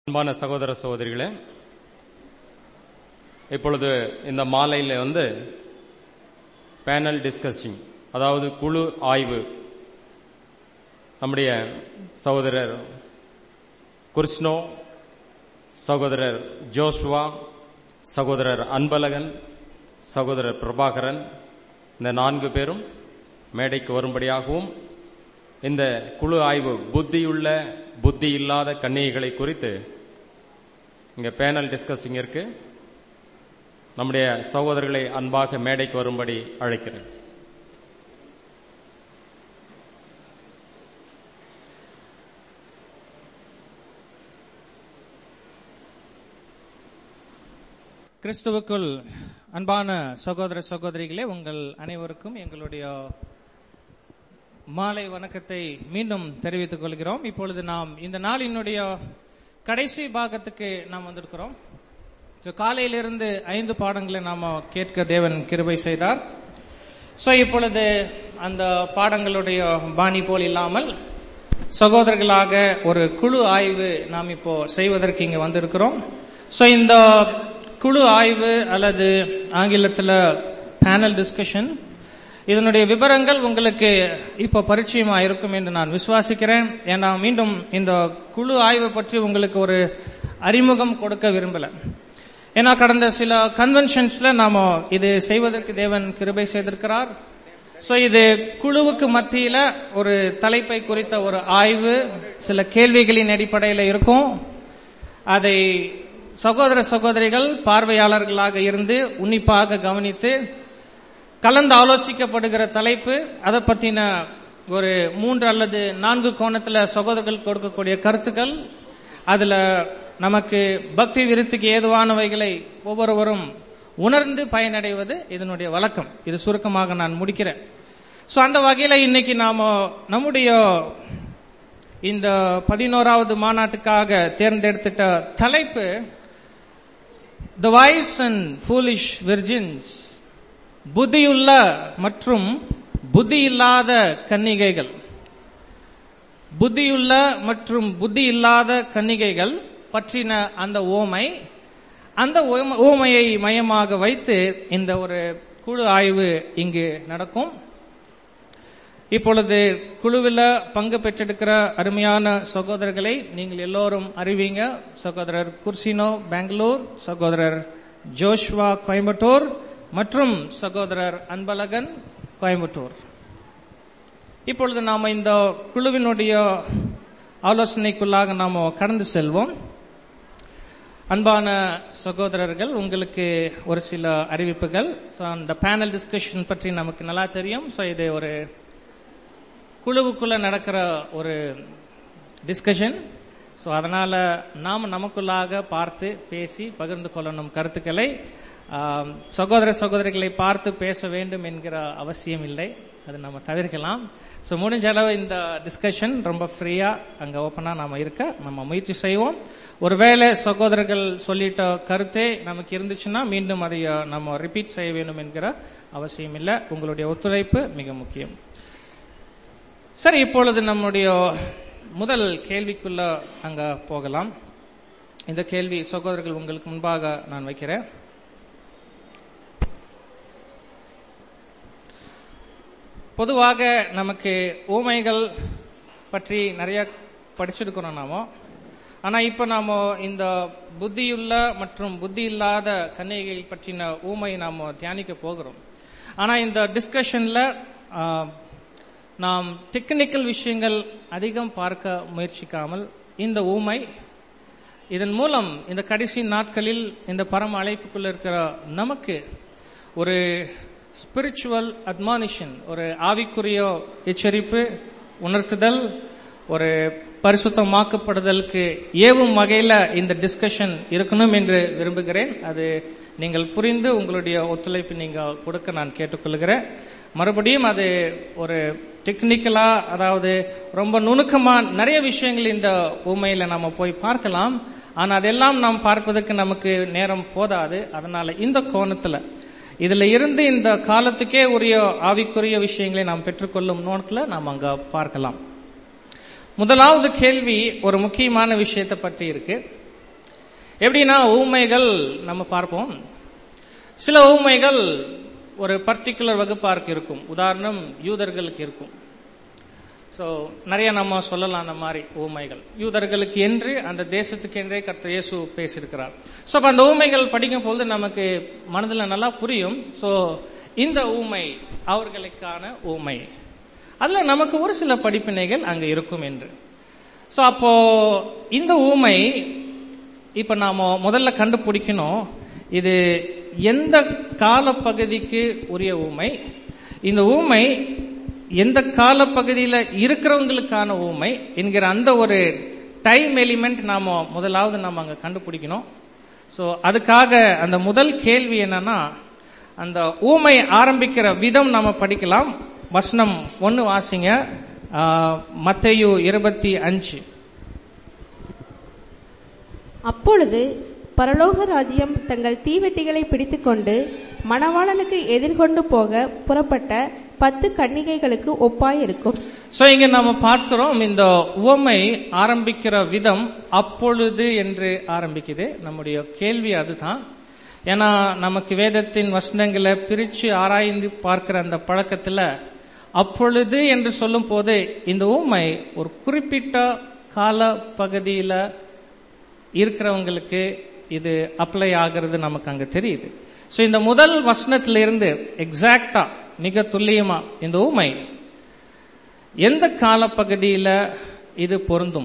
அன்பான சகோதர சகோதரிகளே, இப்பொழுது இந்த மாலையில் பேனல் டிஸ்கஷிங், அதாவது குழு ஆய்வு, நம்முடைய சகோதரர் கிருஷ்ணோ, சகோதரர் ஜோஷ்வா, சகோதரர் அன்பழகன், சகோதரர் பிரபாகரன், இந்த 4 பேரும் மேடைக்கு வரும்படியாகவும் இந்த குழு ஆய்வு புத்தியுள்ள புத்தி இல்லாத கன்னிகைகளை குறித்து இங்க பேனல் டிஸ்கஸிங் இருக்கு. நம்முடைய சகோதரர்களை அன்பாக மேடைக்கு வரும்படி அழைக்கிறேன். கிறிஸ்துவுக்குள் அன்பான சகோதர சகோதரிகளே, உங்கள் அனைவருக்கும் எங்களுடைய மாலை வணக்கத்தை மீண்டும் தெரிவித்துக் கொள்கிறோம். இப்பொழுது நாம் இந்த நாளினுடைய கடைசி பாகத்துக்கு நாம் வந்திருக்கிறோம். காலையிலிருந்து 5 பாடங்களை நாம கேட்க தேவன் கிருபை செய்தார். இப்பொழுது அந்த பாடங்களுடைய பாணி போல் இல்லாமல் சகோதரர்களாக ஒரு குழு ஆய்வு நாம் இப்போ செய்வதற்கு இங்க வந்திருக்கிறோம். இந்த குழு ஆய்வு அல்லது ஆங்கிலத்தில் பேனல் டிஸ்கஷன், இதனுடைய விவரங்கள் உங்களுக்கு இப்ப பரிச்சயமா இருக்கும் என்று நான் விசுவாசிக்கிறேன். ஏன்னா மீண்டும் இந்த குழு ஆய்வு பற்றி உங்களுக்கு ஒரு அறிமுகம் கொடுக்க விரும்பல. ஏன்னா கடந்த சில கன்வென்ஷன்ஸ்ல நாம இது செய்வதற்கு தேவன் கிருபை செய்திருக்கிறார். இது குழுவுக்கு மத்தியில ஒரு தலைப்பை குறித்த ஒரு ஆய்வு சில கேள்விகளின் அடிப்படையில் இருக்கும். அதை சகோதர சகோதரிகள் பார்வையாளர்களாக இருந்து உன்னிப்பாக கவனித்து கலந்து ஆலோசிக்கப்படுகிற தலைப்பு, அதை பத்தின ஒரு 3 அல்லது 4 கோணத்துல சகோதரர்கள் கொடுக்கக்கூடிய கருத்துக்கள், அதுல நமக்கு பக்தி விருத்திக்கு ஏதுவானவைகளை ஒவ்வொருவரும் உணர்ந்து பயனடைவது இதனுடைய வழக்கம். இது சுருக்கமாக நான் முடிக்கிறேன். அந்த வகையில இன்னைக்கு நாம நம்முடைய இந்த 11வது மாநாட்டுக்காக தேர்ந்தெடுத்துட்ட தலைப்பு The Wise and Foolish Virgins, புத்தியுள்ள மற்றும் புத்தி இல்லாத கன்னிகைகள். புத்தியுள்ள மற்றும் புத்தி இல்லாத கன்னிகைகள் பற்றின அந்த ஓமை, அந்த ஓமையை மையமாக வைத்து இந்த ஒரு குழு ஆய்வு இங்கு நடக்கும். இப்பொழுது குழுவில் பங்கு பெற்றெடுக்கிற அருமையான சகோதரர்களை நீங்கள் எல்லோரும் அறிவீங்க. சகோதரர் குர்சினோ பெங்களூர், சகோதரர் ஜோஷ்வா கோயம்புத்தூர் மற்றும் சகோதரர் அன்பழகன் கோயம்புத்தூர். இப்பொழுது நாம இந்த குழுவினுடைய ஆலோசனைக்குள்ளாக நாம கடந்து செல்வோம். அன்பான சகோதரர்கள், உங்களுக்கு ஒரு சில அறிவிப்புகள். அந்த பேனல் டிஸ்கஷன் பற்றி நமக்கு நல்லா தெரியும். இது ஒரு குழுவுக்குள்ள நடக்கிற ஒரு டிஸ்கஷன். அதனால நாம் நமக்குள்ளாக பார்த்து பேசி பகிர்ந்து கொள்ளணும் கருத்துக்களை. சகோதர சகோதரிகளை பார்த்து பேச வேண்டும் என்கிற அவசியம் இல்லை, அது நம்ம தவிர்க்கலாம். முடிஞ்ச அளவு இந்த டிஸ்கஷன் ரொம்ப ஃப்ரீயா அங்க ஓப்பனா நாம இருக்க நம்ம முயற்சி செய்வோம். ஒருவேளை சகோதரர்கள் சொல்லிட்ட கருத்தே நமக்கு இருந்துச்சுன்னா மீண்டும் அதை நம்ம ரிப்பீட் செய்ய வேண்டும் என்கிற அவசியம் இல்லை. உங்களுடைய ஒத்துழைப்பு மிக முக்கியம். சரி, இப்பொழுது நம்முடைய முதல் கேள்விக்குள்ள அங்க போகலாம். இந்த கேள்வி சகோதரர்கள் உங்களுக்கு முன்பாக நான் வைக்கிறேன். பொதுவாக நமக்கு ஊமைகள் பற்றி நிறைய படிச்சிருக்கிறோம் நாம. ஆனா இப்ப நாம இந்த புத்தியுள்ள மற்றும் புத்தி இல்லாத கன்னிகைகள் பற்றின ஊமை நாம தியானிக்க போகிறோம். ஆனா இந்த டிஸ்கஷன்ல நாம் டெக்னிக்கல் விஷயங்கள் அதிகம் பார்க்க முயற்சிக்காமல் இந்த ஊமை, இதன் மூலம் இந்த கடைசி நாட்களில் இந்த பரம அழைப்புக்குள்ள இருக்கிற நமக்கு ஒரு ஸ்பிரிச்சுவல் அட்மானிஷன், ஒரு ஆவிக்குரிய எச்சரிப்பு, உணர்த்துதல், ஒரு பரிசுத்தமாக்கப்படுதலுக்கு ஏவும் வகையில இந்த டிஸ்கஷன் இருக்கணும் என்று விரும்புகிறேன். அது நீங்கள் புரிந்து உங்களுடைய ஒத்துழைப்பு நீங்க கொடுக்க நான் கேட்டுக்கொள்கிறேன். மறுபடியும் அது ஒரு டெக்னிக்கலா, அதாவது ரொம்ப நுணுக்கமா நிறைய விஷயங்கள் இந்த உண்மையில நாம போய் பார்க்கலாம். ஆனா அதெல்லாம் நாம் பார்ப்பதற்கு நமக்கு நேரம் போதாது. அதனால இந்த கோணத்துல இதுல இருந்து இந்த காலத்துக்கே உரிய ஆவிக்குரிய விஷயங்களை நாம் பெற்றுக்கொள்ளும் நோக்கில் நாம் அங்க பார்க்கலாம். முதலாவது கேள்வி ஒரு முக்கியமான விஷயத்தை பற்றி இருக்கு. எப்படின்னா ஊமைகள் நம்ம பார்ப்போம். சில ஊமைகள் ஒரு பர்டிகுலர் வகுப்பாருக்கு இருக்கும். உதாரணம் யூதர்களுக்கு இருக்கும். சோ நிறைய நம்ம சொல்லலாம் அந்த மாதிரி ஊமைகள். யூதர்களுக்கு என்று அந்த தேசத்துக்கு என்றே கர்த்தர் இயேசு பேசியிருக்கிறார். சோ அப்ப அந்த ஊமைகள் படிக்கும் பொழுது நமக்கு மனதில் நல்லா புரியும். சோ இந்த ஊமை அவர்களுக்கான ஊமை, அதுல நமக்கு ஒரு சில படிப்பினைகள் அங்க இருக்கும் என்று. சோ அப்போ இந்த ஊமை இப்ப நாம முதல்ல கண்டுபிடிக்கணும், இது எந்த காலப்பகுதிக்கு உரிய ஊமை, இந்த ஊமை எந்த காலப்பகுதியில இருக்கிறவங்களுக்கான ஊமை என்கிற அந்த ஒரு டைம் எலிமெண்ட் நாம முதலாவது நாம அங்க கண்டுபிடிக்கணும். சோ அதுக்காக அந்த முதல் கேள்வி என்னன்னா, அந்த ஊமை ஆரம்பிக்கிற விதம் நாம படிக்கலாம். வசனம் 1 வாசிங்க. மத்தேயு 25. அப்பொழுது பரலோக ராஜ்யம் தங்கள் தீவெட்டிகளை பிடித்துக்கொண்டு மணவாளனுக்கு எதிர்கொண்டு போக புறப்பட்ட 10 கன்னிகைகளுக்கு ஒப்பாயிருக்கும். சோ இங்க நாம பார்க்கிறோம், இந்த உவமை ஆரம்பிக்கிற விதம் அப்பொழுது என்று ஆரம்பிக்குது. நம்முடைய கேள்வி அதுதான். ஏன்னா நமக்கு வேதத்தின் வசனங்களை பிரிச்சு ஆராய்ந்து பார்க்கிற அந்த பழக்கத்துல அப்பொழுது என்று சொல்லும் போது இந்த ஊமை ஒரு குறிப்பிட்ட கால பகுதியில இருக்கிறவங்களுக்கு இது அப்ளை ஆகிறது நமக்கு அங்க தெரியுது. சோ இந்த முதல் வசனத்திலிருந்து எக்ஸாக்டா மிக துல்லியமா இந்த ஊமை எந்த காலப்பகுதியில இது பொருந்தும்,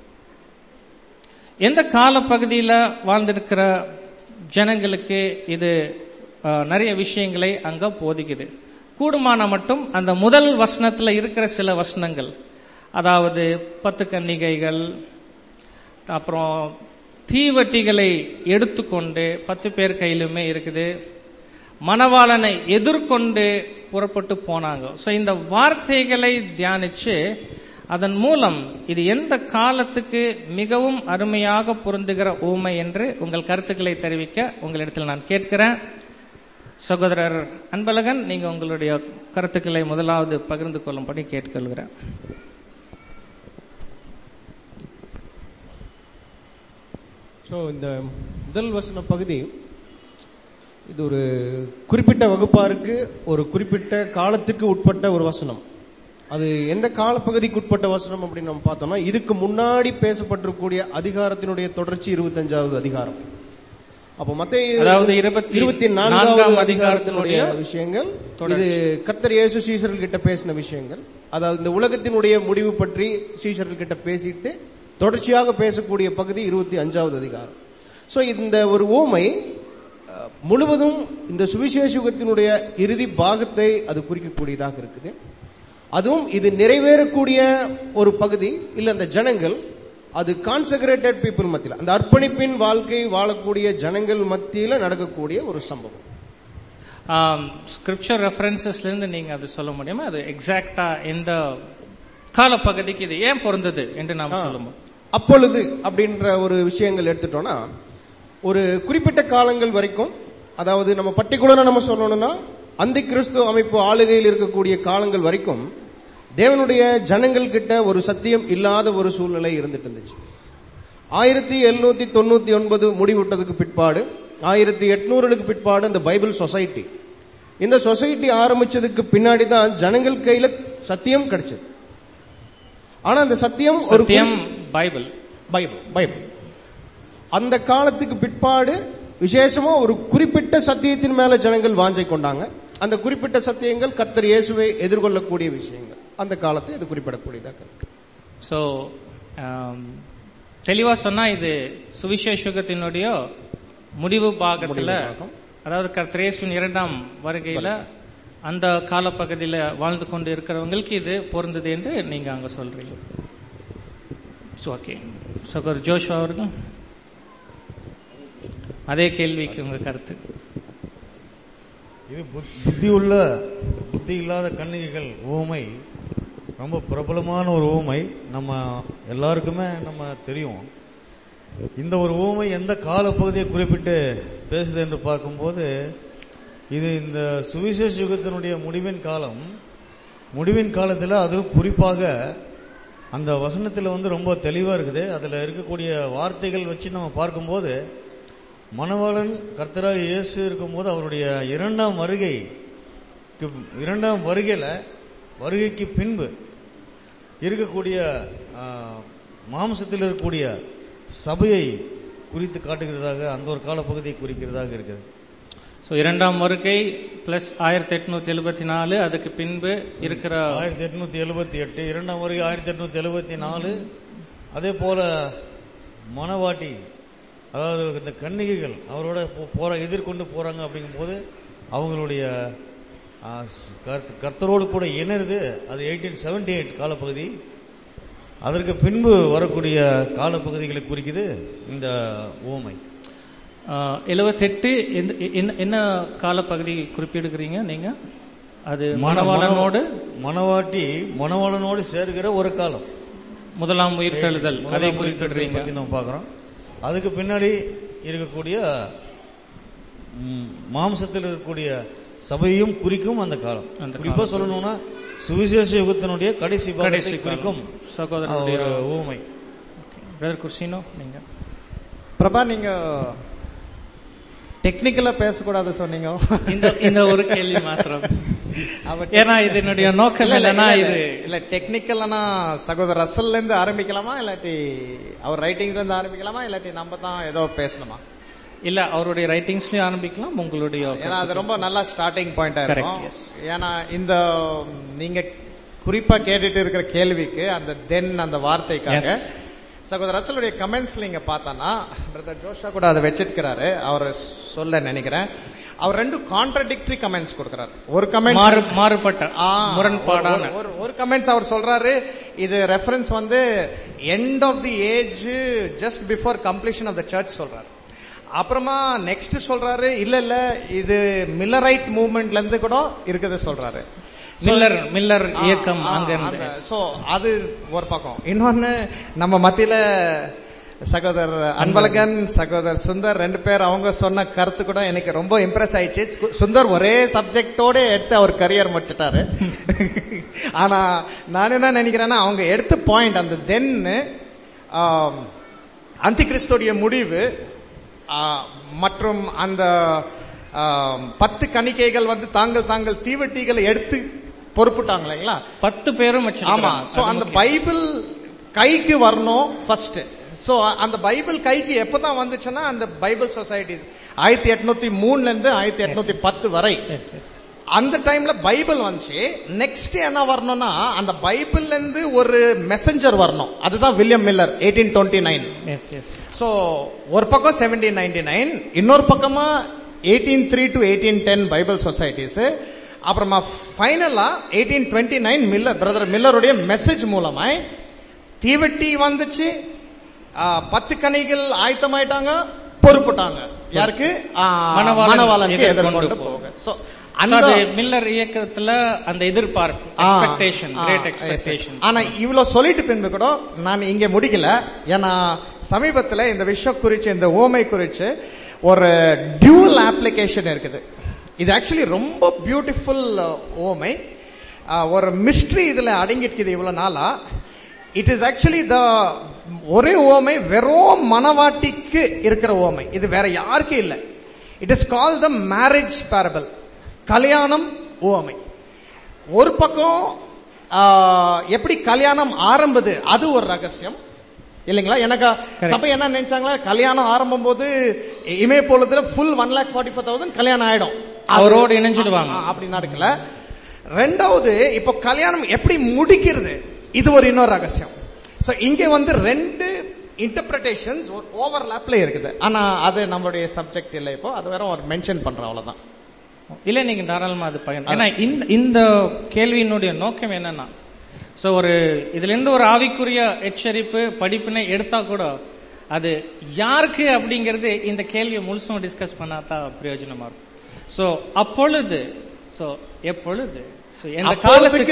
எந்த காலப்பகுதியில வாழ்ந்திருக்கிற ஜனங்களுக்கு இது நிறைய விஷயங்களை அங்க போதிக்குது. கூடுமான மட்டும் அந்த முதல் வசனத்துல இருக்கிற சில வசனங்கள், அதாவது 10 கன்னிகைகள், அப்புறம் தீவட்டிகளை எடுத்துக்கொண்டு 10 பேர் கையிலுமே இருக்குது, மணவாளனை எதிர்கொண்டு புறப்பட்டு போனாங்க. சோ இந்த வார்த்தைகளை தியானிச்சு அதன் மூலம் இது எந்த காலத்துக்கு மிகவும் அருமையாக பொருந்துகிற ஊமை என்று உங்கள் கருத்துக்களை தெரிவிக்க உங்களிடத்தில் நான் கேட்கிறேன். சகோதரர் அன்பழகன், நீங்க உங்களுடைய கருத்துக்களை முதலாவது பகிர்ந்து கொள்ளும்படி கேட்டுக்கொள்கிறேன். இந்த முதல் வசன பகுதி இது ஒரு குறிப்பிட்ட வகுப்பாருக்கு ஒரு குறிப்பிட்ட காலத்துக்கு உட்பட்ட ஒரு வசனம். அது எந்த காலப்பகுதிக்கு உட்பட்ட வசனம் அப்படின்னு நம்ம பார்த்தோம்னா, இதுக்கு முன்னாடி பேசப்பட்டிருக்கூடிய அதிகாரத்தினுடைய தொடர்ச்சி 25வது அதிகாரம். அப்ப மத்தேயு 24வது அதிகாரத்தினுடைய விஷயங்கள், இது கர்த்தர் இயேசு சீஷர்கள் கிட்ட பேசின விஷயங்கள். அதாவது இந்த உலகத்தினுடைய முடிவு பற்றி சீஷர்கள் கிட்ட பேசிட்டு தொடர்ச்சியாக பேசக்கூடிய பகுதி 25வது அதிகாரம். சோ இந்த ஒரு ஊமை முழுவதும் இந்த சுவிசேஷ யுகத்தினுடைய இறுதி பாகத்தை அது குறிக்கக்கூடியதாக இருக்குது. அதுவும் இது நிறைவேறக்கூடிய ஒரு பகுதி இல்ல, அந்த ஜனங்கள் அது கான்செக்ரேட்டட் பீப்புள் மத்தியில, அந்த அர்ப்பணிப்பின் வாழ்க்கை வாழக்கூடிய ஜனங்கள் மத்தியில நடக்கக்கூடிய ஒரு சம்பவம். ஸ்கிரிப்சர் ரெஃபரன்சஸ்ல இருந்து நீங்க அது சொல்ல முடியுமா? அது எக்ஸாக்டா எந்த காலப்பகுதிக்கு இது ஏன் பொருந்தது என்று நாம் சொல்லுவோம். அப்பொழுது அப்படின்ற ஒரு விஷயங்கள் எடுத்துட்டோம்னா, ஒரு குறிப்பிட்ட காலங்கள் வரைக்கும், அதாவது நம்ம பர்டிகுலரா நம்ம சொல்லணும்னா அந்தி கிறிஸ்து அமைப்பு ஆளுகையில் இருக்கக்கூடிய காலங்கள் வரைக்கும் தேவனுடைய ஜனங்கள் கிட்ட ஒரு சத்தியம் இல்லாத ஒரு சூழ்நிலை இருந்துட்டு இருந்துச்சு. 1799 முடிவுட்டதுக்கு பிற்பாடு 1800க்கு பிற்பாடு இந்த பைபிள் சொசைட்டி, இந்த சொசைட்டி ஆரம்பிச்சதுக்கு பின்னாடி தான் ஜனங்கள் கையில சத்தியம் கிடைச்சது. ஆனா அந்த சத்தியம் ஒரு பைபிள் அந்த காலத்துக்கு பிற்பாடு விசேஷமா ஒரு குறிப்பிட்ட சத்தியத்தின் மேல ஜனங்கள் வாஞ்சை கொண்டாங்க. அந்த குறிப்பிட்ட சத்தியங்கள் கர்த்தர் இயேசுவை எதிர்கொள்ளக்கூடிய விஷயங்கள். அந்த காலத்தை இது குறிப்பிடக்கூடியதாக இருக்கு. சோ தெளிவா சொன்னா இது சுவிசேஷத்தினுடைய முடிவு பாகத்துல, அதாவது கர்த்தர் இயேசுவின் 2ஆம் வருகையில அந்த காலப்பகுதியில வாழ்ந்து கொண்டு இருக்கிறவங்களுக்கு இது பொருந்தது என்று நீங்க அங்க சொல்றீங்க. ஓகே, சகோதரர் ஜோஷுவா அவர்கள் அதே கேள்விக்கு உங்க கருத்து. இது புத்தி இல்லாத கன்னிகைகள் ஊமை ரொம்ப பிரபலமான ஒரு ஊமை, நம்ம எல்லாருக்குமே நம்ம தெரியும். இந்த ஒரு ஊமை எந்த காலப்பகுதியை குறிப்பிட்டு பேசுது என்று பார்க்கும்போது, இது இந்த சுவிசேஷ யுகத்தினுடைய முடிவின் காலத்தில் அதுவும் குறிப்பாக அந்த வசனத்தில் ரொம்ப தெளிவா இருக்குது. அதுல இருக்கக்கூடிய வார்த்தைகள் வச்சு நம்ம பார்க்கும்போது மணவாளன் கர்த்தராக இயேசு இருக்கும்போது அவருடைய இரண்டாம் வருகைக்கு பின்பு இருக்கக்கூடிய மாம்சத்தில் இருக்கக்கூடிய சபையை குறித்து காட்டுகிறதாக அந்த ஒரு காலப்பகுதியை குறிக்கிறதாக இருக்குது. இரண்டாம் வருகை பிளஸ் 1874, அதுக்கு பின்பு இருக்கிற 1878, இரண்டாம் வருகை 1874. அதே போல மணவாட்டி, அதாவது இந்த கன்னிகைகள் அவரோட எதிர்கொண்டு போறாங்க. அப்படிங்கும் போது அவங்களுடைய கர்த்தரோடு கூட இணைறது அது 1878 காலப்பகுதி. அதற்கு பின்பு வரக்கூடிய காலப்பகுதிகளை குறிக்குது இந்த உவமை. 78 என்ன காலப்பகுதி குறிப்பிடுகிறீங்க நீங்க? அது மணவாளனோடு சேர்கிற ஒரு காலம், முதலாம் உயிர்த்தெழுதல், அதை குறிப்பிடுறீங்க. நம்ம பார்க்கிறோம். அதுக்கு பின்னாடி இருக்கக்கூடிய மாம்சத்தில் இருக்கக்கூடிய சபையும் குறிக்கும் அந்த காலம். குறிப்பா சொல்லணும்னா சுவிசேஷ யுகத்தினுடைய கடைசி குறிக்கும் சகோதரனுடைய ஊமை. பிரதர் குர்சினோ, நீங்க பிரபா, நீங்க டெக்னிக்கலா பேசக்கூடாது சொன்னீங்க. இந்த ஒரு கேள்வி மாத்திரம். ஏன்னா இது என்னுடைய நோக்கம் இல்ல டெக்னிக்கல்னா சகோதரர் ரசல்ல இருந்து ஆரம்பிக்கலாமா, இல்லாட்டி அவர் ரைட்டிங்ல இருந்து ஆரம்பிக்கலாமா, இல்லாட்டி நம்ம தான் ஏதோ பேசணுமா? இல்ல, அவருடைய ரைட்டிங்ஸ்லயும் ஆரம்பிக்கலாம், உங்களுடைய. ஏன்னா அது ரொம்ப நல்ல ஸ்டார்டிங் பாயிண்டா இருக்கும். ஏன்னா இந்த நீங்க குறிப்பா கேட்டுட்டு இருக்கிற கேள்விக்கு அந்த வார்த்தைக்காக சகோதரர் ரசலுடைய கமெண்ட்ஸ் நீங்க பார்த்தா, பிரதர் ஜோஷா கூட அதை வச்சிருக்கிறாரு. அவர் சொல்ல நினைக்கிறேன், அவர் 2 கான்ட்ரடிக்டரி கமெண்ட்ஸ் கொடுக்கிறார். ஒரு கமெண்ட் மாறுபட்ட முரண்பாடான ஒரு கமெண்ட்ஸ் அவர் சொல்றாரு, இது reference end of the age just before completion of the church சொல்றாரு. அப்புறமா நெக்ஸ்ட் சொல்றாரு, இல்ல இது மில்லரைட் மூவ்மெண்ட்ல இருந்து கூட இருக்குது சொல்றாரு. மில்லர் இயக்கம். அது ஒரு பக்கம். இன்னொன்னு, நம்ம மத்தியில சகோதரர் அன்பழகன், சகோதரர் சுந்தர் 2 பேர் அவங்க சொன்ன கருத்து கூட எனக்கு ரொம்ப இம்ப்ரெஸ் ஆயிடுச்சு. சுந்தர் ஒரே சப்ஜெக்டோட எடுத்து அவர் கரியர் முடிச்சிட்டாரு. ஆனா நான் என்ன நினைக்கிறேன்னா, அவங்க எடுத்த பாயிண்ட் அந்த தென் அந்தி கிறிஸ்துடைய முடிவு மற்றும் அந்த 10 கணிக்கைகள் தாங்கள் தீவெட்டிகளை எடுத்து பொறுப்புட்டாங்க இல்லைங்களா, 10 பேரும். ஆமா. சோ அந்த பைபிள் கைக்கு வரணும் ஃபர்ஸ்ட். சோ அந்த பைபிள் கைக்கு எப்பதான் வந்துச்சுன்னா, அந்த பைபிள் சொசைட்டிஸ் 1803 இருந்து 1810 வரை அந்த டைம்ல பைபிள் வந்துச்சு. நெக்ஸ்ட் என்ன வரணும்னா, அந்த பைபிள்ல இருந்து ஒரு மெசஞ்சர் வரணும். அதுதான் வில்லியம் மில்லர் 1829. சோ ஒரு பக்கம் 1799, இன்னொரு பக்கமா 1803 to 1810 பைபிள் சொசைட்டிஸ். அப்புறமா ஃபைனலா 1829 பிரதர் மில்லருடைய மெசேஜ் மூலமா தீவெட்டி வந்துச்சு. 10 கனிகள் ஆயத்தமாயிட்டாங்க, பொறுப்புட்டாங்க. யாருக்கு? மணவாளனுக்கு எதிர்கொண்டு போக. சோ அந்த மில்லர் இயக்கத்துல அந்த எதிர்பார்ப்பு, எக்ஸ்பெக்டேஷன், கிரேட் எக்ஸ்பெக்டேஷன். ஆனா இவ்வளவு சொல்லிட்டு பின்பு கூட நான் இங்க முடிக்கல. ஏன்னா சமீபத்துல இந்த விஷயம் குறிச்சு, இந்த ஓமை குறிச்சு ஒரு டியூவல் அப்ளிகேஷன் இருக்குது. இது ஆக்சுவலி ரொம்ப பியூட்டிஃபுல் ஓமை. ஒரு மிஸ்ட்ரி இதுல அடங்கிட்டு இவ்வளவு நாளா. இட் இஸ் ஆக்சுவலி ஒரே ஓமை வெறும் மணவாட்டிக்கு இருக்கிற ஓமை. இது வேற யாருக்கும் இல்லை. It is called the marriage parable, கல்யாணம் ஓமை. ஒரு பக்கம் எப்படி கல்யாணம் ஆரம்பது அது ஒரு ரகசியம் இல்லைங்களா. எனக்கு சபை என்ன நினைச்சாங்களா, கல்யாணம் ஆரம்பம் போது இமய பொழுதுல ஃபுல் 1,44,000 கல்யாணம் ஆயிடும், அவரோடு இணைஞ்சிடுவாங்க. அப்படி நடக்கல. ரெண்டாவது, இப்போ கல்யாணம் எப்படி முடிக்கிறது, இது ஒரு இன்னொரு ரகசியம். சோ இங்க 2 இன்டர்பிரேஷன்ஸ் ஓவர்லாப்ல இருக்குது. ஆனா அது நம்மளுடைய சப்ஜெக்ட் இல்லை. இப்போ அது வேற ஒரு மென்ஷன் பண்றோம், அவ்வளவுதான். இல்ல, நீங்க தாராளமா அது பயன். ஏன்னா இந்த கேள்வியினுடைய நோக்கம் என்னன்னா, சோ ஒரு இதுல இருந்து ஒரு ஆவிக்குரிய எச்சரிப்பு படிப்பினை எடுத்தா கூட அது யாருக்கு அப்படிங்கறது இந்த கேள்வியை முழுசும் டிஸ்கஸ் பண்ணாதான் பிரயோஜனமா இருக்கும். சோ அப்பொழுது, சோ எப்பொழுது, எந்த காலத்துக்கு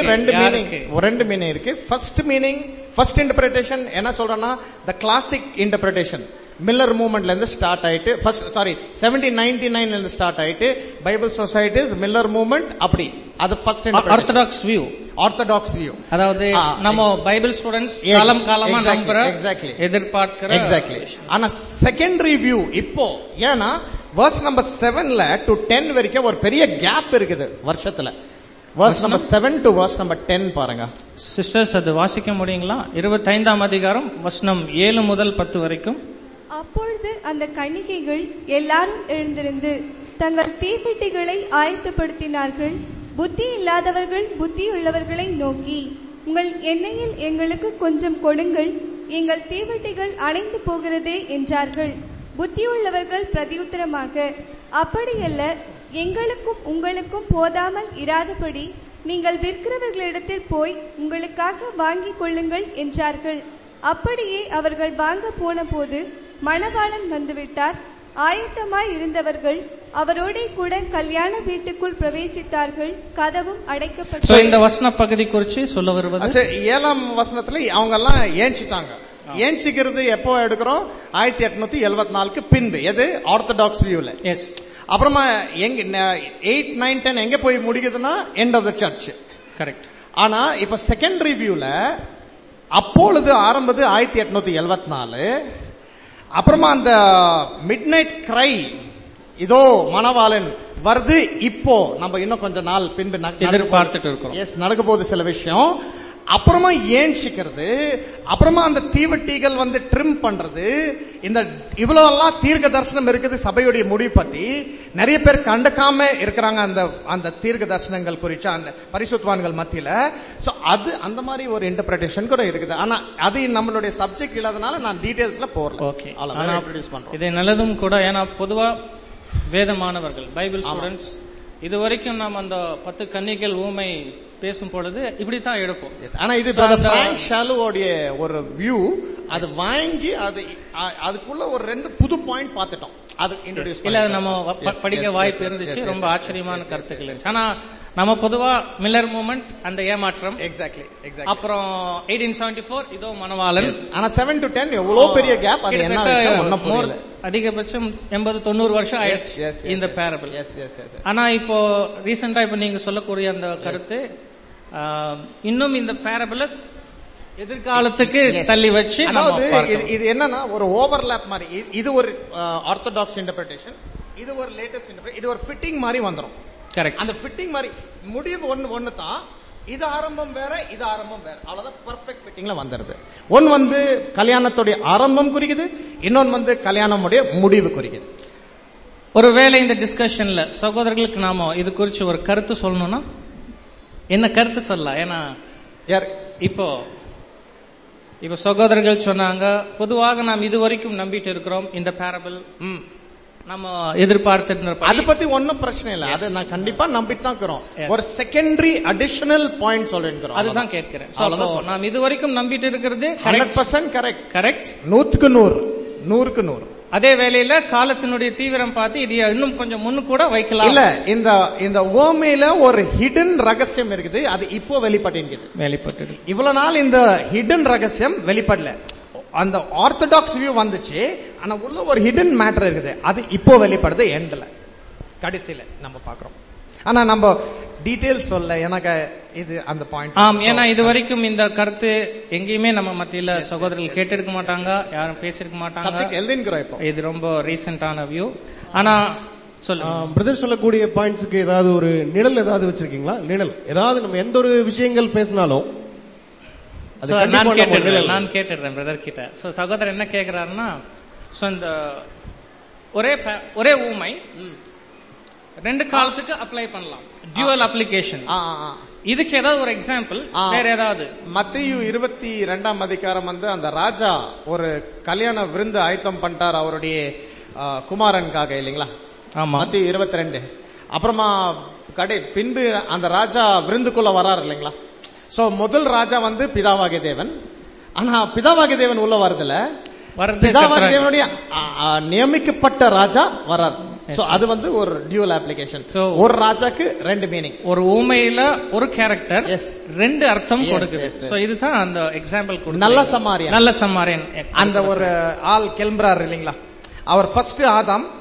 2 மீனிங் இருக்கு. ஃபர்ஸ்ட் மீனிங், ஃபர்ஸ்ட் இன்டர்பிரேஷன் என்ன சொல்றேன்னா, த கிளாசிக் இன்டர்பிரேஷன் மில்லர் மூவ்மெண்ட்ல இருந்து ஸ்டார்ட் ஆயிட்டு, 1799 இருந்து ஸ்டார்ட் ஆயிட்டு பைபிள் சொசைட்டிஸ், மில்லர் மூவ்மெண்ட், அப்படி அது first orthodox view. Orthodox view, அதாவது நம்ம பைபிள் ஸ்டூடெண்ட்ஸ் காலம் காலமா நம்புற, எதிர்பார்க்கிற. எக்ஸாக்ட்லி. ஆனா செகண்டரி வியூ இப்போ, ஏன்னா verse number 7ல to 10 வரைக்கும் ஒரு பெரிய கேப் இருக்குது வருஷத்துல. verse number 7 to verse number 10 பாருங்க சிஸ்டர்ஸ். அது வாசிக்க முடியுங்களா? 25ஆம் அதிகாரம் வசனம் 7 முதல் 10 வரைக்கும். அப்பொழுது அந்த கன்னிகைகள் எல்லாரும் எழுந்திருந்து தங்கள் தீப்பெட்டிகளை ஆயத்தப்படுத்தினார்கள். புத்தி இல்லாதவர்கள் புத்தியுள்ளவர்களை நோக்கி, உங்கள் எண்ணெயில் எங்களுக்கு கொஞ்சம் கொடுங்கள், எங்கள் தீவெட்டிகள் அணைந்து போகிறதே என்றார்கள். புத்தியுள்ளவர்கள் பிரதியுத்தரமாக, அப்படியல்ல, எங்களுக்கும் உங்களுக்கும் போதாமல் இராதபடி நீங்கள் விற்கிறவர்களிடத்தில் போய் உங்களுக்காக வாங்கிக் கொள்ளுங்கள் என்றார்கள். அப்படியே அவர்கள் வாங்க போன போது மணவாளன் வந்துவிட்டார். ஆயத்தமாய் இருந்தவர்கள் அவரோட கூட கல்யாண வீட்டுக்குள் பிரவேசித்தார்கள். கதவும் அடைக்கப்பட்டது. இந்த வசன பகுதி குறித்து சொல்ல வருவது 7ஆம் வசனத்துல அவங்க எல்லாம் ஏஞ்சிட்டாங்க. ஏஞ்சிக்கிறது எப்போ எடுக்கிறோம்? 1874க்கு பின்பு. எது? ஆர்த்தடாக்ஸ் வியூல. அப்புறமா எங்க 8, 9, 10 எங்க போய் முடிக்குதுன்னா end of the church. Correct. ஆனா இப்ப செகண்டரி வியூல அப்பொழுது ஆரம்பது 1874. அப்புறமா அந்த மிட் நைட் கிரை, இதோ மணவாளன் வருது, இப்போ நம்ம இன்னும் கொஞ்ச நாள் பின்பு எதிர்பார்த்துட்டு இருக்கோம். எஸ், நடக்க போகுது சில விஷயம். அப்புறமா ஏஞ்சிக்கிறது, அப்புறமா அந்த தீவெட்டிகள் வந்து ட்ரிம் பண்றது, இந்த இவ்வளவு எல்லாம் தீர்க்க தரிசனம் இருக்குது சபையுடைய முடிவு பத்தி. நிறைய பேர் கண்டுக்காம இருக்கிறாங்க அந்த தீர்க்க தரிசனங்கள் குறிச்ச அந்த பரிசுத்தவான்கள் மத்தியில. சோ அது அந்த மாதிரி ஒரு இன்டர்பிரேஷன் கூட இருக்குது. ஆனா அது நம்மளுடைய சப்ஜெக்ட் இல்லாதனால நான் டீடைல்ஸ்ல போறல. ஓகே, இது நல்லதும் கூட. ஏன்னா பொதுவா வேதமானவர்கள், பைபிள் ஸ்டூடெண்ட்ஸ், இதுவரைக்கும் நாம் அந்த 10 கன்னிகள் ஊமை பேசும் பொழுது இப்படித்தான் எடுப்போம். ஆனா இது பிராங்க் ஷாலுவோடைய ஒரு வியூ. அது வாங்கி அதுக்குள்ள ஒரு 2 புது பாயிண்ட் பார்த்துட்டோம். அது இன்ட்ரோடியூஸ் இல்ல, நம்ம படிக்க வாய்ப்பு இருந்துச்சு. ரொம்ப ஆச்சரியமான கருத்துக்கள் இருந்துச்சு. ஆனா நம்ம பொதுவா மில்லர் மூவ்மெண்ட், அந்த ஏமாற்றம், எக்ஸாக்ட்லி. அப்புறம் 1874 இதோ மணவாளன். ஆனா 7 to 10 எவ்வளவு பெரிய கேப். அது என்ன, அதிகபட்சம் 80-90 வருஷம் ஆயிடுச்சு இந்த பேரபிள். ஆனா இப்போ ரீசெண்டா இப்ப நீங்க சொல்லக்கூடிய அந்த கருத்து, இன்னும் இந்த பேரபிள் எதிர்காலத்துக்கு தள்ளி வச்சு, இது என்னன்னா ஒரு ஓவர்லாப் மாதிரி. இது ஒரு ஆர்த்தடாக்ஸ் இன்டர்பிரேஷன், இது ஒரு லேட்டஸ்ட் இன்டர்பிரேஷன், இது ஒரு ஃபிட்டிங் மாதிரி வந்துரும். கரெக்ட். அந்த ஃபிட்டிங் மாதிரி முடிவு ஒன்னு தான். இது ஆரம்பம் வேற, இது ஆரம்பம் வேற, அவ்வளவுதான். பெர்ஃபெக்ட் ஃபிட்டிங்ல வந்துருது. ஒன்னு வந்து கல்யாணத்துடைய ஆரம்பம் குறிக்குது, இன்னொன்னு கல்யாணமுடைய முடிவு குறிக்குது. ஒருவேளை இந்த டிஸ்கஷன்ல சகோதரர்களுக்கு நாம இது குறிச்சு ஒரு கருத்து சொல்லணும்னா என்ன கருத்து சொல்லலாம்? ஏன்னா இப்போ சகோதரர்கள் சொன்னாங்க, பொதுவாக நாம் இதுவரைக்கும் நம்பிட்டு இருக்கிறோம் இந்த பேரபிள், நம்ம எதிர்பார்த்து, அதை பத்தி ஒன்னும் பிரச்சனை இல்லை. அது நான் கண்டிப்பா நம்பிட்டு தான் இருக்கிறோம். ஒரு செகண்டரி அடிஷனல் பாயிண்ட் சொல்றேன், அதுதான் கேட்கிறேன். நாம் இதுவரைக்கும் நம்பிட்டு இருக்கிறது 100% கரெக்ட். கரெக்ட், 100க்கு 100. அதே வேளையில காலத்தினுடைய தீவிரம் பார்த்து இது இன்னும் கொஞ்சம் முன்னு கூட வைக்கலாம். இல்ல, இந்த ஓமையில ஒரு ஹிடன் ரகசியம் இருக்குது. அது இப்போ வெளிப்பட்டு இவ்வளவு நாள் இந்த ஹிடன் ரகசியம் வெளிப்படல. அந்த ஆர்த்தடாக்ஸ் வியூ வந்துச்சு, ஆனா உள்ள ஒரு ஹிடன் மேட்டர் இருக்குது. அது இப்போ வெளிப்படுது எண்ட்ல, கடைசியில நம்ம பாக்குறோம். ஆனா நம்ம டீடைல்ஸ் சொல்ல, எனக்கு இது அந்த பாயிண்ட். ஏன்னா இது வரைக்கும் இந்த கருத்து எங்கேயுமே நம்ம மத்தியில சகோதரர்கள் கேட்டிருக்க மாட்டாங்க, யாரும் பேசிருக்க மாட்டாங்க. இது ரொம்ப ரீசெண்டான வியூ. ஆனா பிரதர் சொல்லக்கூடிய பாயிண்ட்ஸுக்கு ஏதாவது ஒரு நிழல் ஏதாவது வச்சிருக்கீங்களா? நிழல் ஏதாவது நம்ம எந்த ஒரு விஷயங்கள் பேசினாலும் நான் கேட்டுறேன் பிரதர் கிட்ட. சகோதரர் என்ன கேக்குறாருன்னா, இந்த ஒரே ஊமை 2 காலத்துக்கு அப்ளை பண்ணலாம், டியூவல் அப்ளிகேஷன். இதுக்கு ஏதாவது ஒரு எக்ஸாம்பிள் வேற ஏதாவது? மத்தேயு 22ஆம் அதிகாரம் அந்த ராஜா ஒரு கல்யாண விருந்து ஆயத்தம் பண்ணிட்டார் அவருடைய குமாரனுக்காக, இல்லைங்களா? மத்தேயு 22. அப்புறமா பின்பு அந்த ராஜா விருந்துக்குள்ள வராரு, இல்லைங்களா? சோ முதல் ராஜா பிதாவாகிய தேவன். ஆனா பிதாவாகிய தேவன் உள்ள வரதுல, பிதாவாகிய தேவனுடைய நியமிக்கப்பட்ட ராஜா வரார். சோ அது ஒரு டியூவல் அப்ளிகேஷன். ஒரு ராஜாக்கு 2 மீனிங். ஒரு ஊமையில ஒரு கேரக்டர் 2 அர்த்தம் கொடுக்குது. இதுதான் அந்த எக்ஸாம்பிள். நல்ல சமாரியன். நல்ல சமாரியன். அந்த ஒரு ஆள் கிளம்புறாரு, இல்லைங்களா? அவர் ஃபர்ஸ்ட் ஆதாம்,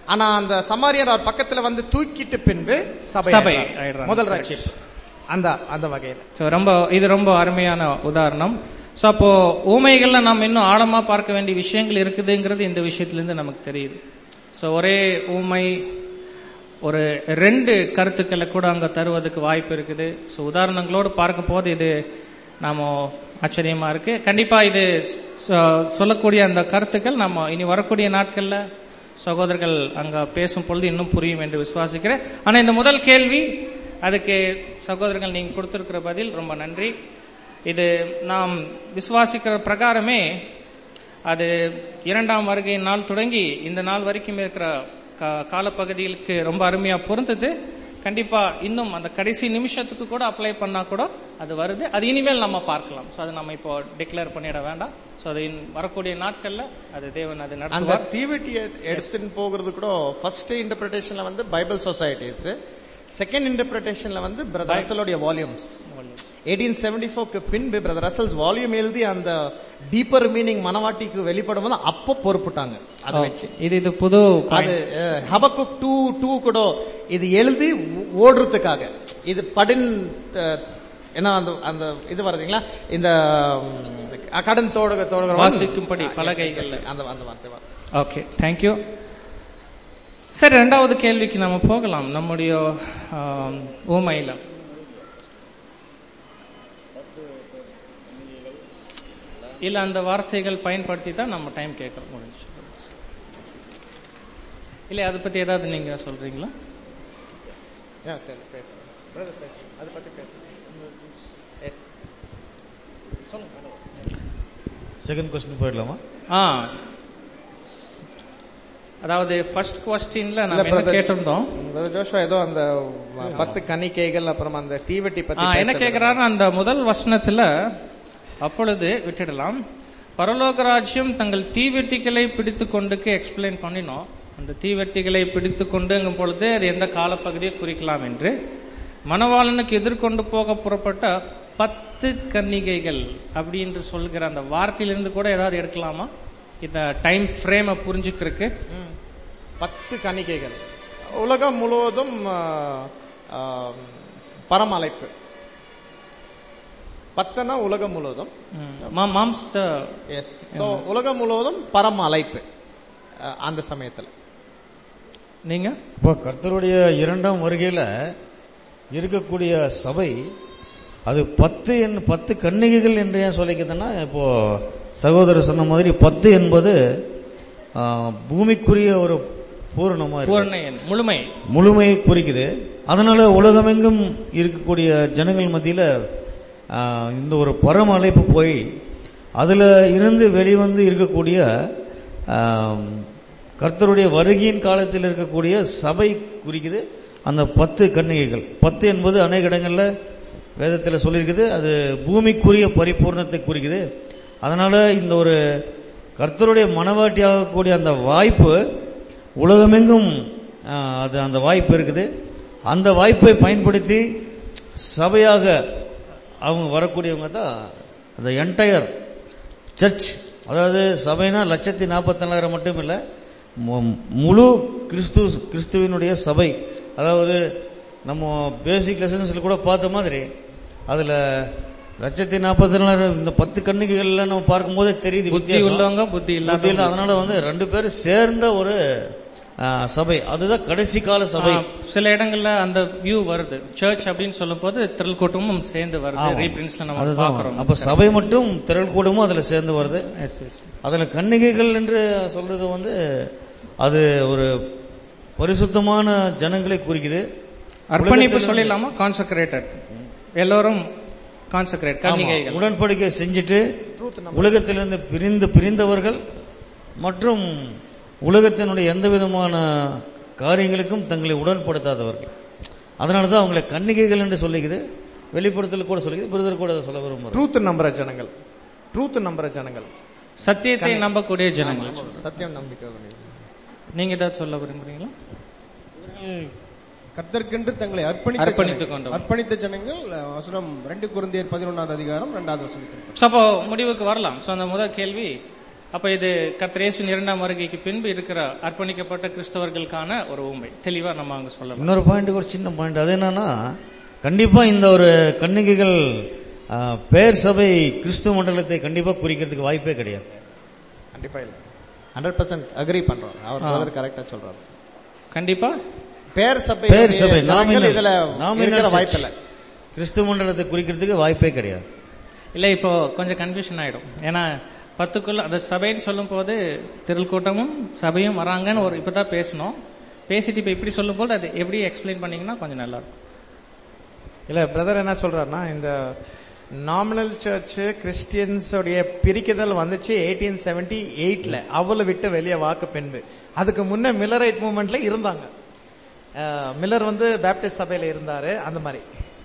ஆனா அந்த சமாரியர் அவர் பக்கத்துல வந்து தூக்கிட்டு பின்பு சபை ஆயிடுறாங்க. முதல் ரட்சிப்பு அந்த வகையில. இது ரொம்ப அருமையான உதாரணம். சோ அப்போ ஊமைகள்ல நாம் இன்னும் ஆழமா பார்க்க வேண்டிய விஷயங்கள் இருக்குதுங்கிறது இந்த விஷயத்திலிருந்து நமக்கு தெரியுது. சோ ஒரே ஊமை ஒரு 2 கருத்துக்களை கூட அங்க தருவதற்கு வாய்ப்பு இருக்குது. சோ உதாரணங்களோடு பார்க்கும் போது இது நாம ஆச்சரியமா இருக்கு. கண்டிப்பா இது சொல்லக்கூடிய அந்த கருத்துக்கள் நம்ம இனி வரக்கூடிய நாட்கள்ல சகோதரர்கள் அங்க பேசும் பொழுது இன்னும் புரியும் என்று விசுவாசிக்கிறேன். ஆனா இந்த முதல் கேள்வி, அதுக்கு சகோதரர்கள் நீங்க கொடுத்திருக்கிற பதில் ரொம்ப நன்றி. இது நாம் விசுவாசிக்கிற பிரகாரமே அது 2ஆம் வருகையின் நாள் தொடங்கி இந்த நாள் வரைக்கும் இருக்கிற காலப்பகுதிகளுக்கு ரொம்ப அருமையா பொருந்தது. கண்டிப்பா இன்னும் அந்த கடைசி நிமிஷத்துக்கு கூட அப்ளை பண்ணா கூட அது வருது. அது இனிமேல் நம்ம பார்க்கலாம். சோ அது நம்ம இப்போ டிக்ளேர் பண்ணிட வேண்டாம். சோ அது வரக்கூடிய நாட்கள்ல அது தேவன் அது நடத்துவார். அந்த தீவெட்டியை எடுத்துட்டு போகிறது கூட ஃபர்ஸ்ட் இன்டர்பிரேஷன்ல வந்து பைபிள் சொசைட்டிஸ், செகண்ட் இன்டர்பிரேஷன்ல வந்து பிரதர் ரசலுடைய வால்யூம்ஸ். 1874க்கு பின்பு பிரதர் ரசல்ஸ் வால்யூம் எழுதி அந்த டீப்பர் மீனிங் மனவாட்டிக்கு வெளிப்படும் போது அப்போ பொறுப்புட்டாங்க. அதை வச்சு இது புது அது ஹபக்குக் 2 கூட இது எழுதி ஓடுறதுக்காக இது படின் ஏன்னா அந்த இது வருதுங்களா, இந்த கடன் தோடுகிற வாசிக்கும்படி பலகைகள் அந்த வார்த்தை. Okay, thank you. சரி, 2வது கேள்விக்கு நம்ம போகலாம். நம்முடைய ஊமையில இல்ல அந்த வார்த்தைகள் பயன்படுத்தி தான் நம்ம டைம் கேட்க முடிஞ்சு. இல்ல அதை பத்தி ஏதாவது நீங்க சொல்றீங்களா? சரி, பேசுங்க பிரதர், பேசுங்க அதை பத்தி பேசுங்க. எஸ் சொல்லுங்க. செகண்ட் क्वेश्चन போயிடலாமா? அதாவது ஃபர்ஸ்ட் क्वेश्चनல நம்ம என்ன கேட்டிருந்தோம், ஜோஷுவா ஏதோ அந்த 10 கன்னிகைகள் அப்புறம் அந்த தீவெட்டி பத்தி என்ன கேக்குறாரு அந்த முதல் வசனத்துல, அப்பொழுது விட்டுடலாம், பரலோக ராஜ்யம் தங்கள் தீவெட்டிகளை பிடித்துக் கொண்டுக்கு எக்ஸ்பிளைன் பண்ணினோம். அந்த தீவெட்டிகளை பிடித்துக் கொண்டுங்கும் பொழுது அது எந்த காலப்பகுதியை குறிக்கலாம் என்று, மணவாளனுக்கு எதிர்கொண்டு போக புறப்பட்ட 10 கன்னிகைகள் அப்படின்னு சொல்கிற அந்த வார்த்தையிலிருந்து கூட ஏதாவது எடுக்கலாமா இந்த டைம் ஃப்ரேமை புரிஞ்சுக்கிறதுக்கு? 10 கன்னிகைகள் உலகம் முழுவதும் பரமழைப்பு. 10னா உலகம் முழுவதும் உலகம் முழுவதும் பரம அழைப்பு. அந்த சமயத்துல நீங்க இப்போ கர்த்தருடைய 2ஆம் வருகையில இருக்கக்கூடிய சபை அது 10 கன்னிகைகள் என்று ஏன் சொல்லிக்குதுன்னா, இப்போ சகோதரர் சொன்ன மாதிரி 10 என்பது பூமிக்குரிய ஒரு முழுமையை குறிக்குது. அதனால உலகமெங்கும் இருக்கக்கூடிய ஜனங்கள் மத்தியில இந்த ஒரு பரம அழைப்பு போய் அதுல இருந்து வெளிவந்து இருக்கக்கூடிய கர்த்தருடைய வருகையின் காலத்தில் இருக்கக்கூடிய சபை குறிக்குது அந்த 10 கன்னிகைகள். 10 என்பது அநேக இடங்கள்ல வேதத்தில் சொல்லியிருக்குது. அது பூமிக்குரிய பரிபூர்ணத்தை குறிக்குது. அதனால இந்த ஒரு கர்த்தருடைய மனவாட்டி ஆகக்கூடிய அந்த வாய்ப்பு உலகமெங்கும் அது அந்த வாய்ப்பு இருக்குது. அந்த வாய்ப்பை பயன்படுத்தி சபையாக அவங்க வரக்கூடியவங்க தான் அந்த என்டையர் சர்ச். அதாவது சபைனா 1,44,000 மட்டும் இல்லை, முழு கிறிஸ்துவினுடைய சபை. அதாவது நம்ம பேசிக் லெசன்ஸ்ல கூட பார்த்த மாதிரி அதுல 1,44,000 இந்த 10 கன்னிகைகள்ல நம்ம பார்க்கும் போதே தெரியுது புத்தி உள்ளவங்க புத்தி இல்ல. அதனால வந்து 2 பேரும் சேர்ந்த ஒரு சபை, அதுதான் கடைசி கால சபை. சில இடங்கள்ல அந்த வியூ வருது, சர்ச் அப்படின்னு சொல்லும் போது திரள் கூட்டமும் சேர்ந்து வருது. ரீபிரிண்ட்ஸ்ல நம்ம பார்க்கிறோம். அப்ப சபை மட்டும் திரள் கூட்டமும் அதுல சேர்ந்து வருது. அதுல கன்னிகைகள் என்று சொல்றது வந்து அது ஒரு பரிசுத்தமான ஜனங்களை குறிக்குது. அர்ப்பணிப்பு சொல்லிடலாமா? கான்சக்ரேட்டட், எல்லாரும் கான்சக்ரேட் கன்னிகைகள். உடன்படிக்கை செஞ்சுட்டு உலகத்திலிருந்து பிரிந்தவர்கள் மற்றும் உலகத்தினுடைய எந்த விதமான காரியங்களுக்கும் தங்களை உடன்படுத்தாதவர்கள். அதனாலதான் அவங்களை கன்னிகைகள் என்று சொல்லிக்குது. வெளிப்படுத்தல் கூட சொல்லிக்குது. பிரதர் கூட சொல்ல விரும்புகிறோம். ட்ரூத் நம்புற ஜனங்கள், சத்தியத்தை நம்பக்கூடிய ஜனங்கள், சத்தியம் நம்பிக்கை. நீங்க ஏதாவது சொல்ல விரும்புறீங்களா? கர்த்தருக்கென்று தங்களை அர்ப்பணித்த ஜனங்கள். வசனம் 2 கொரிந்தியர் 11ஆம் அதிகாரம் 2வது வசனத்தில். அப்போ முடிவுக்கு வரலாம். அந்த முதல் கேள்வி, அப்ப இது கர்த்தர் இயேசுவின் இரண்டாம் வருகைக்கு பின்பு இருக்கிற அர்ப்பணிக்கப்பட்ட கிறிஸ்தவர்களுக்கான ஒரு ஊமை. தெளிவா நம்ம அங்க சொல்லலாம். இன்னொரு பாயிண்ட், ஒரு சின்ன பாயிண்ட், அது என்னன்னா கண்டிப்பா இந்த ஒரு கன்னிகைகள் பேர் சபை கிறிஸ்துவ மண்டலத்தை கண்டிப்பா குறிக்கிறதுக்கு வாய்ப்பே கிடையாது. கண்டிப்பா இல்ல. 100% அக்ரி பண்றோம். அவர் பிரதர் கரெக்டா சொல்றாரு. கண்டிப்பா பேர் சபை இதுல வாய்ப்பு இல்ல. கிறிஸ்துவ மண்டலத்தை குறிக்கிறதுக்கு வாய்ப்பே கிடையாது. இல்ல, இப்போ கொஞ்சம் கன்ஃபியூஷன் ஆயிடும். ஏன்னா 10க்குள்ள அந்த சபைன்னு சொல்லும் போது திரள் கூட்டமும் சபையும் வராங்கன்னு ஒரு இப்பதான் பேசணும். பேசிட்டு இப்ப இப்படி சொல்லும் போது அது எப்படி எக்ஸ்பிளைன் பண்ணீங்கன்னா கொஞ்சம் நல்லா இருக்கும். இல்ல பிரதர் என்ன சொல்றாருன்னா, இந்த நாமினல் சர்ச் கிறிஸ்டியன்ஸ் உடைய பிரிக்குதல் வந்துச்சு 1878ல. அவளை விட்டு வெளியே வாக்கு பின்பு. அதுக்கு முன்ன மில்லரைட் மூவ்மெண்ட்ல இருந்தாங்க. மில்லர் பேப்டிஸ்ட் சபையில இருந்தாரு. அந்த மாதிரி.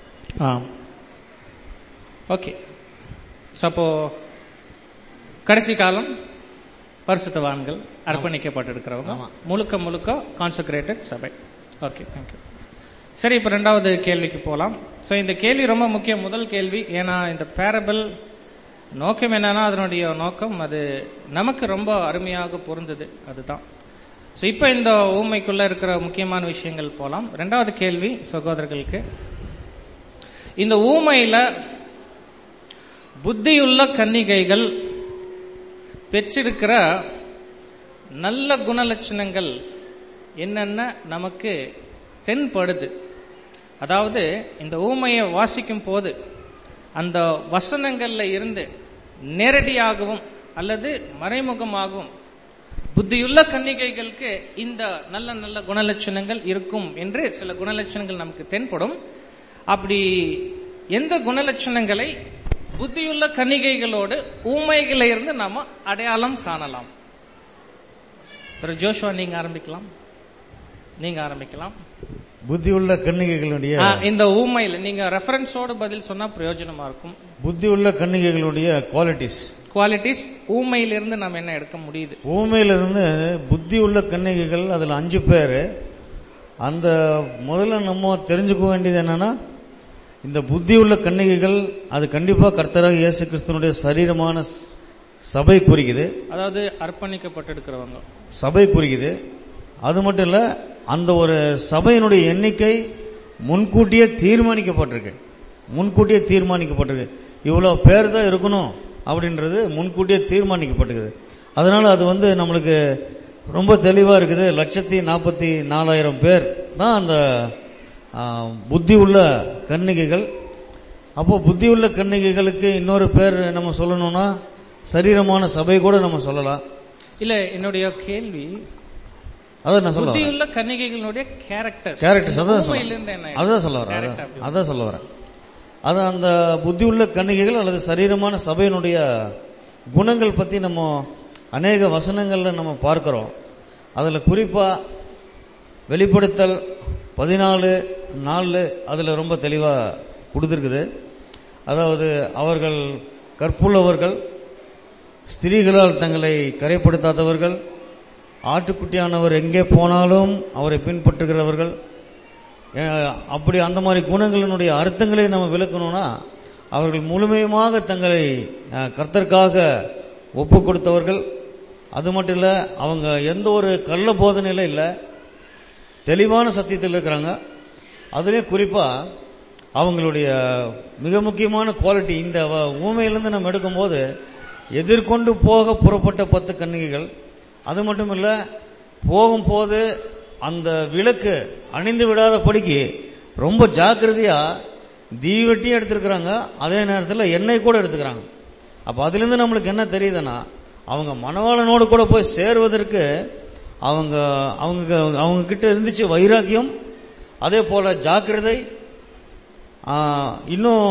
ஓகே. அப்போ கடைசி காலம் பரிசுத்தவான்கள் அர்ப்பணிக்கப்பட்டிருக்கிறவங்க முழுக்க முழுக்க கான்செக்ரேட்டட் சபை. Okay, thank you. சரி, இப்ப 2வது கேள்விக்கு போலாம். சோ இந்த கேள்வி ரொம்ப முக்கியம், முதல் கேள்வி. ஏன்னா இந்த பேரபிள் நோக்கம் என்னன்னா, அதனுடைய நோக்கம் அது நமக்கு ரொம்ப அருமையாக பொருந்தது. அதுதான். சோ இப்ப இந்த ஊமைக்குள்ள இருக்கிற முக்கியமான விஷயங்கள் போலாம். 2வது கேள்வி சகோதரர்களுக்கு, இந்த ஊமையில புத்தியுள்ள கன்னிகைகள் பெற்றிருக்கிற நல்ல குணலட்சணங்கள் என்னென்ன நமக்கு தென்படுது? அதாவது இந்த ஊமையை வாசிக்கும் போது அந்த வசனங்கள்ல இருந்து நேரடியாகவும் அல்லது மறைமுகமாகவும் புத்தியுள்ள கன்னிகைகளுக்கு இந்த நல்ல நல்ல குணலட்சணங்கள் இருக்கும் என்று சில குணலட்சணங்கள் நமக்கு தென்படும். அப்படி எந்த குணலட்சணங்களை புத்தியுள்ள கன்னிகைகளோடு ஊமைகளை இருந்து நாம அடையாளம் காணலாம்? ஜோஷுவா, நீங்க ஆரம்பிக்கலாம். புத்தியுள்ள கன்னிகைகளுடைய இந்த ஊமையில நீங்க ரெஃபரன்ஸோட பதில் சொன்னா பிரயோஜனமா இருக்கும். புத்தியுள்ள கன்னிகைகளுடைய குவாலிட்டிஸ் ஊமையிலிருந்து நாம என்ன எடுக்க முடியுது? ஊமையிலிருந்து புத்தியுள்ள கன்னிகைகள் அதுல 5 பேரு. அந்த முதல்ல நம்ம தெரிஞ்சுக்க வேண்டியது என்னன்னா, இந்த புத்தியுள்ள கன்னிகைகள் அது கண்டிப்பா கர்த்தராகிய இயேசு கிறிஸ்துவினுடைய சரீரமான சபை குறிக்குது. அதாவது அர்ப்பணிக்கப்பட்டிருக்கிறவங்க சபை குறிக்குது. அது மட்டும் இல்ல, அந்த ஒரு சபையினுடைய எண்ணிக்கை முன்கூட்டியே தீர்மானிக்கப்பட்டிருக்கு. இவ்வளவு பேர் தான் இருக்கணும் அப்படின்றது முன்கூட்டியே தீர்மானிக்கப்பட்டிருக்குது. அதனால அது நம்மளுக்கு ரொம்ப தெளிவா இருக்குது. 1,44,000 பேர் தான் அந்த புத்தி உள்ள கன்னிகைகள். அப்போ புத்தி உள்ள கன்னிகைகளுக்கு இன்னொரு பேர் நம்ம சொல்லணும்னா சரீரமான சபை கூட நம்ம சொல்லலாம். இல்ல, என்னுடைய கேள்வி அதான் நான் சொல்ல புத்தியுள்ள கன்னிகைகளுடைய கேரக்டர்ஸ் அதான் சொல்ல வரேன். அது அந்த புத்தி உள்ள கன்னிகைகள் அல்லது சரீரமான சபையினுடைய குணங்கள் பத்தி நம்ம அநேக வசனங்கள்ல நம்ம பார்க்கிறோம். அதுல குறிப்பா வெளிப்படுத்தல் 14:4 அதுல ரொம்ப தெளிவா கொடுத்திருக்குது. அதாவது அவர்கள் கற்புள்ளவர்கள், ஸ்திரீகளால் தங்களை கரைப்படுத்தாதவர்கள், ஆட்டுக்குட்டியானவர் எங்கே போனாலும் அவரை பின்பற்றுகிறவர்கள். அப்படி அந்த மாதிரி குணங்களினுடைய அர்த்தங்களை நம்ம விளக்கணும்னா, அவர்கள் முழுமையுமாக தங்களை கர்த்தருக்காக ஒப்பு கொடுத்தவர்கள். அது மட்டும் இல்ல, அவங்க எந்த ஒரு கள்ள போதனையில இல்ல, தெளிவான சத்தியத்தில் இருக்கிறாங்க. அதுலேயே குறிப்பா அவங்களுடைய மிக முக்கியமான குவாலிட்டி இந்த ஊமையிலிருந்து நம்ம எடுக்கும்போது, எதிர்கொண்டு போக புறப்பட்ட 10 கன்னிகைகள். அது மட்டும் இல்ல, போகும்போது அந்த விளக்கு அணிந்து விடாதபடிக்கு ரொம்ப ஜாக்கிரதையா தீவெட்டியும் எடுத்திருக்கிறாங்க. அதே நேரத்தில் எண்ணெய் கூட எடுத்துக்கிறாங்க. அப்ப அதுல இருந்து நம்மளுக்கு என்ன தெரியுதுன்னா, அவங்க மணவாளனோடு கூட போய் சேருவதற்கு அவங்க கிட்ட இருந்துச்சு வைராக்கியம், அதே போல ஜாக்கிரதை, இன்னும்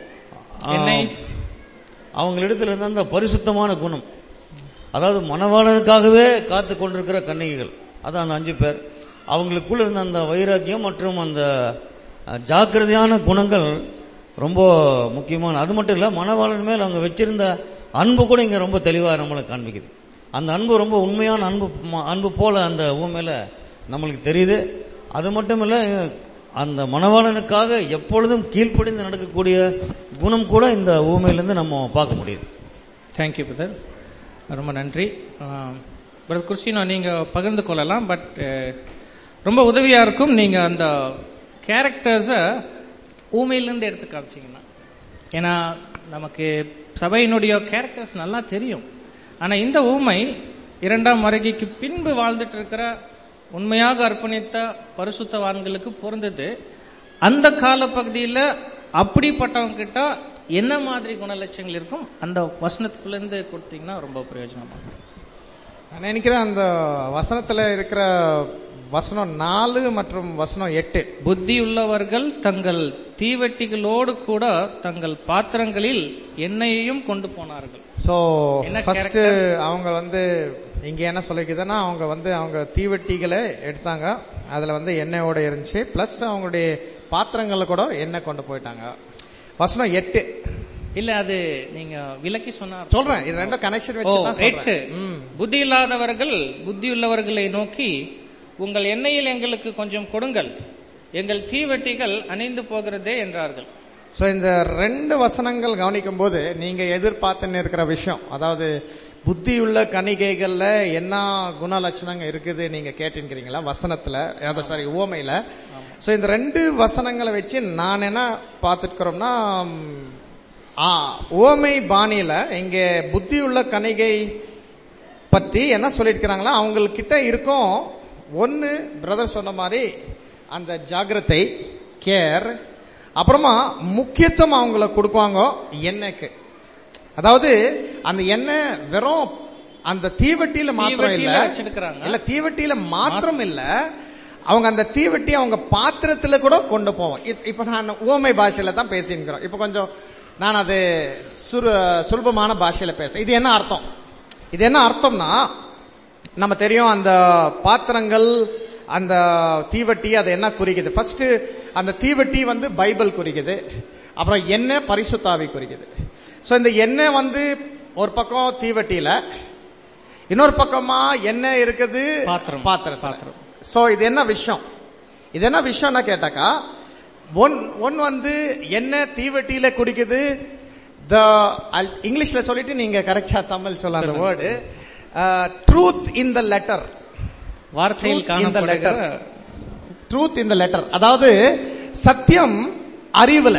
அவங்களிடத்துல இருந்த அந்த பரிசுத்தமான குணம். அதாவது மணவாளனுக்காகவே காத்து கொண்டிருக்கிற கன்னிகைகள், அதான் அந்த 5 பேர். அவங்களுக்குள்ள இருந்த அந்த வைராக்கியம் மற்றும் அந்த ஜாக்கிரதையான குணங்கள் ரொம்ப முக்கியமான. அது மட்டும் இல்ல, மணவாளன் மேல் அவங்க வச்சிருந்த அன்பு கூட இங்க ரொம்ப தெளிவா நம்மளை காண்பிக்குது. அந்த அன்பு ரொம்ப உண்மையான அன்பு போல அந்த ஊமையில நம்மளுக்கு தெரியுது. அது மட்டும் இல்ல, அந்த மணவாளனுக்காக எப்பொழுதும் கீழ்ப்படிந்து நடக்கக்கூடிய குணம் கூட இந்த ஊமையிலிருந்து நம்ம பார்க்க முடியுது. Thank you brother. ரொம்ப நன்றி. பிரதர் கிறிஸ்டினோ, நீங்க பகிர்ந்து கொள்ளலாம். பட் ரொம்ப உதவியா இருக்கும் நீங்க அந்த கேரக்டர்ஸ ஊமையிலிருந்து எடுத்து காமிச்சீங்கன்னா. ஏன்னா நமக்கு சபையினுடைய கேரக்டர்ஸ் நல்லா தெரியும். ஆனா இந்த ஊமை 2ஆம் வருகைக்கு பின்பு வாழ்ந்துட்டு இருக்கிற உண்மையாக அர்ப்பணித்த பரிசுத்தவான்களுக்கு பொருந்தது. அந்த காலப்பகுதியில் அப்படிப்பட்டவங்க கிட்ட என்ன மாதிரி குணலட்சங்கள் இருக்கும் அந்த வசனத்துக்குள்ள இருந்து கொடுத்தீங்கன்னா ரொம்ப பிரயோஜனமா. நான் நினைக்கிறேன் அந்த வசனத்துல இருக்கிற வசனம் 4 மற்றும் வசனம் 8, புத்தி உள்ளவர்கள் தங்கள் தீவெட்டிகளோடு கூட தங்கள் பாத்திரங்களில் எண்ணெயையும் கொண்டு போனார்கள். சோ ஃபர்ஸ்ட் அவங்க இங்க என்ன சொல்லிக்குதுன்னா, அவங்க தீவெட்டிகளை எடுத்தாங்க, அதுல எண்ணெயோட இருந்துச்சு, பிளஸ் அவங்களுடைய பாத்திரங்களை கூட எண்ணெய் கொண்டு போயிட்டாங்க. வசனம் 8 இல்ல, அது நீங்க விலக்கி சொன்னார். சொல்றேன், இது ரெண்டும் கனெக்ஷன் வச்சு தான் சொல்றேன். 8 புத்தி இல்லாதவர்கள் புத்தியுள்ளவர்களை நோக்கி, உங்கள் எண்ணெயில் எங்களுக்கு கொஞ்சம் கொடுங்கள், எங்கள் தீவெட்டிகள் அணைந்து போகிறதே என்றார்கள். சோ இந்த 2 வசனங்கள் கவனிக்கும் போது நீங்க எதிர்பார்த்துன்னு இருக்கிற விஷயம், அதாவது புத்தியுள்ள கணிகைகள்ல என்ன குணலட்சணங்கள் இருக்குது நீங்க கேட்டுக்கிறீங்களா வசனத்துல, சாரி உவமையில. சோ இந்த 2 வசனங்களை வச்சு நான் என்ன பார்த்துக்கிறோம்னா, உவமை பாணியில இங்க புத்தியுள்ள கணிகை பத்தி என்ன சொல்லிருக்கிறாங்களா, அவங்ககிட்ட இருக்கும் ஒன்னு பிரதர் சொன்ன மாதிரி அந்த ஜாகிரதை, கேர், அப்புறமா முக்கியத்துவம் அவங்கள கொடுக்குவாங்க எண்ணெய்க்கு. அதாவது அந்த எண்ணெய் வெறும் அந்த தீவெட்டியில மாத்திரம் இல்ல தீவெட்டியில மாத்திரம் இல்ல, அவங்க அந்த தீவெட்டி அவங்க பாத்திரத்துல கூட கொண்டு போவோம். இப்ப நான் உவமை பாஷையில தான் பேசிக்கிறோம். இப்ப கொஞ்சம் நான் அது சுலபமான பாஷையில பேசுறேன். இது என்ன அர்த்தம்? இது என்ன அர்த்தம்னா, நம்ம தெரியும் அந்த பாத்திரங்கள், அந்த தீவெட்டி அது என்ன குறிக்குது? ஃபர்ஸ்ட் அந்த தீவெட்டி பைபிள் குறிக்குது, அப்புறம் எண்ணெய் பரிசுத்தாவி குறிக்குது. சோ இந்த எண்ணெய் ஒரு பக்கம் தீவெட்டியில, இன்னொரு பக்கமா எண்ணெய் இருக்குது பாத்திரம். சோ இது என்ன விஷயம்? இது என்ன விஷயம்னா கேட்டாக்கா, ஒன் எண்ணெய் தீவெட்டியில குடிக்குது. இங்கிலீஷ்ல சொல்லிட்டு நீங்க கரெக்டா தமிழ் சொல்ல அந்த word, truth in the letter. வார்த்தையில் காணப்படுகிற ட்ரூத் இன் த லெட்டர், அதாவது சத்தியம் அறிவுல.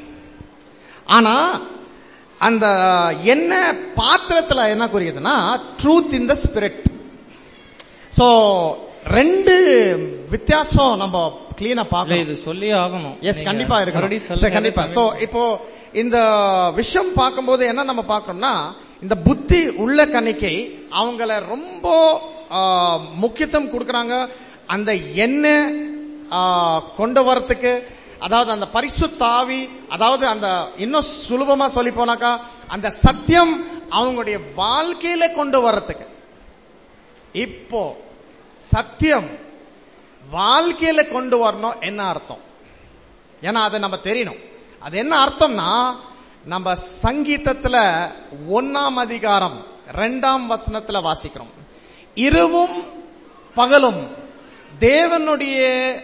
ஆனா அந்த என்ன பாத்திரத்துல என்ன குறிக்குதுன்னா, truth in the spirit. So 2 வித்தியாசம் நம்ம கிளீனா பார்க்கணும். இது சொல்லி ஆகணும். எஸ், கண்டிப்பா இருக்கு, கண்டிப்பா. சோ இப்போ இந்த விஷயம் பார்க்கும்போது என்ன நம்ம பார்க்கணும்னா, இந்த புத்தி உள்ள கணிக்கை அவங்கள ரொம்ப முக்கியத்துவம் கொடுக்கறாங்க அந்த எண்ணெய் கொண்டு வரத்துக்கு. அதாவது அந்த பரிசுத்தாவி, அதாவது அந்த இன்னும் சுலபமா சொல்லி போனாக்கா அந்த சத்தியம் அவங்களுடைய வாழ்க்கையில கொண்டு வரத்துக்கு. இப்போ சத்தியம் வாழ்க்கையில கொண்டு வரணும் என்ன அர்த்தம்? ஏன்னா அதை நம்ம தெரியணும். அது என்ன அர்த்தம்னா, நம்ம சங்கீதத்துல 1ஆம் அதிகாரம் 2ஆம் வசனத்துல வாசிக்கிறோம், இரவும் பகலும் தேவனுடைய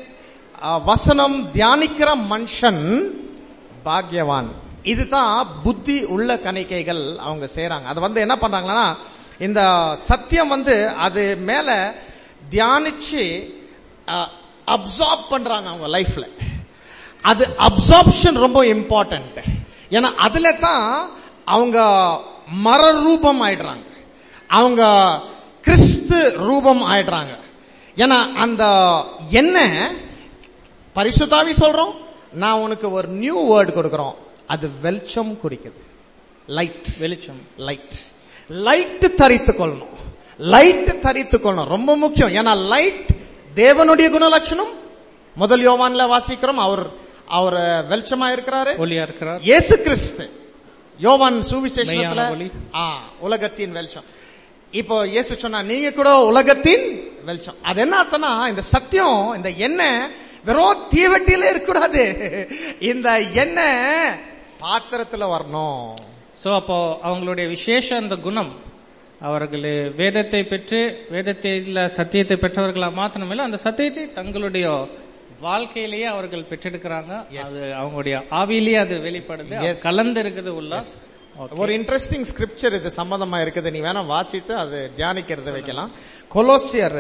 வசனம் தியானிக்கிற மனுஷன் பாக்யவான். இதுதான் புத்தி உள்ள கணிக்கைகள் அவங்க செய்றாங்க. அது என்ன பண்றாங்கன்னா, இந்த சத்தியம் அது மேல தியானிச்சு அப்சார்ப் பண்றாங்க அவங்க லைஃப்ல. அது அப்சார்ப்ஷன் ரொம்ப இம்பார்ட்டன்ட். ஏன்னா அதுல தான் அவங்க மர ரூபம் ஆயிடுறாங்க, அவங்க கிறிஸ்து ரூபம் ஆயிடுறாங்க. ஏன்னா அந்த என்ன பரிசுத்தாவி சொல்றோம், நான் உனக்கு ஒரு நியூ வேர்ட் கொடுக்கிறோம், அது வெளிச்சம் குறிக்குது. லைட், வெளிச்சம், லைட். லைட் தரித்து கொள்ளணும், லைட் தரித்து கொள்ளணும், ரொம்ப முக்கியம். ஏன்னா லைட் தேவனுடைய குணலட்சணம். முதல் யோவான்ல வாசிக்கிறோம், அவர் வெளிச்சமா இருக்கிறாரு, ஒளியா இருக்கிறார். இயேசு கிறிஸ்து யோவான் சுவிசேஷத்துல உலகத்தின் வெளிச்சம். இப்போ இயேசு சொன்னா நீங்க கூட உலகத்தின் வெளிச்சம். அது என்ன அர்த்தம்னா, இந்த சத்தியம், இந்த எண்ணெய் வெறும் தீவெட்டியில இருக்கக்கூடாது, இந்த எண்ணெய் பாத்திரத்துல வரணும். சோ அப்போ அவங்களுடைய விசேஷ அந்த குணம், அவர்கள் வேதத்தை பெற்று வேதத்தில் சத்தியத்தை பெற்றவர்களா மாத்திரமில்ல, அந்த சத்தியத்தை தங்களுடைய வாழ்க்கையிலேயே அவர்கள் பெற்றெடுக்கிறாங்க. அது அவங்களுடைய ஆவியிலேயே அது வெளிப்படுது, கலந்து இருக்குது உள்ள. ஒரு இன்ட்ரெஸ்டிங் ஸ்கிரிப்சர் இது சம்பந்தமா இருக்குது. நீ வேணா வாசித்து அது தியானிக்கிறது வைக்கலாம். கொலோசியர்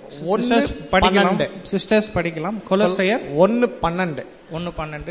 1:12. சிஸ்டர்ஸ் படிக்கலாம். கொலோசியர் 1:12.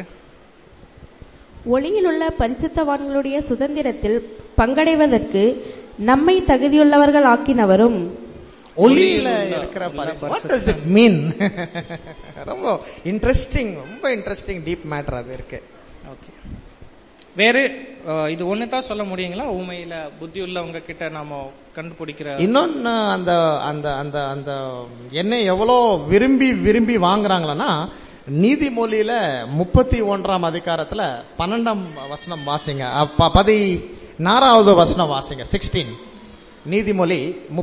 ஒளியிலுள்ள பரிசுத்தவான்களுடைய சுதந்திரத்தில் பங்கடைவதற்கு நம்மை தகுதியுள்ளவர்கள் ஆக்கினவரும். ஒளியில இருக்கிற வாட் டஸ் இட் மீன்? ரொம்ப இன்ட்ரெஸ்டிங் டீப் மேட்டர் அது இருக்கு. ஓகே, வேறு இது ஒண்ணு தான் சொல்ல முடியுங்களா? ஊமையில புத்தி உள்ளவங்க கிட்ட நாம கண்டுபிடிக்கிற இன்னொன்னு அந்த அந்த அந்த அந்த என்ன எவ்வளோ விரும்பி வாங்குறாங்களா, நீதிமொழியில 31ஆம் அதிகாரத்துல 12ஆம் வசனம் வாசிங்க, 16வது வசனம் வாசிங்க. 16 நீதிமொழி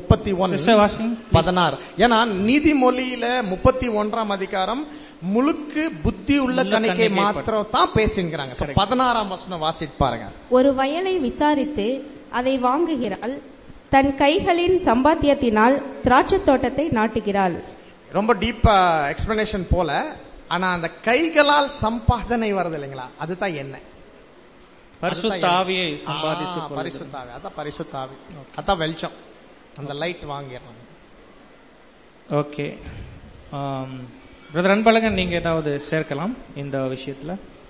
31:16. ஏன்னா நீதிமொழியில 31ஆம் அதிகாரம் முழுக்கு புத்தி உள்ள கணிக்கை மாத்திரம் தான் பேசுங்கிறாங்க. 16ஆம் வசனம் வாசிட்டு பாருங்க. ஒரு வயலை விசாரித்து அதை வாங்குகிறாள், தன் கைகளின் சம்பாத்தியத்தினால் திராட்சை தோட்டத்தை நாட்டுகிறாள். ரொம்ப டீப் எக்ஸ்பிளனேஷன் போல, ஆனா அந்த கைகளால் சம்பாதனை வருது இல்லைங்களா, அதுதான் என்ன? பரிசுத்த ஆவியை சம்பாதித்து பரிசுத்த ஆவி, அதான் பரிசுத்த ஆவி, அதான் வெளிச்சம். அந்த லைட் வாங்கிடுறாங்க. ஓகே, பிரதர் அன்பழகன், நீங்க ஏதாவது சேர்க்கலாம் இந்த விஷயத்துல?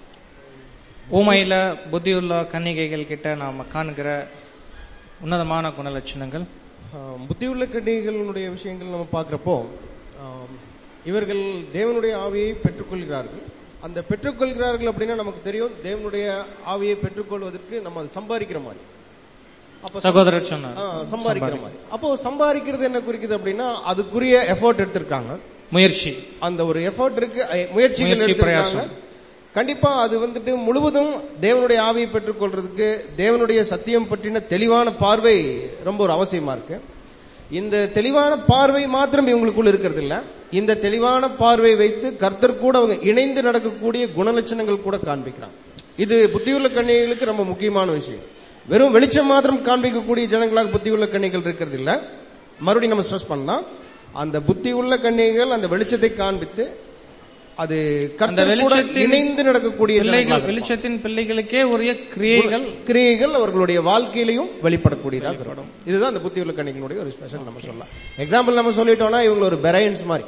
ஊமையில புத்தியுள்ள கன்னிகைகள் கிட்ட நாம காண்கிற உன்னதமான குணலட்சணங்கள். புத்தியுள்ள கன்னிகைகளுடைய விஷயங்கள் நம்ம பார்க்கிறப்போ, இவர்கள் தேவனுடைய ஆவியை பெற்றுக்கொள்கிறார்கள். அந்த பெற்றுக்கொள்கிறார்கள் அப்படின்னா நமக்கு தெரியும், தேவனுடைய ஆவியை பெற்றுக்கொள்வதற்கு நம்ம அதை சம்பாதிக்கிற மாதிரி. சகோதரர் சொன்னார் சம்பாதிக்கிற மாதிரி. அப்போ சம்பாதிக்கிறது என்ன குறிக்குது அப்படின்னா, அதுக்குரிய எஃபோர்ட் எடுத்திருக்காங்க, முயற்சி. அந்த ஒரு எஃபோர்ட் இருக்கு, முயற்சிகள் எடுத்திருக்காங்க. கண்டிப்பா அது வந்துட்டு முழுவதும் தேவனுடைய ஆவியை பெற்றுக்கொள்றதுக்கு தேவனுடைய சத்தியம் பற்றின தெளிவான பார்வை ரொம்ப ஒரு அவசியமா இருக்கு. இந்த தெளிவான பார்வை மாத்திரம் இவங்களுக்குள்ள இருக்கிறது இல்ல, இந்த தெளிவான பார்வை வைத்து கர்த்தர் கூட அவங்க இணைந்து நடக்கக்கூடிய குணலட்சணங்கள் கூட காண்பிக்கிறாங்க. இது புத்தியுள்ள கன்னிகைகளுக்கு ரொம்ப முக்கியமான விஷயம். வெறும் வெளிச்சம் மாத்திரம் காண்பிக்கக்கூடிய ஜனங்களாக புத்தியுள்ள கன்னிகைகள் இருக்கிறது இல்ல. மறுபடியும் நம்ம ஸ்ட்ரெஸ் பண்ணலாம், அந்த புத்தியுள்ள கன்னிகைகள் அந்த வெளிச்சத்தை காண்பித்து அது கர்த்தர் கூட இணைந்து நடக்கக்கூடிய வெளிச்சத்தின் பிள்ளைகளுக்கே உரிய கிரியைகள் அவர்களுடைய வாழ்க்கையிலையும் வெளிப்படக்கூடியதாக இருக்கணும். இதுதான் அந்த புத்தியுள்ள கன்னிகளுடைய ஒரு ஸ்பெஷல் நம்ம சொல்லலாம். எக்ஸாம்பிள் நம்ம சொல்லிட்டோம்னா, இவங்க ஒரு பெரைன்ஸ் மாதிரி.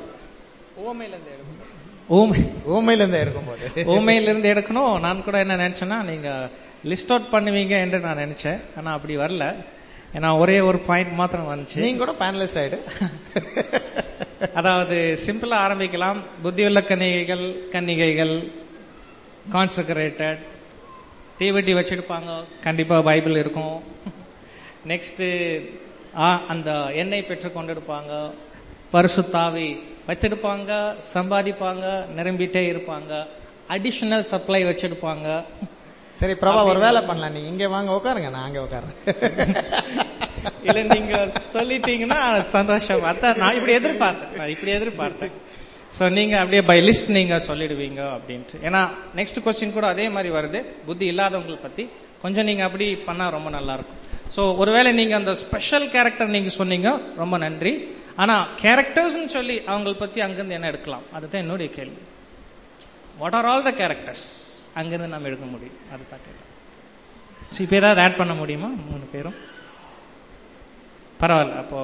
ஊமையிலிருந்து எடுக்கணும். நான் கூட என்ன நினைச்சேன்னா, நீங்க லிஸ்ட் அவுட் பண்ணுவீங்க என்று நான் நினைச்சேன். ஆனா அப்படி வரல, ஏன்னா ஒரே ஒரு பாயிண்ட் மாத்திரம் வந்துச்சு. நீங்க கூட பேனலிஸ்ட் ஆயிடு. அதாவது சிம்பிளா ஆரம்பிக்கலாம். புத்தியுள்ள கன்னிகைகள் கான்செக்ரேட்டட், தீவெட்டி வச்சிருப்பாங்க, கண்டிப்பா பைபிள் இருக்கும். நெக்ஸ்ட் அந்த எண்ணெய் பெற்று கொண்டிருப்பாங்க, பரிசுத்தாவி வச்சிருப்பாங்க, சம்பாதிப்பாங்க, நிரம்பிட்டே இருப்பாங்க, அடிஷனல் சப்ளை வச்சிருப்பாங்க. சரி பிரபா, ஒரு வேலை பண்ணலாம், நீங்க இங்க வாங்க உட்காருங்க, நான் அங்க உட்காருறேன். இல்ல நீங்க சொல்லிட்டீங்கன்னா சந்தோஷம். அதான் நான் இப்படி எதிர்பார்த்தேன். சோ நீங்க அப்படியே பை லிஸ்ட் நீங்க சொல்லிடுவீங்க அப்படின்ட்டு. ஏன்னா நெக்ஸ்ட் கொஸ்டின் கூட அதே மாதிரி வருது, புத்தி இல்லாதவங்களை பத்தி. கொஞ்சம் நீங்க அப்படி பண்ணா ரொம்ப நல்லா இருக்கும். சோ ஒருவேளை நீங்க அந்த ஸ்பெஷல் கேரக்டர் நீங்க சொன்னீங்க, ரொம்ப நன்றி. ஆனா கேரக்டர்ஸ் சொல்லி அவங்களை பத்தி அங்கிருந்து என்ன எடுக்கலாம், அதுதான் என்னுடைய கேள்வி. What are all the characters அங்கிருந்து நம்ம எடுக்க முடியும், அதுதான் கேட்கலாம். இப்ப ஏதாவது ஆட் பண்ண முடியுமா? 3 பேரும் பரவாயில்ல. அப்போ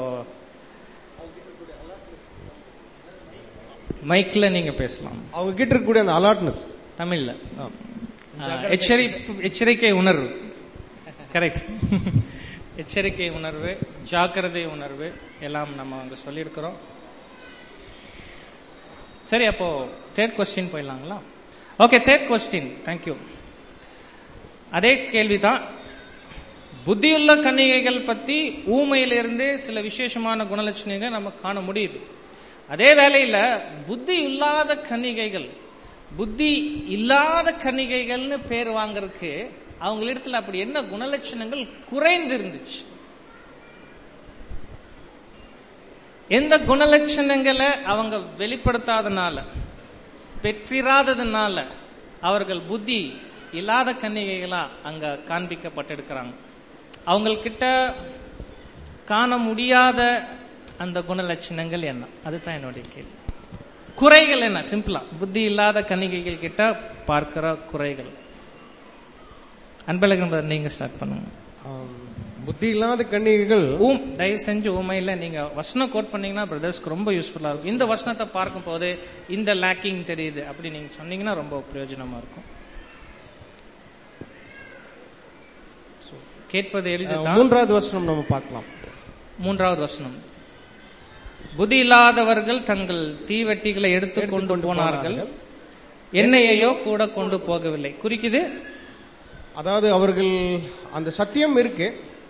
மைக்ல நீங்க பேசலாம். அவங்க கிட்ட இருக்கக்கூடிய அந்த அலர்ட்னஸ் தமிழ்ல எச்சரிக்கை உணர்வு, கரெக்ட். எச்சரிக்கை உணர்வு, ஜாக்கிரதை உணர்வு எல்லாம் நம்ம அங்க சொல்லியிருக்கிறோம். சரி, அப்போ தேர்ட் கொஸ்டின் போயிடலாங்களா? Okay, third question. தேங்க்யூ. அதே கேள்விதான். புத்தியுள்ள கன்னிகைகள் பத்தி ஊமையிலிருந்து சில விசேஷமான குணலட்சணங்கள் நம்ம காண முடியுது. அதே வேளையில புத்தி இல்லாத கன்னிகைகள், புத்தி இல்லாத கன்னிகைகள்னு பேர் வாங்கறதுக்கு அவங்களிடத்துல அப்படி என்ன குணலட்சணங்கள் குறைந்து இருந்துச்சு? எந்த குணலட்சணங்களை அவங்க வெளிப்படுத்தாதனால, பெற்றிராததுனால அவர்கள் புத்தி இல்லாத கன்னிகைகளா அங்க காண்பிக்கப்பட்டிருக்கிறாங்க? அவங்கக்கிட்ட காண முடியாத அந்த குணலட்சணங்கள் என்ன? அதுதான் என்னுடைய கேள்வி. குறைகள் என்ன? சிம்பிளா புத்தி இல்லாத கன்னிகைகள் கிட்ட பார்க்கிற குறைகள். அன்பழகன் brother, நீங்க ஸ்டார்ட் பண்ணுங்க. புத்தி இல்லாத கன்னிகைகள் தயவு செஞ்சு உண்மையில நீங்க வசனம் கோட் பண்ணீங்கன்னா பிரதர்ஸ்க்கு ரொம்ப யூஸ்ஃபுல்லா இருக்கும். இந்த வசனத்தை பார்க்கும் போது இந்த லேக்கிங் தெரியுது அப்படி நீங்க சொன்னீங்கன்னா ரொம்ப பிரயோஜனமா இருக்கும். கேட்பது எளிதுதான். 3வது வசனம் நம்ம பார்க்கலாம். 3வது வசனம், புத்தி இல்லாதவர்கள் தங்கள் தீவெட்டிகளை எடுத்துக்கொண்டு போனார்கள், எண்ணெயையோ கூட கொண்டு போகவில்லை. குறிக்குது, அதாவது அவர்கள் அந்த சத்தியம் இருக்கு,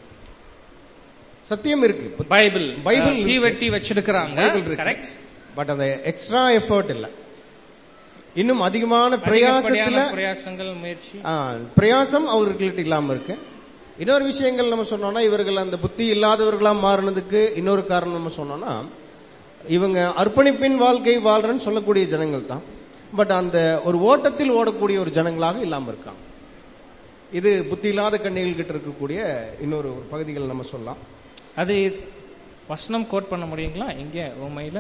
பைபிள் தீவெட்டி வச்சிருக்கிறாங்க, கரெக்ட். பட் அந்த எக்ஸ்ட்ரா எஃபர்ட் இல்ல, இன்னும் அதிகமான பிரயாசங்கள் முயற்சி பிரயாசம் அவர்கள்ட்ட இல்லாம இருக்கு. இன்னொரு விஷயங்கள் நம்ம சொன்னோம்னா, இவர்கள் அந்த புத்தி இல்லாதவர்களா மாறினதுக்கு இன்னொரு காரணம் நம்ம சொன்னோம்னா, இவங்க அர்ப்பணிப்பின் வாழ்க்கை வாழ்றன்னு சொல்லக்கூடிய ஜனங்கள் தான், பட் அந்த ஒரு ஓட்டத்தில் ஓடக்கூடிய ஒரு ஜனங்களாக இல்லாம இருக்காங்க. இது புத்தி இல்லாத கன்னிகள் கிட்ட இருக்கக்கூடிய இன்னொரு பகுதிகள் நம்ம சொல்லலாம். அது வசனம் கோட் பண்ண முடியுங்களா இங்க உண்மையில?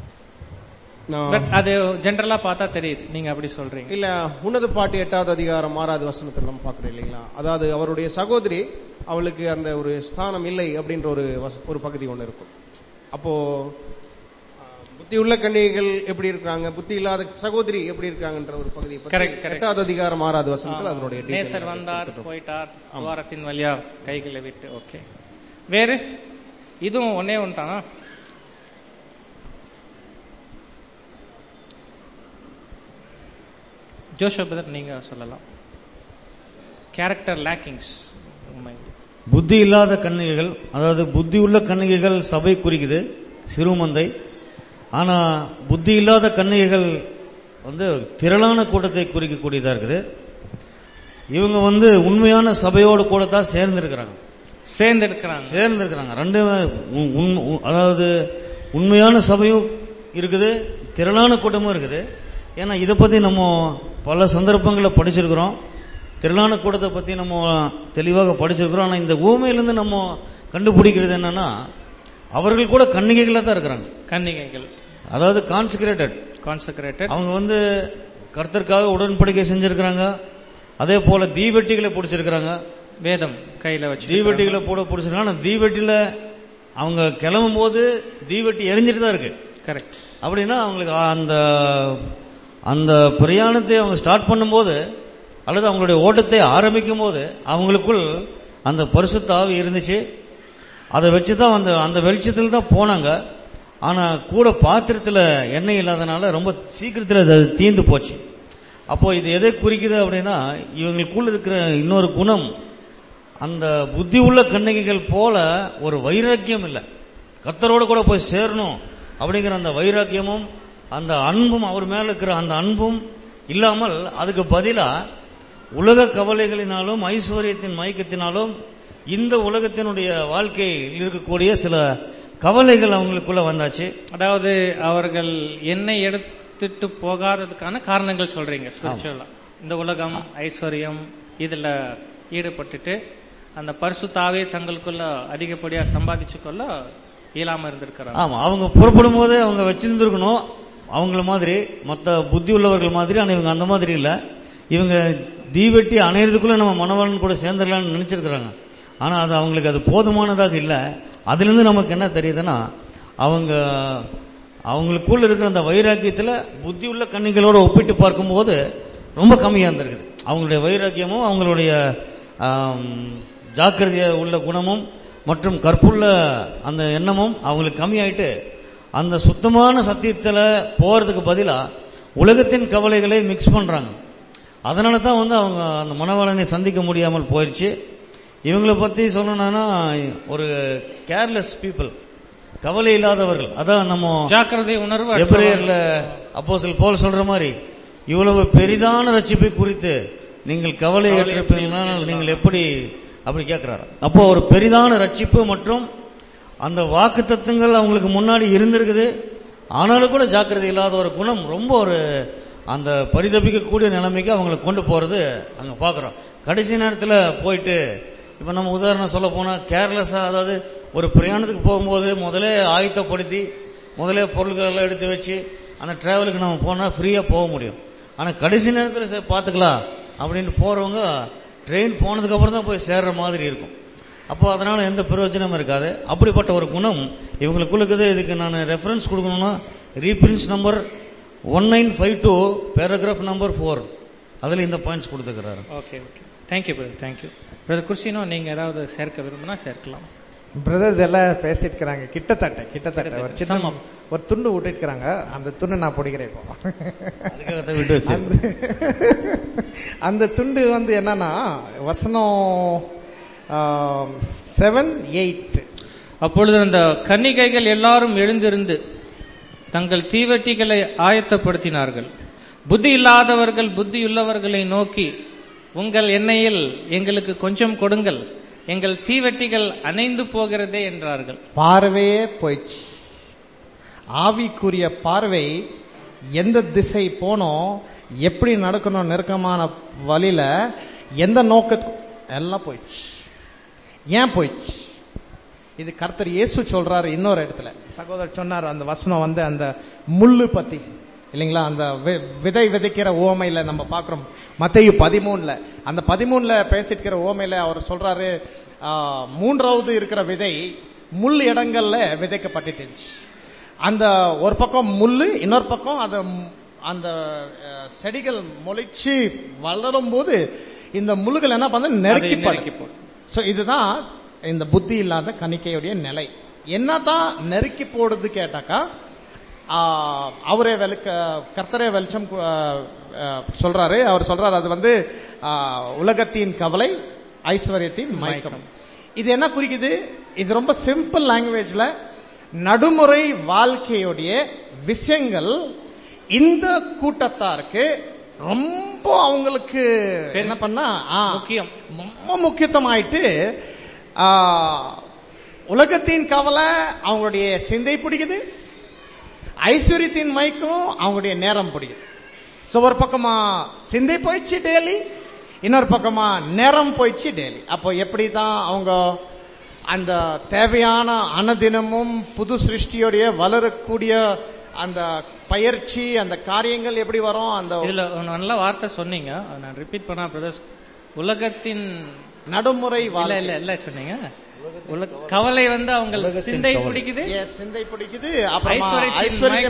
அது ஜெனரலா பார்த்தா தெரியுது, நீங்க அப்படி சொல்றீங்க. இல்ல, உன்னத பாட்டு 8வது அதிகாரம் 6வது வசனத்தில் நம்ம பாக்குறோம் இல்லைங்களா? அதாவது அவருடைய சகோதரி, அவளுக்கு அந்த ஒரு ஸ்தானம் இல்லை அப்படின்ற ஒரு பகுதி ஒண்ணு இருக்கும். அப்போ புத்தி உள்ள கன்னிகைகள் எப்படி இருக்காங்க, புத்தி இல்லாத சகோதரி எப்படி இருக்காங்கன்ற ஒரு பகுதி 8வது அதிகாரம் 6வது வசனத்தில் அதனுடைய நேசர் வந்தார் போயிட்டார், துவாரத்தின் வழியா கைகளை விட்டு. ஓகே, வேறு இதுவும் ஒன்னே ஒன்று தானா? ஜோஷப் பிரதர் நீங்க சொல்லலாம். Character lackings. புத்தி இல்லாத கன்னிகைகள், அதாவது புத்தி உள்ள கன்னிகைகள் சபை குறிக்குது, சிறுமந்தை. ஆனா புத்தி இல்லாத கன்னிகைகள் திரளான கூட்டத்தை குறிக்கக்கூடியதா இருக்குது. இவங்க உண்மையான சபையோடு கூட தான் சேர்ந்திருக்கிறாங்க. ரெண்டு, அதாவது உண்மையான சபையும் இருக்குது, திரளான கூட்டமும் இருக்குது. ஏன்னா இதை பத்தி நம்ம பல சந்தர்ப்பங்களில் படிச்சிருக்கிறோம். திரளான கூட்டத்தை பத்தி நம்ம தெளிவாக படிச்சிருக்கிறோம். ஆனா இந்த ஊமையிலிருந்து நம்ம கண்டுபிடிக்கிறது என்னன்னா, அவர்கள் கூட கன்னிகைகளா தான் இருக்கிறாங்க. கன்னிகைகள், அதாவது கான்செக்ரேட்டட். அவங்க கர்த்தருக்காக உடன்படிக்கை செஞ்சிருக்கிறாங்க. அதே போல தீவெட்டிகளை பிடிச்சிருக்கிறாங்க, வேதம் கையில வச்சு தீவெட்டிகளை பிடிச்சிருக்காங்க. ஆனா தீவெட்டில அவங்க கிளம்பும் போது தீவெட்டி எரிஞ்சிட்டு தான் இருக்கு. கரெக்ட். அப்படின்னா அவங்களுக்கு அந்த பிரயாணத்தை அவங்க ஸ்டார்ட் பண்ணும்போது அல்லது அவங்களுடைய ஓட்டத்தை ஆரம்பிக்கும் போது அவங்களுக்குள் அந்த பரிசுத்த ஆவி இருந்துச்சு. அதை வச்சுதான் அந்த வெளிச்சத்தில் தான் போனாங்க. ஆனா கூட பாத்திரத்துல எண்ணெய் இல்லாதனால ரொம்ப சீக்கிரத்தில் அது தீர்ந்து போச்சு. அப்போ இது எதை குறிக்குது அப்படின்னா, இவங்களுக்குள்ள இருக்கிற இன்னொரு குணம், அந்த புத்தி உள்ள கன்னிகைகள் போல ஒரு வைராக்கியம் இல்லை. கர்த்தரோட கூட போய் சேரணும் அப்படிங்கிற அந்த வைராக்கியமும் அந்த அன்பும், அவர் மேல இருக்கிற அந்த அன்பும் இல்லாமல், அதுக்கு பதிலா உலக கவலைகளினாலும் ஐஸ்வர்யத்தின் மயக்கத்தினாலும் இந்த உலகத்தினுடைய வாழ்க்கையில் இருக்கக்கூடிய சில கவலைகள் அவங்களுக்குள்ள வந்தாச்சு. அதாவது அவர்கள் என்னை எடுத்துட்டு போகாததுக்கான காரணங்கள் சொல்றீங்க ஸ்பிரிச்சுவலா. இந்த உலகம், ஐஸ்வர்யம் இதுல ஈடுபட்டுட்டு அந்த பரிசுத்தாவே தங்களுக்குள்ள அதிகப்படியா சம்பாதிச்சு கொள்ள இயலாம இருந்திருக்கிறாங்க. ஆமா, அவங்க புறப்படும் போதே அவங்க வச்சிருந்திருக்கணும் அவங்கள மாதிரி, மற்ற புத்தி உள்ளவர்கள் மாதிரி. ஆனா இவங்க அந்த மாதிரி இல்ல. இவங்க தீவெட்டி அணையறதுக்குள்ள நம்ம மணவாளன் கூட சேர்ந்துடலாம்னு நினைச்சிருக்கிறாங்க. ஆனா அது அவங்களுக்கு அது போதுமானதாக இல்ல. அதுல இருந்து நமக்கு என்ன தெரியுதுன்னா, அவங்களுக்குள்ள இருக்கிற அந்த வைராக்கியத்துல புத்தி உள்ள கன்னிகளோட ஒப்பிட்டு பார்க்கும்போது ரொம்ப கம்மியா இருந்திருக்குது. அவங்களுடைய வைராக்கியமும் அவங்களுடைய ஜாக்கிரதைய உள்ள குணமும் மற்றும் கற்புள்ள அந்த எண்ணமும் அவங்களுக்கு கம்மியாயிட்டு, அந்த சுத்தமான சத்தியத்துல போறதுக்கு பதிலா உலகத்தின் கவலைகளை மிக்ஸ் பண்றாங்க. அதனால தான் அவங்க அந்த மணவாளனை சந்திக்க முடியாமல் போயிடுச்சு. இவங்களை பத்தி சொல்லணும்னா ஒரு கேர்லெஸ் பீப்புள், கவலை இல்லாதவர்கள். அதான் நம்ம ஜாக்கிரதை உணர்வு எபிரேயர்ல அப்போஸ்தலன் பவுல் சொல்ற மாதிரி, இவ்வளவு பெரிதான ரட்சிப்பை குறித்து நீங்கள் கவலை ஏற்றிருப்பீர்கள், நீங்கள் எப்படி அப்படி கேட்கிறாரு. அப்போ ஒரு பெரிதான ரட்சிப்பு மற்றும் அந்த வாக்கு தத்துவங்கள் அவங்களுக்கு முன்னாடி இருந்திருக்குது. ஆனாலும் கூட ஜாக்கிரதை இல்லாத ஒரு குணம் ரொம்ப ஒரு அந்த பரிதபிக்கக்கூடிய நிலைமைக்கு அவங்களை கொண்டு போறது அங்க பாக்குறோம். கடைசி நேரத்தில் போயிட்டு, இப்ப நம்ம உதாரணம் சொல்ல போனா கேர்லெஸ்ஸா, அதாவது ஒரு பிரயாணத்துக்கு போகும்போது முதலே ஆயத்தப்படுத்தி முதலே பொருட்கள் எல்லாம் எடுத்து வச்சு அந்த டிராவலுக்கு நம்ம போனா ஃப்ரீயா போக முடியும். ஆனா கடைசி நேரத்தில் பார்த்துக்கலாம் அப்படின்னு போறவங்க ட்ரெயின் போனதுக்கு அப்புறம் தான் போய் சேர்ற மாதிரி இருக்கும். அப்போ அதனால எந்த பிரயோஜனமும் இருக்காது. அப்படிப்பட்ட ஒரு குணம் இவங்களுக்குள்ள இருக்குது. இதுக்கு நான் ரெஃபரன்ஸ் கொடுக்கணும்னா ரீபிரின்ஸ் நம்பர் 1952 பேராகிராஃப் நம்பர் 4 அதுல இந்த பாயிண்ட்ஸ் கொடுத்துக்கிறாரு. Okay okay, thank you brother, thank you brother. Christino, நீங்க ஏதாவது சேர்க்க விரும்பினா சேர்க்கலாம். பிரதர்ஸ் எல்லாம் பேசிட்டு இருக்கிறாங்க. கிட்டத்தட்ட ஒரு சின்ன ஒரு துண்டு விட்டுருக்காங்க. அந்த துண்டு நான் பிடிக்கிறேன் இப்போ. அதுக்காக விட்டு வச்சு அந்த துண்டு வந்து என்னன்னா வசனம் 7-8. அப்பொழுது அந்த கன்னிகைகள் எல்லாரும் எழுந்திருந்து தங்கள் தீவெட்டிகளை ஆயத்தப்படுத்தினார்கள். புத்தி இல்லாதவர்கள் புத்தியுள்ளவர்களை நோக்கி, உங்கள் எண்ணெயில் எங்களுக்கு கொஞ்சம் கொடுங்கள், எங்கள் தீவெட்டிகள் அணைந்து போகிறதே என்றார்கள். பார்வையே போயிடுச்சு. ஆவிக்குரிய பார்வை எந்த திசை போனோம், எப்படி நடக்கணும், நெருக்கமான வழியில எந்த நோக்கத்துக்கு எல்லாம் போயிடுச்சு. ஏன் போயிடுச்சு? இது கர்த்தர் இயேசு சொல்றாரு இன்னொரு இடத்துல. சகோதரர் சொன்னார் அந்த வசனம் வந்து அந்த முள்ளு பத்தி இல்லைங்களா, அந்த விதை விதைக்கிற ஓமையில நம்ம பாக்குறோம். மத்தேயு 13 அந்த 13 பேசிக்கிற ஓமையில அவர் சொல்றாரு, 3வது இருக்கிற விதை முள் இடங்கள்ல விதைக்கப்பட்டுச்சு. அந்த ஒரு பக்கம் முள்ளு, இன்னொரு பக்கம் அந்த செடிகள் முளைச்சு வளரும் போது இந்த முள்ளுகள் என்ன பண்ண நெருக்கி போடும். சோ இதுதான் இந்த புத்தி இல்லாத கணிக்கையுடைய நிலை. என்னதான் நெருக்கி போடுது கேட்டாக்கா, அவரே கர்த்தரே வெளிச்சம் சொல்றாரு. அவர் சொல்றாரு அது வந்து உலகத்தின் கவலை, ஐஸ்வர்யத்தின் மயக்கம். இது என்ன குறிக்குது? இது ரொம்ப சிம்பிள் லாங்குவேஜ்ல நடுமுறை வாழ்க்கையுடைய விஷயங்கள் இந்த கூட்டத்தாருக்கு ரொம்ப அவங்களுக்கு என்ன பண்ணா முக்கியம், ரொம்ப முக்கியத்துவமாயிட்டு உலகத்தின் கவலை அவங்களுடைய சிந்தை பிடிக்குது, ஐஸ்வர்யத்தின் மயக்கம் அவங்களுடைய நேரம் பிடிக்குது. சோ ஒரு பக்கமா சிந்தை போயிடுச்சு டெய்லி, இன்னொரு பக்கமா நேரம் போயிடுச்சு டெய்லி. அப்போ எப்படிதான் அவங்க அந்த தேவையான அனுதினமும் புது சிருஷ்டியோடைய வளரக்கூடிய அந்த பயிற்சி, அந்த காரியங்கள் எப்படி வரும்? அந்த இதுல நல்ல வார்த்தை சொன்னீங்க, நான் ரிப்பீட் பண்ணா பிரதர்ஸ். உலகத்தின் நடுமுறை இல்ல சொன்னீங்க. கவலை வந்து அவங்க சிந்தை பிடிக்குது, சிந்தை பிடிக்குது. ஐஸ்வர்யத்தின்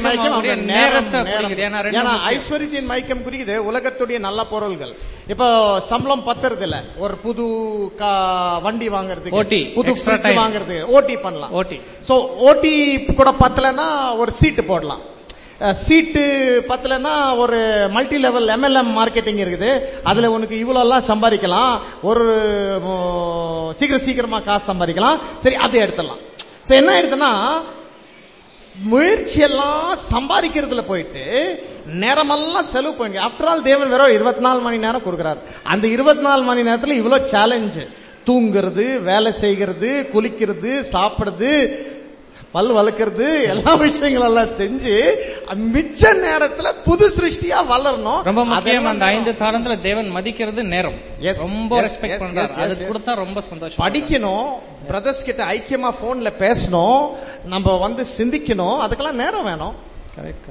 மயக்கம் குறிக்குது உலகத்துடைய நல்ல பொருள்கள். இப்போ சம்பளம் பத்துறது இல்ல, ஒரு புது வண்டி வாங்குறதுக்கு, புது ஃப்ரிட்ஜ் வாங்குறதுக்கு ஓட்டி பண்ணலாம். சோ ஓட்டி கூட பத்தலன்னா ஒரு சீட்டு போடலாம். சீட்டு பத்தலன்னா ஒரு மல்டி லெவல் MLM மார்க்கெட்டிங் இருக்குது. அதுல உனக்கு இவ்வளவு எல்லாம் சம்பாதிக்கலாம், ஒரு சீக்கிரமா காசு சம்பாதிக்கலாம். சரி, அதை எடுத்துடலாம். என்ன எடுத்தனா முயற்சி எல்லாம் சம்பாதிக்கிறதுல போயிட்டு நேரமெல்லாம் செலவு பண்ணி, ஆஃப்டர் ஆல் தேவன் வேற 24 மணி நேரம் கொடுக்கிறார். அந்த 24 மணி நேரத்துல இவ்வளவு சேலஞ்சு, தூங்குறது, வேலை செய்கிறது, குளிக்கிறது, சாப்பிடுறது, பல் வளர்க்கறது, எல்லா விஷயங்கள் எல்லாம் செஞ்சு மிச்ச நேரத்துல புது சிருஷ்டியா வளரணும். ரொம்ப முக்கியம். அந்த 5 தாளத்துல தேவன் மதிக்கிறது நேரம். ரொம்ப ரெஸ்பெக்ட் பண்றாரு. அது கொடுத்தா ரொம்ப சந்தோஷம். படிக்கணும், பிரதர்ஸ் கிட்ட ஐக்கியமா போன்ல பேசணும், நம்ம வந்து சிந்திக்கணும், அதுக்கெல்லாம் நேரம் வேணும். கரெக்ட்.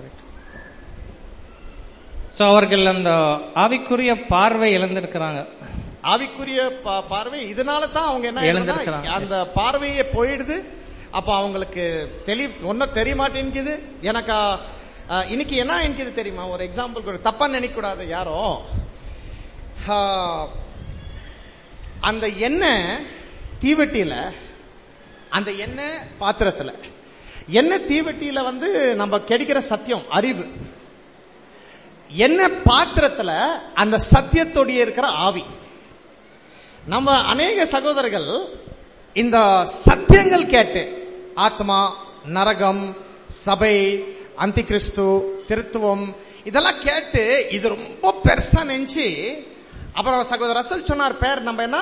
சோ அவர்கள் அந்த ஆவிக்குரிய பார்வை இழந்திருக்கிறாங்க. ஆவிக்குரிய பார்வை இதனால தான் அவங்க என்ன இழந்திருக்கிறாங்க, அந்த பார்வையே போயிடுது. அப்ப அவங்களுக்கு ஒன்னும் தெரிய மாட்டேங்குது. எனக்கு இன்னைக்கு என்ன எனக்கு தெரியுமா, ஒரு எக்ஸாம்பிள் தப்பா நினைக்க கூடாது யாரும். அந்த எண்ணெய் தீவெட்டியில, அந்த எண்ணெய் பாத்திரத்துல, எண்ணெய் தீவெட்டியில வந்து நம்ம கிடைக்கிற சத்தியம் அறிவு, எண்ணெய் பாத்திரத்துல அந்த சத்தியத்தோடைய இருக்கிற ஆவி. நம்ம அநேக சகோதரர்கள் இந்த சத்தியங்கள் கேட்டு ஆத்மா, நரகம், சபை, அந்தி கிறிஸ்து, திருத்துவம் இதெல்லாம் கேட்டு இது ரொம்ப பெருசா நினைச்சு, அப்புறம் சகோதரர் ரசல் சொன்னார் பேர் நம்ம என்ன,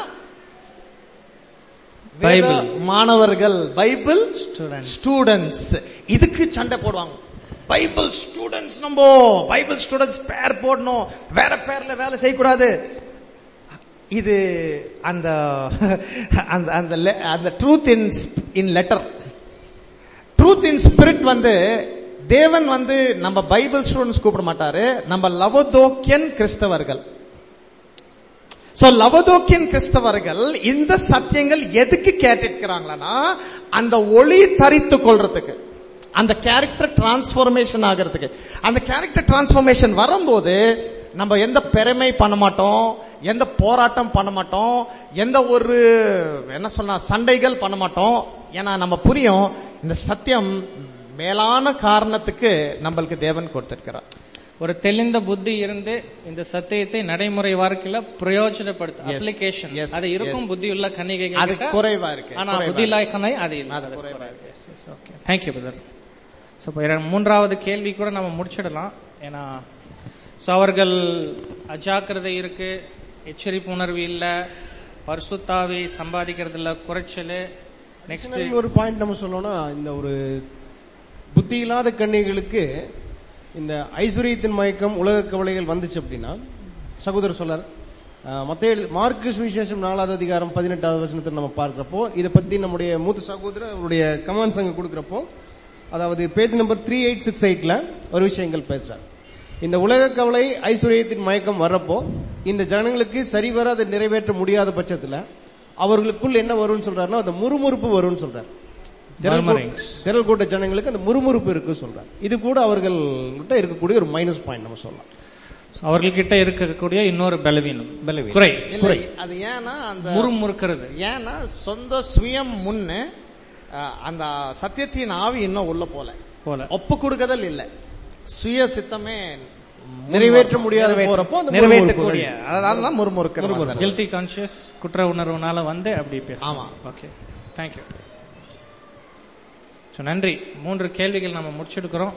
பைபிள் மாணவர்கள், பைபிள் ஸ்டூடெண்ட்ஸ். இதுக்கு சண்டை போடுவாங்க. பைபிள் ஸ்டூடெண்ட்ஸ், நம்ம பைபிள் ஸ்டூடெண்ட்ஸ் பேர் போடணும், வேற பேர்ல வேலை செய்யக்கூடாது. இது அந்த அந்த truth in letter, truth in spirit வந்து தேவன் வந்து நம்ம பைபிள் ஸ்டூடெண்ட்ஸ் கூப்பிட மாட்டாரு, நம்ம லவோதோக்கியன் கிறிஸ்தவர்கள். சோ லவதோக்கியன் கிறிஸ்தவர்கள் இந்த சத்தியங்கள் எதுக்கு கேட்டிருக்கிறாங்களா, அந்த ஒளி தரித்து கொள்றதுக்கு, அந்த கேரக்டர் டிரான்ஸ்பார்மேஷன் ஆகிறதுக்கு. அந்த கேரக்டர் டிரான்ஸ்பார்மேஷன் வரும்போது நம்ம எந்த பெருமை பண்ண மாட்டோம், எந்த போராட்டம் பண்ண மாட்டோம், எந்த ஒரு என்ன சொன்னா சண்டைகள் பண்ண மாட்டோம். ஏன்னா நம்ம புரியும் இந்த சத்தியம் மேலான காரணத்துக்கு நம்மளுக்கு தேவன் கொடுத்திருக்கிறார். ஒரு தெளிந்த புத்தி இருந்து இந்த சத்தியத்தை நடைமுறை வாழ்க்கையில பிரயோஜனப்படுத்த அப்ளிகேஷன் அது இருக்கும். புத்தியுள்ள கன்னிகைகள் அது குறைவா இருக்கு, ஆனா புத்தியில்லா கன்னை அது குறைவா இருக்கு. Okay, thank you brother. சோ மூன்றாவது கேள்வி கூட நம்ம முடிச்சிடலாம். ஏன்னா அவர்கள் அஜாக்கிரதை இருக்கு, எச்சரிப்பு உணர்வு இல்ல, பரிசுத்தாவி சம்பாதிக்கிறதுல குறைச்சல். நெக்ஸ்ட் ஒரு பாயிண்ட் நம்ம சொல்லணும்னா, இந்த ஒரு புத்தி இல்லாத கன்னிகளுக்கு இந்த ஐஸ்வர்யத்தின் மயக்கம் உலக கவலைகள் வந்துச்சு அப்படின்னா, சகோதரர் சொல்லார் மார்க்கு சுவிசேஷம் 4வது அதிகாரம் 18வது வசனத்தில் நம்ம பார்க்கிறப்போ இதை பத்தி நம்முடைய மூத்த சகோதரர் அவருடைய கமெண்ட்ஸ் அங்க கொடுக்கிறப்போ, அதாவது பேஜ் நம்பர் 3868ல ஒரு விஷயங்கள் பேசுறார். இந்த உலக கவலை ஐஸ்வர்யத்தின் மயக்கம் வர்றப்போ இந்த ஜனங்களுக்கு சரிவர அதை நிறைவேற்ற முடியாத பட்சத்துல அவர்களுக்குள் என்ன வரும்னு சொல்றாருன்னா, அந்த முறுமுறுப்பு வரும்னு சொல்றாரு. திரள் கூட்ட ஜனங்களுக்கு அந்த முறுமுறுப்பு இருக்கு சொல்றாரு. இது கூட அவர்கள்கிட்ட இருக்கக்கூடிய ஒரு மைனஸ் பாயிண்ட் நம்ம சொல்லலாம். அவர்கள்கிட்ட இருக்கக்கூடிய இன்னொரு பலவீனம் குறை. அது ஏன்னா அந்த முறுமுறுக்கிறது, ஏன்னா சொந்த சுயம் முன்னு அந்த சத்தியத்தின் ஆவி இன்னும் உள்ள போல ஒப்பு கொடுக்கதல் இல்ல, சுய சித்தமே நிறைவேற்ற முடியாத போறப்போ நிறைவேற்றக்கூடிய அதான் முறுமுறுக்கிறது. கில்ட்டி கான்ஷியஸ் குற்ற உணர்வுனால வந்து அப்படி பேச. ஆமா, ஓகே, தேங்க்யூ. நன்றி. 3 கேள்விகள் நம்ம முடிச்செடுக்கிறோம்.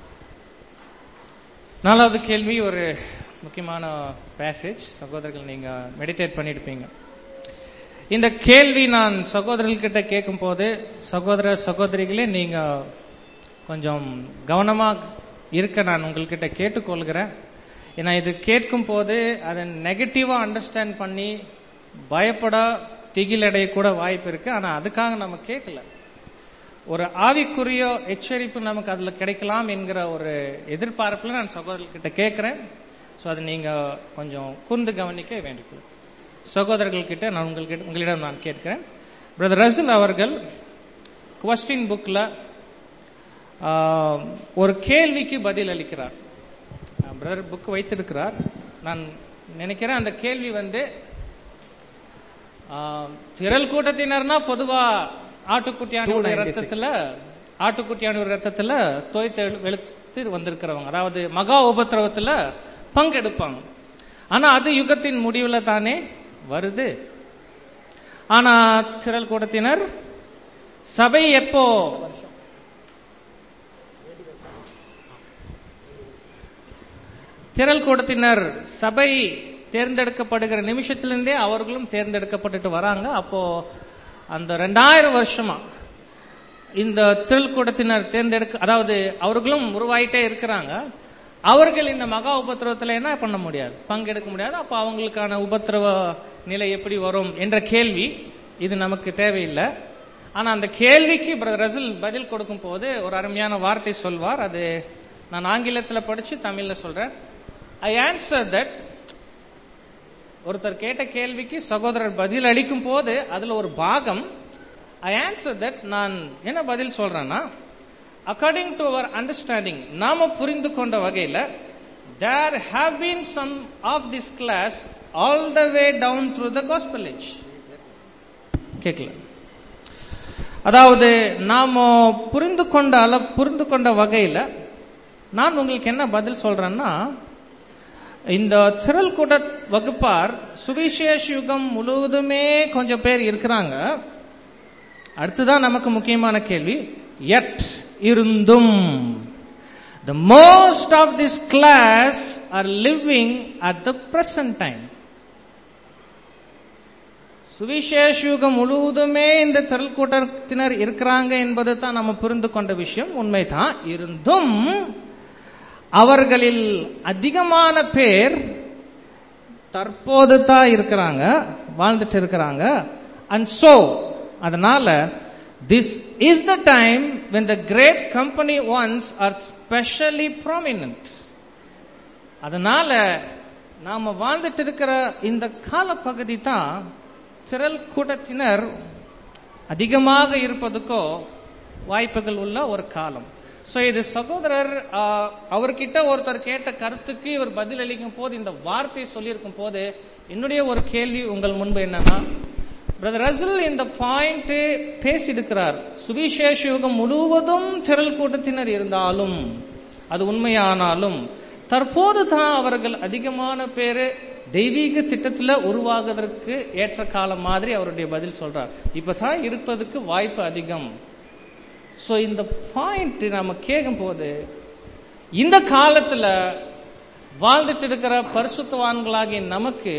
4வது கேள்வி ஒரு முக்கியமான பேசேஜ். சகோதரர்கள் நீங்க மெடிடேட் பண்ணிருப்பீங்க. இந்த கேள்வி நான் சகோதரர்கிட்ட கேட்கும் போது, சகோதர சகோதரிகளே நீங்க கொஞ்சம் கவனமா இருக்க நான் உங்கள்கிட்ட கேட்டுக்கொள்கிறேன். ஏன்னா இது கேட்கும் போது அதை நெகட்டிவா அண்டர்ஸ்டாண்ட் பண்ணி பயப்பட திகிலடைய கூட வாய்ப்பு இருக்கு. ஆனா அதுக்காக நம்ம கேட்கல, ஒரு ஆவிக்குரிய எச்சரிப்பு நமக்கு அதுல கிடைக்கலாம் என்கிற ஒரு எதிர்பார்ப்புல நான் சகோதரர்கிட்ட கேட்கிறேன். சோ அதை நீங்க கொஞ்சம் கூர்ந்து கவனிக்க வேண்டிக் சகோதரர்கள் கிட்ட நான் உங்களிடம் நான் கேட்கிறேன். பிரதர் ரசூல் அவர்கள் குவெஸ்டின் புக்ல ஒரு கேள்விக்கு பதில் அளிக்கிறார். பிரதர் புக் வைத்திருக்கிறார். நான் நினைக்கிறேன் அந்த கேள்வி வந்து திரள் கூட்டத்தினர்னா பொதுவா ஆட்டுக்குட்டியானுடைய ரத்தத்துல தோய்த்து வெளுத்து வந்திருக்கிறவங்க, அதாவது மகா உபத்திரவத்துல பங்கெடுப்பாங்க. ஆனா அது யுகத்தின் முடிவுல தானே வருது. ஆனா திரள் கூட்டத்தினர் சபை எப்போ திரள் கூட்டத்தினர் சபை தேர்ந்தெடுக்கப்படுகிற நிமிஷத்திலிருந்தே அவர்களும் தேர்ந்தெடுக்கப்பட்டுட்டு வராங்க. அப்போ அந்த 2000 வருஷமா இந்த திரள் கூட்டத்தினர் அதாவது அவர்களும் உருவாயிட்டே இருக்கிறாங்க. அவர்கள் இந்த மகா உபத்திரவத்துல என்ன பண்ண முடியாது, பங்கெடுக்க முடியாது. அப்ப அவங்களுக்கான உபத்திரவ நிலை எப்படி வரும் என்ற கேள்வி இது நமக்கு தேவையில்லை. ஆனா அந்த கேள்விக்கு பிரதர் ரசூல் பதில் கொடுக்கும் போது ஒரு அருமையான வார்த்தை சொல்வார். அது நான் ஆங்கிலத்தில் படிச்சு தமிழ்ல சொல்றேன். I answer that. ஒருத்தர் கேட்ட கேள்விக்கு சகோதரர் பதில் அளிக்கும் போது அதுல ஒரு பாகம் ஐ ஆன்சர் தட். நான் என்ன பதில் சொல்றேன்னா, அக்கார்டிங் டு அவர் அண்டர்ஸ்டாண்டிங், நாம புரிந்து கொண்ட வகையில there have been some of this class all the way down through the gospel age. கேட்கல. அதாவது நாம புரிந்து கொண்ட வகையில நான் உங்களுக்கு என்ன பதில் சொல்றேன்னா, இந்த திரள் கூட்ட வகுப்பார் சுவிசேஷ யுகம் முழுவதுமே கொஞ்சம் பேர் இருக்கிறாங்க. அடுத்துதான் நமக்கு முக்கியமான கேள்வி, yet இருந்தும் the most of this class are living at the present time. சுவிசேஷ யுகம் முழுவதுமே இந்த திரள் கூட்டத்தினர் இருக்கிறாங்க என்பது தான் நம்ம புரிந்து கொண்ட விஷயம், உண்மைதான். இருந்தும் அவர்களில் அதிகமான பேர் தற்போது தான் இருக்கிறாங்க, வாழ்ந்துட்டு இருக்கிறாங்க. And so அதனால this is the time when the great company ones are specially prominent. அதனால நாம வாழ்ந்துட்டு இருக்கிற இந்த காலப்பகுதி தான் திரள் கூட்டத்தினர் அதிகமாக இருப்பதுக்கோ வாய்ப்புகள் உள்ள ஒரு காலம். சோ இது சகோதரர் அவர்கிட்ட ஒருத்தர் கேட்ட கருத்துக்கு இவர் பதில் அளிக்கும் போது இந்த வார்த்தை சொல்லியிருக்கும் போது என்னுடைய ஒரு கேள்வி உங்கள் முன்பு என்னன்னா, பிரதர் ரசல் இந்த பாயிண்ட் பேசியிருக்கிறார். சுவிசேஷ யுகம் முழுவதும் திரள் கூட்டத்தினர் இருந்தாலும் அது உண்மையானாலும் தற்போது தான் அவர்கள் அதிகமான பேரு தெய்வீக திட்டத்துல உருவாகுவதற்கு ஏற்ற காலம் மாதிரி அவருடைய பதில் சொல்றார். இப்பதான் இருப்பதற்கு வாய்ப்பு அதிகம். சோ இந்த பாயிண்ட் நாம கேட்கும் போது இந்த காலத்துல வாழ்ந்துட்டு இருக்கிற பரிசுத்தவான்களாகிய நமக்கு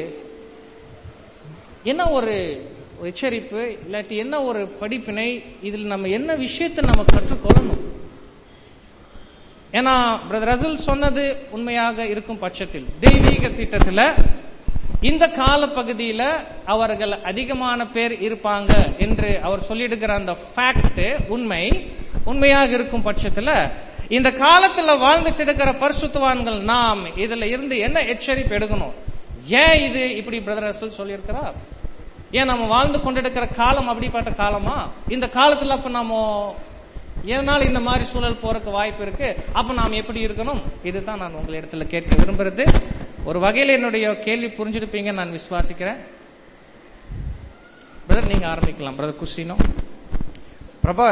என்ன ஒரு எச்சரிப்பு இல்லாட்டி என்ன ஒரு படிப்பினை, இதில் நம்ம என்ன விஷயத்தை நம்ம கற்றுக்கொள்ளணும்? ஏன்னா பிரதர் ரசல் சொன்னது உண்மையாக இருக்கும் பட்சத்தில் தெய்வீக திட்டத்துல இந்த கால பகுதியில அவர்கள் அதிகமான பேர் இருப்பாங்க என்று அவர் சொல்லிடுகிற அந்த ஃபேக்ட் உண்மையாக இருக்கும் பட்சத்துல இந்த காலத்துல வாழ்ந்துட்டு இருக்கிற பரிசுத்தவான்கள் நாம் இதுல இருந்து என்ன எச்சரிப்பு எடுக்கணும்? ஏன் இது இப்படி பிரதர் ரசல் சொல்லியிருக்கிறார்? ஏன் நம்ம வாழ்ந்து கொண்டிருக்கிற காலம் அப்படிப்பட்ட காலமா? இந்த காலத்துல அப்ப நாம எதனால இந்த மாதிரி சூழல் போறதுக்கு வாய்ப்பு இருக்கு? அப்ப நாம் எப்படி இருக்கணும்? இதுதான் நான் உங்க இடத்துல கேட்க விரும்புறது. ஒரு வகையில என்னுடைய கேள்வி புரிஞ்சிருப்பீங்க நான் விசுவாசிக்கிறேன். பிரதர் நீங்க ஆரம்பிக்கலாம். பிரதர் குஸ்டினோ. பிரபா,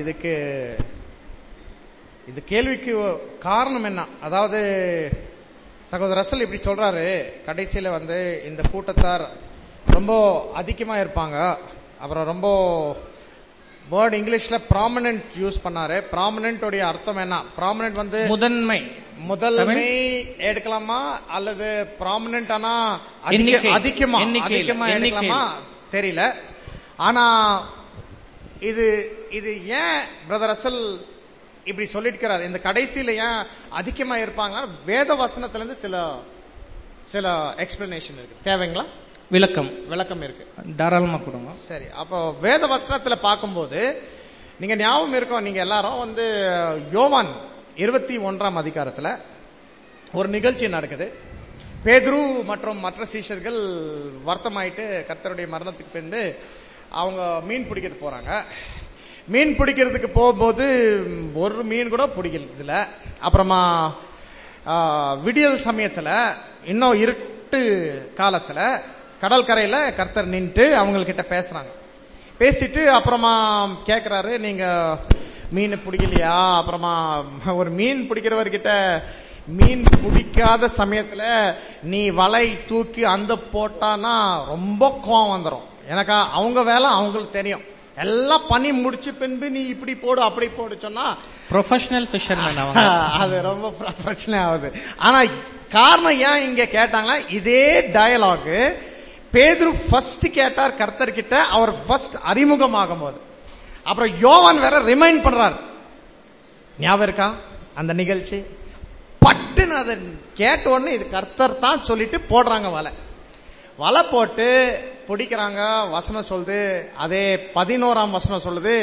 இது கேள்விக்கு காரணம் என்ன? அதாவது சகோதரர் ரசல் இப்படி சொல்றாரு, கடைசியில இந்த கூட்டத்தார் ரொம்ப அதிகமா இருப்பாங்க. அப்புறம் ரொம்ப வேர்ட் இங்கிலீஷ்ல ப்ராமினன்ட் யூஸ் பண்ணாரு. ப்ராமினன்ட் உடைய அர்த்தம் என்ன? ப்ராமினன்ட் முதன்மை எடுக்கலாமா அல்லது ப்ராமினன்ட் ஆனா அதிகமா எடுக்கலாமா தெரியல. ஆனா இது ஏன் பிரதர் ரசல் இப்படி சொல்லிருக்கிறார்? இந்த கடைசியில ஏன் அதிகமா இருப்பாங்க? வேத வசனத்துல இருந்து சில எக்ஸ்பிளனேஷன் இருக்கு. தேவைங்களா? விளக்கம் இருக்கு, தாராளமா கொடுங்க. சரி, அப்போ வேத வசனத்துல பார்க்கும்போது நீங்க ஞாபகம் இருக்கும், நீங்க எல்லாரும் யோவான் 21ஆம் அதிகாரத்துல ஒரு நிகழ்ச்சி நடக்குது. பேதுரு மற்றும் மற்ற சீஷர்கள் வருத்தமாயிட்டு கர்த்தருடைய மரணத்துக்கு பின்பு அவங்க மீன் பிடிக்கிறதுக்கு போறாங்க. மீன் பிடிக்கிறதுக்கு போகும்போது ஒரு மீன் கூட பிடிக்கிறது இல்ல. அப்புறமா விடியல் சமயத்துல இன்னும் இருட்டு காலத்துல கடற்கரையில கர்த்தர் நின்று அவங்ககிட்ட பேசுறாங்க. பேசிட்டு அப்புறமா கேக்குறாரு, நீங்க மீன் பிடிக்கலையா? அப்புறமா ஒரு மீன் பிடிக்கிறவர்கிட்ட மீன் பிடிக்காத சமயத்துல நீ வலை தூக்கி அந்த போட்டானா ரொம்ப கோவம் வந்துடும். எனக்கா அவங்க வேலை அவங்களுக்கு தெரியும், எல்லாம் பண்ணி முடிச்சு பின்பு நீ இப்படி போடு அப்படி போடு சொன்னா ப்ரொஃபஷனல் ஃபிஷர்மேன் அது ரொம்ப பிரச்சனை ஆகுது. ஆனா காரணம் ஏன் இங்க கேட்டாங்களா? இதே டயலாக் பேதுரு ஃபர்ஸ்ட் கேட்டார் கர்த்தர் கிட்ட, அவர் ஃபர்ஸ்ட் அறிமுகமாகும் போது. அப்புறம் யோவான் வேற ரிமைண்ட் பண்றார். ஞாபகம் இருக்கா அந்த நிகழ்ச்சி? பட்டுன்னு அதை கேட்ட உடனே இது கர்த்தர் தான் சொல்லிட்டு போடுறாங்க வலை போட்டு பிடிக்கிறாங்க. வசனம் சொல்லுது, அதே 11ஆம் வசனம் சொல்லுது,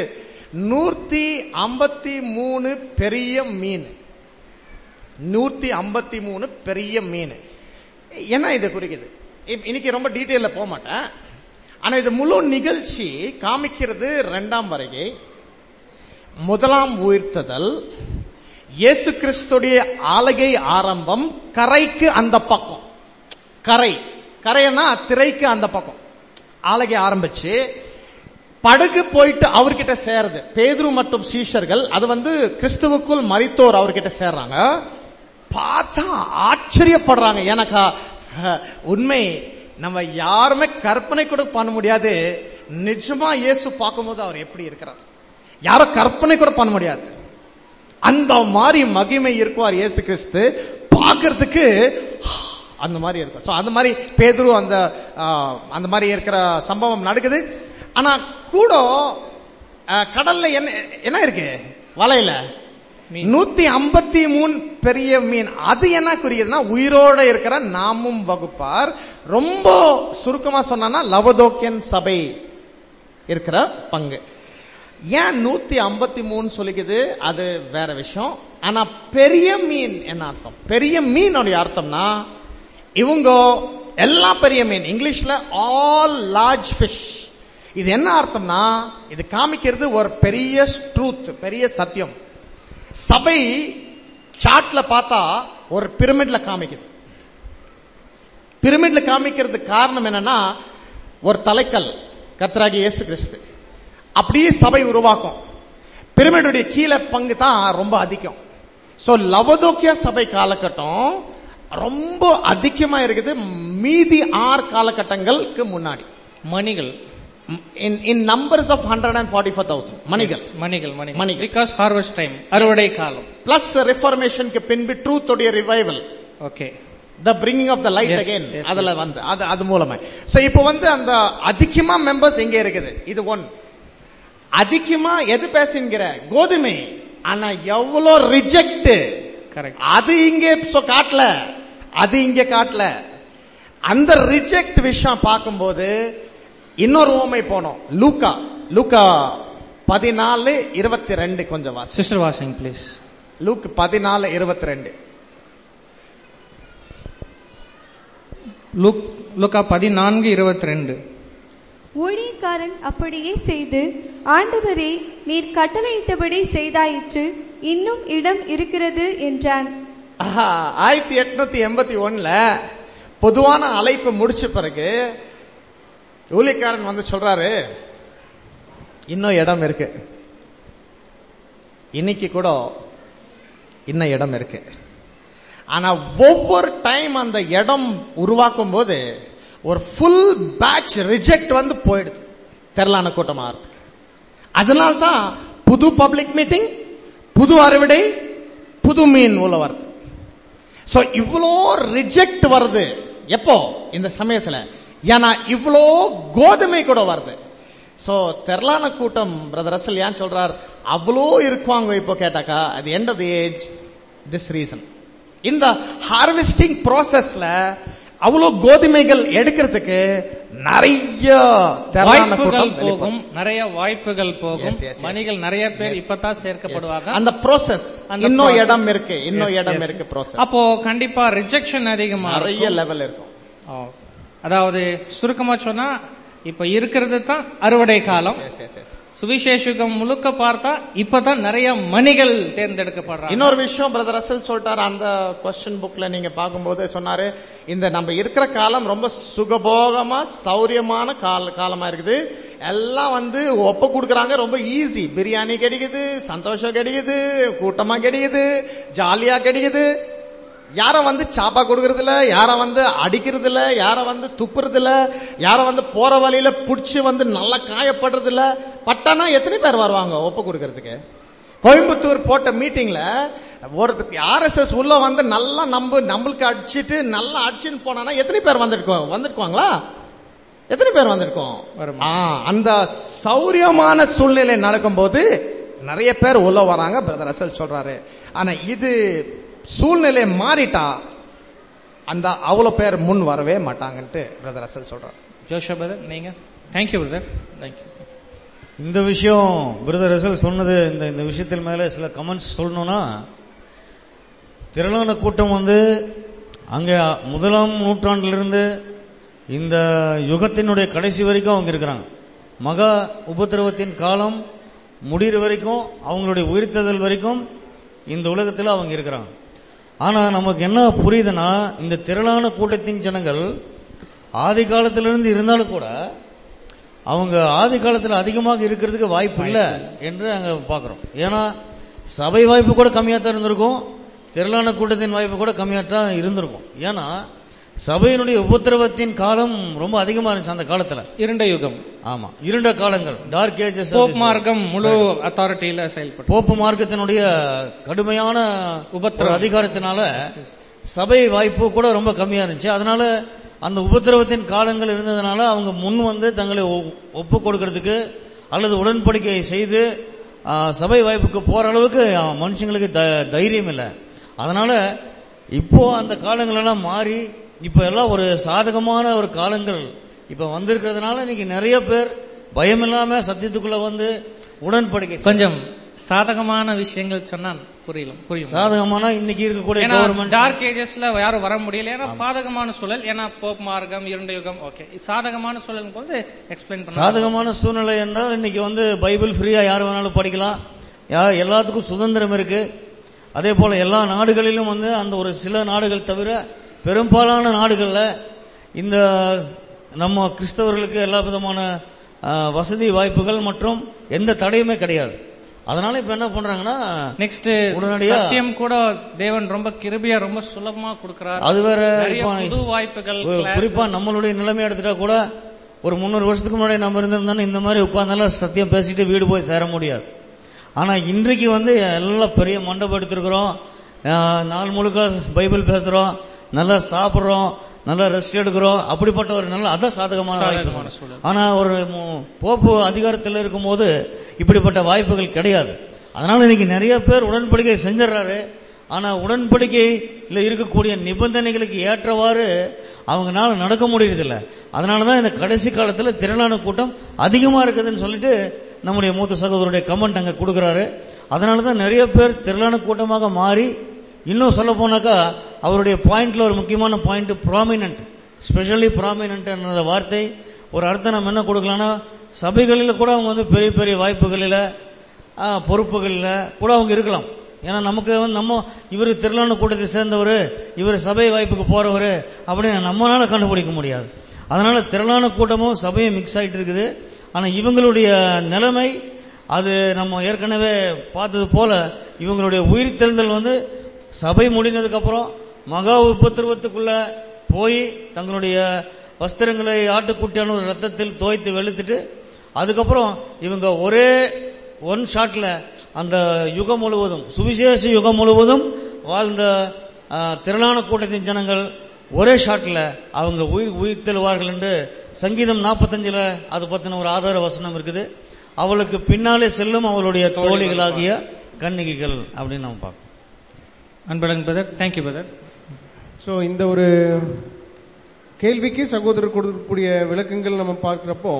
153 பெரிய மீன். 153 பெரிய மீன். என்ன இது குறிக்குது? இன்னைக்கு ரொம்ப டீட்டெயில போக மாட்டேன். ஆனா இது முழு நிகழ்ச்சி காமிக்கிறது 2ஆம் வருகை, 1ஆம் உயிர்த்ததல், இயேசு கிறிஸ்துடைய ஆளுகை ஆரம்பம், கரைக்கு அந்த பக்கம், கரைன்னா திரைக்கு அந்த பக்கம் ஆளுகை ஆரம்பிச்சு படகு போயிட்டு அவர்கிட்ட சேர்றது. பேதுரு மற்றும் சீஷர்கள் அது கிறிஸ்துவுக்குள் மரித்தோர் அவர்கிட்ட சேர்றாங்க. பார்த்தா ஆச்சரியப்படுறாங்க. எனக்கா உண்மை நம்ம யாருமே கற்பனை கூட பண்ண முடியாது. நிஜமா இயேசு பார்க்கும்போது அவர் எப்படி இருக்கிறார் யாரும் கற்பனை கூட பண்ண முடியாது. அந்த மாதிரி மகிமை இருக்குவார் இயேசு கிறிஸ்து. பார்க்கறதுக்கு அந்த மாதிரி இருக்கும். சோ அந்த மாதிரி பேதுரு அந்த மாதிரி இருக்கிற சம்பவம் நடக்குது. ஆனா கூட கடல்ல என்ன இருக்கு? வலையில 153 பெரிய மீன். அது என்ன குறிக்குதுன்னா உயிரோட இருக்கிற நாமும் வகுப்பார். ரொம்ப சுருக்கமா சொன்னா லவோதோக்கியன் சபை இருக்கிற பங்கு. ஏன் 153 சொல்லிக்குது அது வேற விஷயம். ஆனா பெரிய மீன் என்ன அர்த்தம்? பெரிய மீனுடைய அர்த்தம்னா இவங்க எல்லாம் பெரிய மீன், இங்கிலீஷ்ல ஆல் லார்ஜ் ஃபிஷ். இது என்ன அர்த்தம்னா, இது காமிக்கிறது ஒரு பெரிய ட்ரூத், பெரிய சத்தியம். சபை சார்ட்ல பார்த்தா ஒரு பிரமிட்ல காமிக்குது. பிரமிட்ல காமிக்கிறதுக்கு காரணம் என்னன்னா, ஒரு தலைக்கல் கர்த்தராகிய இயேசு கிறிஸ்து. அப்படியே சபை உருவாக்கும். பிரமிடுடைய கீழே பங்கு தான் ரொம்ப அதிகம். சோ லவோதிக்கேயா சபை காலகட்டம் ரொம்ப அதிகமா இருக்குது மீதி 6 காலகட்டங்களுக்கு முன்னாடி. மணிகள் in numbers of 144,000 மணிகள் because harvest time, அறுவடை காலம், பிளஸ் ரிஃபார்மேஷனுக்கு பின்பு ட்ரூத் உடைய revival, okay, the bringing of the light again, அதுல வந்து அது மூலமா. சோ இப்போ வந்து அந்த அதிகமா மெம்பர்ஸ் எங்க இருக்குது, இது ஒன். அதிகமா எது பேசுங்கிற கோதுமை, ஆனா எவ்வளவு ரிஜெக்ட், கரெக்ட், அது இங்க காட்டல, அது இங்க காட்டல. அந்த ரிஜெக்ட் விஷயம் பார்க்கும்போது இன்னொரு உவமை போனோம். லூக்கா 14:22 கொஞ்சம் வாசி. சிஸ்டர் வாசிங் ப்ளீஸ். லூக் 14:22. லூக்கா 14:22. ஊழியக்காரன் அப்படியே செய்து, ஆண்டவரே, நீர் கட்டளையிட்டபடி செய்தாயிற்று, இன்னும் இடம் இருக்கிறது என்றான். 1881 பொதுவான அழைப்பு முடிச்ச பிறகு ஊழியக்காரன் வந்து சொல்றாரு, இன்னும் இடம் இருக்கு, இன்னைக்கு கூட இன்னும் இடம் இருக்கு. ஆனா ஒவ்வொரு டைம் அந்த இடம் உருவாக்கும் போது ஒரு ஃபுல் பேட்ச் ரிஜெக்ட் வந்து போயிடுது திரளான கூட்டமா இருக்கு. அதனால்தான் புது பப்ளிக் மீட்டிங், புது அறுவடை, புது மீன் உள்ள வருது. சோ இவ்வளோ ரிஜெக்ட் வருது எப்போ இந்த சமயத்துல, ஏன்னா இவ்வளோ கோதுமை கூட வருது. சோ திரளான கூட்டம் பிரதர் ரசல் ஏன் சொல்றார் அவ்வளோ இருக்குவாங்க இப்போ கேட்டாக்கா, அது end of the age, this reason. இந்த ஹார்வெஸ்டிங் ப்ராசஸ்ல அவ்வளோ கோதுமைகள் எடுக்கிறதுக்கு நிறைய வாய்ப்புகள் போகும், நிறைய வாய்ப்புகள் போகும், மணிகள் நிறைய பேர் இப்பதான் சேர்க்கப்படுவாங்க. அந்த ப்ராசஸ் இன்னும் இடம் இருக்கு, இன்னும் இடம் இருக்கு ப்ராசஸ். அப்போ கண்டிப்பா ரிஜெக்ஷன் அதிகமா நிறைய லெவல் இருக்கும். அதாவது சுருக்கமா சொன்னா இப்ப இருக்கிறது தான் அறுவடை காலம். சுவிசேஷம் முழுக்க பார்த்தா இப்பதான் நிறைய மணிகள் தேர்ந்தெடுக்கப்படுறாங்க. இன்னொரு விஷயம் பிரதர் ரசல் சொல்லிட்டாரு, அந்த கொஸ்டின் புக்ல நீங்க பார்க்கும்போது சொன்னாரு, இந்த நம்ம இருக்கிற காலம் ரொம்ப சுகபோகமா சௌரியமான காலமா இருக்குது. எல்லாம் வந்து ஒப்ப கொடுக்கறாங்க, ரொம்ப ஈஸி. பிரியாணி கிடைக்குது, சந்தோஷம் கிடைக்குது, கூட்டமா கிடைக்குது, ஜாலியா கிடைக்குது. யார வந்து சாப்பா கொடுக்கறது இல்ல, யார வந்து அடிக்கிறது இல்ல, யார வந்து துப்புறது இல்ல, யார வந்து போற வழியில புடிச்சு வந்து நல்லா காயப்படுறது இல்ல. பட்டானா எத்தனை பேர் வருவாங்க ஒப்பு கொடுக்கறதுக்கு? கோயம்புத்தூர் போட்ட மீட்டிங்ல ஒருத்தருக்கு RSS உள்ள வந்து நல்லா நம்மளுக்கு அடிச்சிட்டு நல்லா அடிச்சுன்னு போனா எத்தனை பேர் வந்துருக்குவாங்களா? எத்தனை பேர் வந்திருக்கோம்? அந்த சௌரியமான சூழ்நிலை நடக்கும் போது நிறைய பேர் உள்ள வராங்க பிரதர் ரசல் சொல்றாரு. ஆனா இது சூழ்நிலை மாறிட்டா அந்த அவ்வளவு பேர் முன் வரவே மாட்டாங்கன்ட்டு பிரதர் ரசல் சொல்றாரு. ஜோஷா பிரதர், நீங்க? Thank you brother, thank you. இந்த விஷயம் பிரதர் ரசல் சொன்னது, இந்த விஷயத்தில் மேல சில கமெண்ட்ஸ் சொல்லணும்னா, திரளான கூட்டம் வந்து அங்க 1ஆம் நூற்றாண்டிலிருந்து இந்த யுகத்தினுடைய கடைசி வரைக்கும் அவங்க இருக்கிறாங்க. மகா உபத்திரவத்தின் காலம் முடிகிற வரைக்கும், அவங்களுடைய உயிர்த்தெழுதல் வரைக்கும் இந்த உலகத்தில் அவங்க இருக்கிறாங்க. ஆனா நமக்கு என்ன புரியுதுன்னா, இந்த திரளான கூட்டத்தின் ஜனங்கள் ஆதி காலத்திலிருந்து இருந்தாலும் கூட அவங்க ஆதி காலத்தில் அதிகமாக இருக்கிறதுக்கு வாய்ப்பு இல்லை என்று அங்க பாக்குறோம். ஏன்னா சபை வாய்ப்பு கூட கம்மியா தான் இருந்திருக்கும், திரளான கூட்டத்தின் வாய்ப்பு கூட கம்மியா தான் இருந்திருக்கும். ஏன்னா சபையினுடைய உபத்திரவத்தின் காலம் ரொம்ப அதிகமா இருந்துச்சு அந்த காலத்துல. இருண்ட யுகம். ஆமா, இருண்ட காலங்கள், டார்க் ஏஜஸ். போப் மார்க்கம் முழு அத்தாரிட்டியில செயல்பட்டு, போப்பு மார்க்கத்தினுடைய கடுமையான உபத்திரவ அதிகாரத்தினால சபை வாய்ப்பு கூட ரொம்ப கம்மியா இருந்துச்சு. அதனால அந்த உபத்திரவத்தின் காலங்கள் இருந்ததுனால அவங்க முன் வந்து தங்களை ஒப்பு கொடுக்கறதுக்கு அல்லது உடன்படிக்கை செய்து சபை வாய்ப்புக்கு போற அளவுக்கு மனுஷங்களுக்கு தைரியம் இல்லை. அதனால இப்போ அந்த காலங்கள் எல்லாம் மாறி இப்ப எல்லாம் ஒரு சாதகமான ஒரு காலங்கள் இப்ப வந்திருக்கிறதுனால இன்னைக்கு நிறைய பேர் பயம் இல்லாம சத்தியத்துக்குள்ள வந்து உடன்படிக்கை. கொஞ்சம் சாதகமான விஷயங்கள் சொன்னா புரியும். சாதகமான இன்னைக்கு இருக்கக்கூடிய கவர்மெண்ட் டார்க் ஏஜஸ்ல யாரும் வர முடியல, ஏன்னா பாதகமான சூழல், ஏன்னா போப் மார்க்கம், இருண்ட யுகம். ஓகே, சாதகமான சூழல் போது எக்ஸ்பிளைன் பண்ண. சாதகமான சூழ்நிலை என்றால் இன்னைக்கு பைபிள் ஃப்ரீயா யார் வேணாலும் படிக்கலாம், எல்லாத்துக்கும் சுதந்திரம் இருக்கு. அதே போல எல்லா நாடுகளிலும் அந்த ஒரு சில நாடுகள் தவிர பெரும்பாலான நாடுகள்ல இந்த நம்ம கிறிஸ்தவர்களுக்கு எல்லா விதமான வசதி வாய்ப்புகள் மற்றும் எந்த தடையுமே கிடையாது. அதனால இப்ப என்ன பண்றாங்கன்னா, நெக்ஸ்ட் உடனடியா சத்தியம் கூட தேவன் ரொம்ப கிருபையா ரொம்ப சுலபமா கொடுக்கிறார். அது வேற. புது வாய்ப்புகள், குறிப்பா நம்மளுடைய நிலைமை எடுத்துட்டா கூட ஒரு 300 வருஷத்துக்கு முன்னாடி நம்ம இருந்திருந்தோம் இந்த மாதிரி உட்கார்ந்தாலும் சத்தியம் பேசிட்டு வீடு போய் சேர முடியாது. ஆனா இன்றைக்கு எல்லாம் பெரிய மண்டபம் எடுத்திருக்கிறோம், நாள் முழுக்க பைபிள் பேசுறோம், நல்லா சாப்பிடுறோம், நல்லா ரெஸ்ட் எடுக்கிறோம். அப்படிப்பட்ட ஒரு நல்ல அதான் சாதகமான வாய்ப்பு. ஆனா ஒரு போப்பு அதிகாரத்தில் இருக்கும் போது இப்படிப்பட்ட வாய்ப்புகள் கிடையாது. அதனால இன்னைக்கு நிறைய பேர் உடன்படிக்கை செஞ்சிடறாரு. ஆனா உடன்படிக்கையில் இருக்கக்கூடிய நிபந்தனைகளுக்கு ஏற்றவாறு அவங்களால நடக்க முடியறதில்ல. அதனாலதான் இந்த கடைசி காலத்துல திரளான கூட்டம் அதிகமா இருக்குதுன்னு சொல்லிட்டு நம்முடைய மூத்த சகோதரருடைய கமெண்ட் அங்க கொடுக்கிறாரு. அதனாலதான் நிறைய பேர் திரளான கூட்டமாக மாறி, இன்னும் சொல்ல போனாக்கா அவருடைய பாயிண்ட்ல ஒரு முக்கியமான பாயிண்ட் ப்ராமினன்ட், ஸ்பெஷலி ப்ராமினன்ட் என்ற வார்த்தை ஒரு அர்த்தம் நம்ம என்ன கொடுக்கலாம்னா, சபைகளில் கூட அவங்க பெரிய பெரிய வாய்ப்புகளில் பொறுப்புகளில் கூட அவங்க இருக்கலாம். ஏன்னா நமக்கு நம்ம இவர் திரளான கூட்டத்தை சேர்ந்தவர், இவர் சபை வாய்ப்புக்கு போறவர் அப்படின்னு நம்மளால கண்டுபிடிக்க முடியாது. அதனால திரளான கூட்டமும் சபையும் மிக்ஸ் ஆயிட்டு இருக்குது. ஆனா இவங்களுடைய நிலைமை அது நம்ம ஏற்கனவே பார்த்தது போல, இவங்களுடைய உயிர் தெழுதல் சபை முடிந்ததுக்கு அப்புறம் மகா உபத்திரவத்துக்குள்ள போய் தங்களுடைய வஸ்திரங்களை ஆட்டுக்குட்டியான ஒரு ரத்தத்தில் தோய்த்து வெளுத்துட்டு அதுக்கப்புறம் இவங்க ஒரே ஒன் ஷாட்ல அந்த யுகம் முழுவதும், சுவிசேஷ யுகம் முழுவதும் வாழ்ந்த திரளான கூட்டத்தின் ஜனங்கள் ஒரே ஷாட்ல அவங்க உயிர் தெழுவார்கள் என்று சங்கீதம் 45 அது பத்தின ஒரு ஆதார வசனம் இருக்குது. அவளுக்கு பின்னாலே செல்லும் அவளுடைய தோழிகளாகிய கன்னிகைகள் அப்படின்னு நம்ம பார்க்கணும். Anbazhagan brother, thank you brother. So இந்த ஒரு கேள்விக்கு சகோதரர் கொடுக்கக்கூடிய விளக்கங்கள் நம்ம பார்க்கிறப்போ,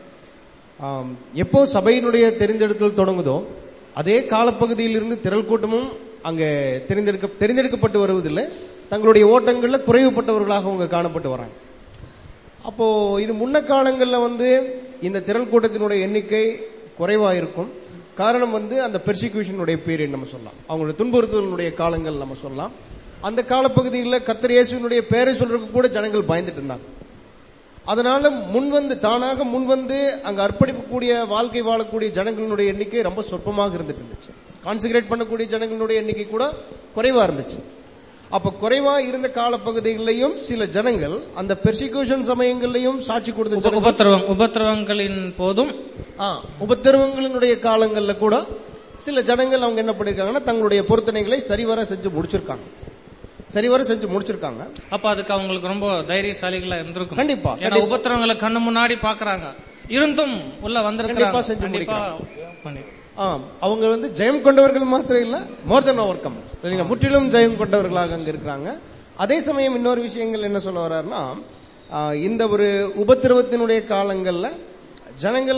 எப்போ சபையினுடைய தெரிந்தெடுத்தல் தொடங்குதோ அதே காலப்பகுதியில் இருந்து திரள் கூட்டமும் அங்கே தெரிந்தெடுக்கப்பட்டு வருவதில்லை, தங்களுடைய ஓட்டங்கள்ல குறைவுபட்டவர்களாக அவங்க காணப்பட்டு வராங்க. அப்போ இது முன்ன காலங்கள்ல இந்த திரள் கூட்டத்தினுடைய எண்ணிக்கை குறைவா இருக்கும். காரணம் அந்த பெர்சிக்யூஷனுடைய பீரியட் நம்ம சொல்லலாம், அவங்களுடைய துன்புறுத்தலுடைய காலங்கள் நம்ம சொல்லலாம். அந்த காலப்பகுதியில் கர்த்தர் இயேசுவினுடைய பேரை சொல்றதுக்கு கூட ஜனங்கள் பயந்துட்டு இருந்தாங்க. அதனால தானாக முன்வந்து அங்க அர்ப்பணிக்கக்கூடிய வாழ்க்கை வாழக்கூடிய ஜனங்களுடைய எண்ணிக்கை ரொம்ப சொற்பமாக இருந்துட்டு இருந்துச்சு. கான்சிகரேட் பண்ணக்கூடிய ஜனங்களுடைய எண்ணிக்கை கூட குறைவா இருந்துச்சு. அப்ப குறைவா இருந்த காலப்பகுதிகளிலையும் சில ஜனங்கள் அந்த பெர்சிக்யூஷன் சமயங்களையும் சாட்சி கொடுத்த உபத்திரவங்களின் போதும் உபத்திரவங்களினுடைய காலங்கள்ல கூட சில ஜனங்கள் அவங்க என்ன பண்ணிருக்காங்கன்னா தங்களுடைய பொருத்தனைகளை சரிவர செஞ்சு முடிச்சிருக்காங்க. அப்ப அதுக்கு அவங்களுக்கு ரொம்ப தைரியசாலிகளா இருந்திருக்கும். கண்டிப்பா உபத்திரவங்களை கண்ணு முன்னாடி பாக்குறாங்க, இருந்தும் உள்ள வந்திருக்காங்க, செஞ்சு முடிக்கிறாங்க. அவங்க ஜெயம் கொண்டவர்கள் மாத்திரம் இல்ல, மோர் தென் ஓவர் கம்ஸ், முற்றிலும் ஜெயம் கொண்டவர்களாக அங்க இருக்கிறாங்க. அதே சமயம் இன்னொரு விஷயங்கள் என்ன சொல்ல வர்றாருன்னா, இந்த ஒரு உபத்திரவத்தினுடைய காலங்கள்ல ஜனங்கள்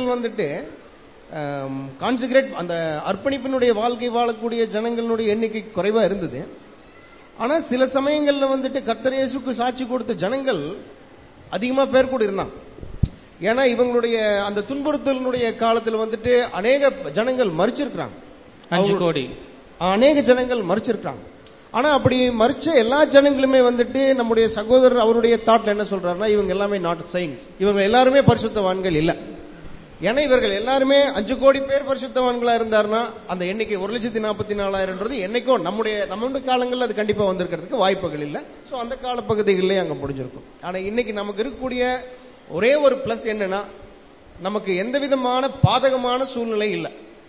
கான்சிகரேட் அந்த அர்ப்பணிப்பினுடைய வாழ்க்கை வாழக்கூடிய ஜனங்களுடைய எண்ணிக்கை குறைவா இருந்தது. ஆனா சில சமயங்கள்ல கர்த்தர் இயேசுவுக்கு சாட்சி கொடுத்த ஜனங்கள் அதிகமா பேர் கூட இருந்தாங்க. ஏன்னா இவங்களுடைய அந்த துன்புறுத்தலினுடைய காலத்தில் அநேக ஜனங்கள் மரிச்சிருக்கிறாங்க, 5 கோடி அநேக ஜனங்கள் மரிச்சிருக்கிறாங்க. ஆனா அப்படி மரிச்ச எல்லா ஜனங்களுமே நம்முடைய சகோதரர் அவருடைய தாட்ல என்ன சொல்றாருன்னா, இவங்க எல்லாமே நாட் சயின்ஸ், இவங்க எல்லாருமே பரிசுத்தவான்கள் இல்ல. ஏன்னா இவர்கள் எல்லாருமே 5 கோடி பேர் பரிசுத்தவான்களா இருந்தாருன்னா அந்த எண்ணிக்கை 1,44,000 என்னைக்கோ நம்முடைய காலங்களில் அது கண்டிப்பா வந்திருக்கிறதுக்கு வாய்ப்புகள் இல்ல. சோ அந்த காலப்பகுதிகளிலே அங்க முடிஞ்சிருக்கும். ஆனா இன்னைக்கு நமக்கு இருக்கக்கூடிய ஒரே ஒரு பிளஸ் என்னன்னா, நமக்கு எந்த விதமான பாதகமான சூழ்நிலை இல்ல,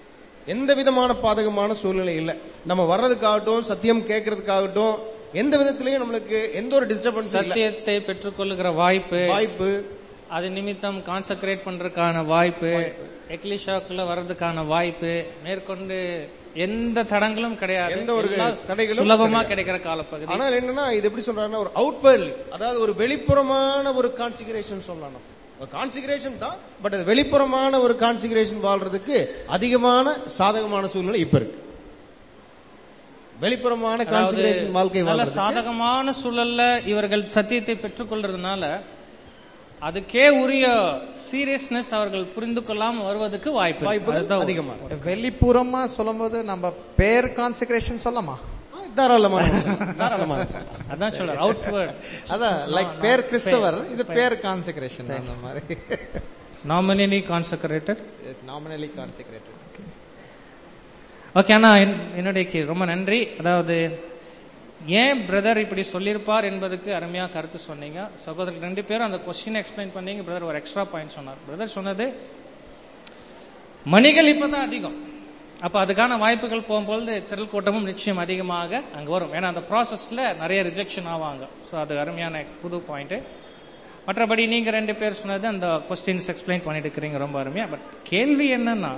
நம்ம வர்றதுக்காகட்டும் சத்தியம் கேட்கறதுக்காகட்டும் எந்த விதத்திலையும் நம்மளுக்கு எந்த ஒரு டிஸ்டர்பன்ஸ், சத்தியத்தை பெற்றுக்கொள்ளுகிற வாய்ப்பு அது நிமித்தம் கான்சென்ட்ரேட் பண்றதுக்கான வாய்ப்பு, எக்லிஷாக்குள்ள வர்றதுக்கான வாய்ப்பு, மேற்கொண்டு எந்த தடங்களும் கிடையாது, எந்த ஒரு தடைகளும் சுலபமா கிடைக்கிற காலப்பகுதி. ஆனால் என்னன்னா இது எப்படி சொல்றாருன்னா, ஒரு அவுட்வேர்ட்லி, அதாவது ஒரு வெளிப்புறமான ஒரு கான்சிகரேஷன் சொல்லலாம். கான்சிகரேஷன் தான், பட் அது வெளிப்புறமான ஒரு கான்சிகரேஷன் வாழ்றதுக்கு அதிகமான சாதகமான சூழ்நிலை இப்ப இருக்கு. வெளிப்புறமான கான்சிகரேஷன் வாழ்க்கை நல்ல வாழ்றதுக்கு சாதகமான சூழல்ல இவர்கள் சத்தியத்தை பெற்றுக் கொள்றதுனால அதுக்கே உரிய சீரியஸ்னஸ் அவர்கள் புரிந்து கொள்ளாம வருவதற்கு வாய்ப்பு அதிகமா. வெளிப்புறமா சொல்லும் போது நம்ம பேர் கான்செக்ரேஷன் சொல்லமா? தாராளமா அதான் சொல்ற அவுட்வர்ட். அதான் லைக் பேர் கிறிஸ்தவர், இது பேர் கான்செக்ரேஷன் அந்த மாதிரி. Nominally consecrated. Yes, nominally consecrated. Okay, ஆனா என்னுடைய ரொம்ப நன்றி. அதாவது ஏன் பிரதர் இப்படி சொல்லியிருப்பார் என்பதுக்கு அருமையா கருத்து சொன்னீங்க. சகோதரர் 2 பேரும் அந்த கொஸ்டின் எக்ஸ்பிளைன் பண்ணீங்க. பிரதர் ஒரு எக்ஸ்ட்ரா பாயிண்ட் சொன்னார். பிரதர் சொன்னது மணிகள் இப்பதான் அதிகம், அப்ப அதுக்கான வாய்ப்புகள் போகும்போது திரள் கூட்டமும் நிச்சயம் அதிகமாக அங்க வரும். ஏன்னா அந்த ப்ராசஸ்ல நிறைய ரிஜெக்ஷன் ஆவாங்க. ஸோ அது அருமையான புது பாயிண்ட். மற்றபடி நீங்க 2 பேர் சொன்னது அந்த கொஸ்டின்ஸ் எக்ஸ்பிளைன் பண்ணிட்டு இருக்கிறீங்க, ரொம்ப அருமையா. பட் கேள்வி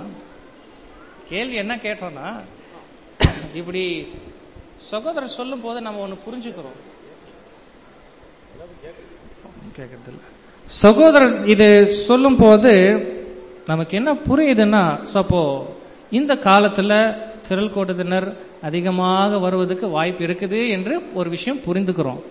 என்ன கேட்டோம்னா, இப்படி சகோதரர் சொல்லும் போது நம்ம ஒண்ணு புரிஞ்சுக்கிறோம். சகோதரர் இது சொல்லும் போது நமக்கு என்ன புரியுதுன்னா, அப்போ இந்த காலத்துல திரள் கூட்டத்தினர் அதிகமாக வருவதற்கு வாய்ப்பு இருக்குது என்று ஒரு விஷயம் புரிந்துக்கிறோம்.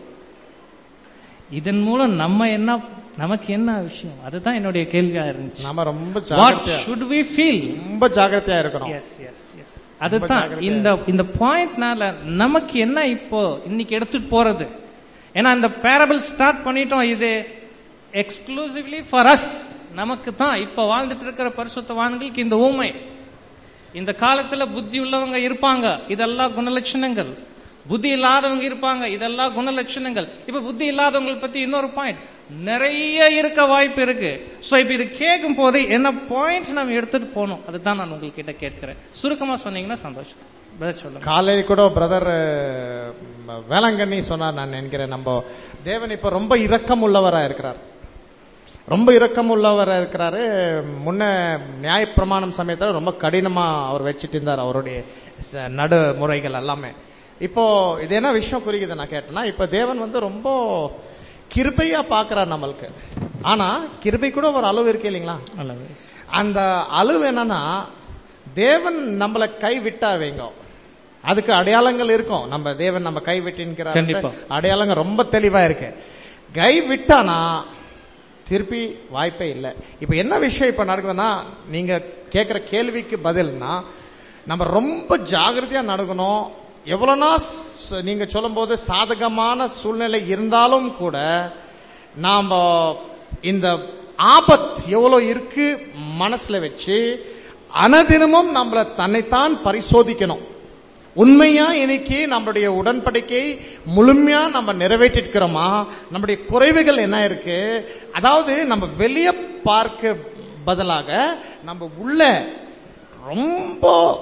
இதன் மூலம் நமக்கு என்ன விஷயம், அதுதான் என்னுடைய கேள்வியா இருந்துச்சு. நம்ம ரொம்ப What should we feel? ரொம்ப ஜாக்கிரதையா இருக்கணும். எஸ். அதுதான் இந்த பாயிண்ட்னால நமக்கு என்ன இப்போ இன்னைக்கு எடுத்துட்டு போறது. ஏன்னா இந்த பேரபிள் ஸ்டார்ட் பண்ணிட்டோம், இது எக்ஸ்க்ளூசிவ்லி ஃபார் அஸ், நமக்கு தான் இப்ப வாழ்ந்துட்டு இருக்கிற பரிசுத்தவான்களுக்கு இந்த ஊமை. இந்த காலத்துல புத்தி உள்ளவங்க இருப்பாங்க, இதெல்லாம் குணலட்சணங்கள். புத்தி இல்லாதவங்க இருப்பாங்க, இதெல்லாம் குணலட்சணங்கள். இப்ப புத்தி இல்லாதவங்க பத்தி இன்னொரு பாயிண்ட் நிறைய இருக்க வாய்ப்பு இருக்கு. சோ இப்ப இது கேட்கும் போது என்ன பாயிண்ட் நம்ம எடுத்துட்டு போகணும், அதுதான் நான் உங்ககிட்ட கேட்கிறேன். சுருக்கமா சொன்னீங்கன்னா சந்தோஷம். சொல்லுங்க. காலையில கூட பிரதர் வேளாங்கண்ணி சொன்னார், நான் நினைக்கிறேன். நம்ம தேவன் இப்ப ரொம்ப இரக்கம் உள்ளவரா இருக்கிறார், ரொம்ப இரக்கம் உள்ளவரா இருக்கிறாரு. முன்ன நியாயப்பிரமாணம் சமயத்தில் ரொம்ப கடினமா அவர் வச்சுட்டு இருந்தார் அவருடைய நடுமுறைகள் எல்லாமே. இப்போ இது என்ன விஷயம் குறிக்குது நான் கேட்டேன்னா, இப்ப தேவன் ரொம்ப கிருபையா பாக்குறார் நம்மளுக்கு. ஆனா கிருபை கூட ஒரு அளவு இருக்கு இல்லைங்களா? அந்த அளவு என்னன்னா, தேவன் நம்மளை கை விட்டா வைங்க, அதுக்கு அடையாளங்கள் இருக்கும். நம்ம தேவன் நம்ம கை விட்டுங்கிற அடையாளங்கள் ரொம்ப தெளிவா இருக்கு. கை விட்டானா திருப்பி வாய்ப்பே இல்லை. இப்ப என்ன விஷயம் இப்ப நடக்குதுன்னா, நீங்க கேட்கிற கேள்விக்கு பதில்னா, நம்ம ரொம்ப ஜாகிரதையா நடக்கணும். எவ்வளவுனா நீங்க சொல்லும் போது சாதகமான சூழ்நிலை இருந்தாலும் கூட நாம இந்த ஆபத்து எவ்வளவு இருக்கு மனசுல வச்சு அனுதினமும் நம்மள தன்னைத்தான் பரிசோதிக்கணும். உண்மையா இன்னைக்கு நம்மளுடைய உடன்படிக்கை முழுமையா நம்ம நிறைவேற்றிருக்கிறோமா? நம்முடைய குறைவுகள் என்ன இருக்கு? அதாவது நம்ம வெளியே பார்க்க பதிலாக நம்ம உள்ள ரொம்ப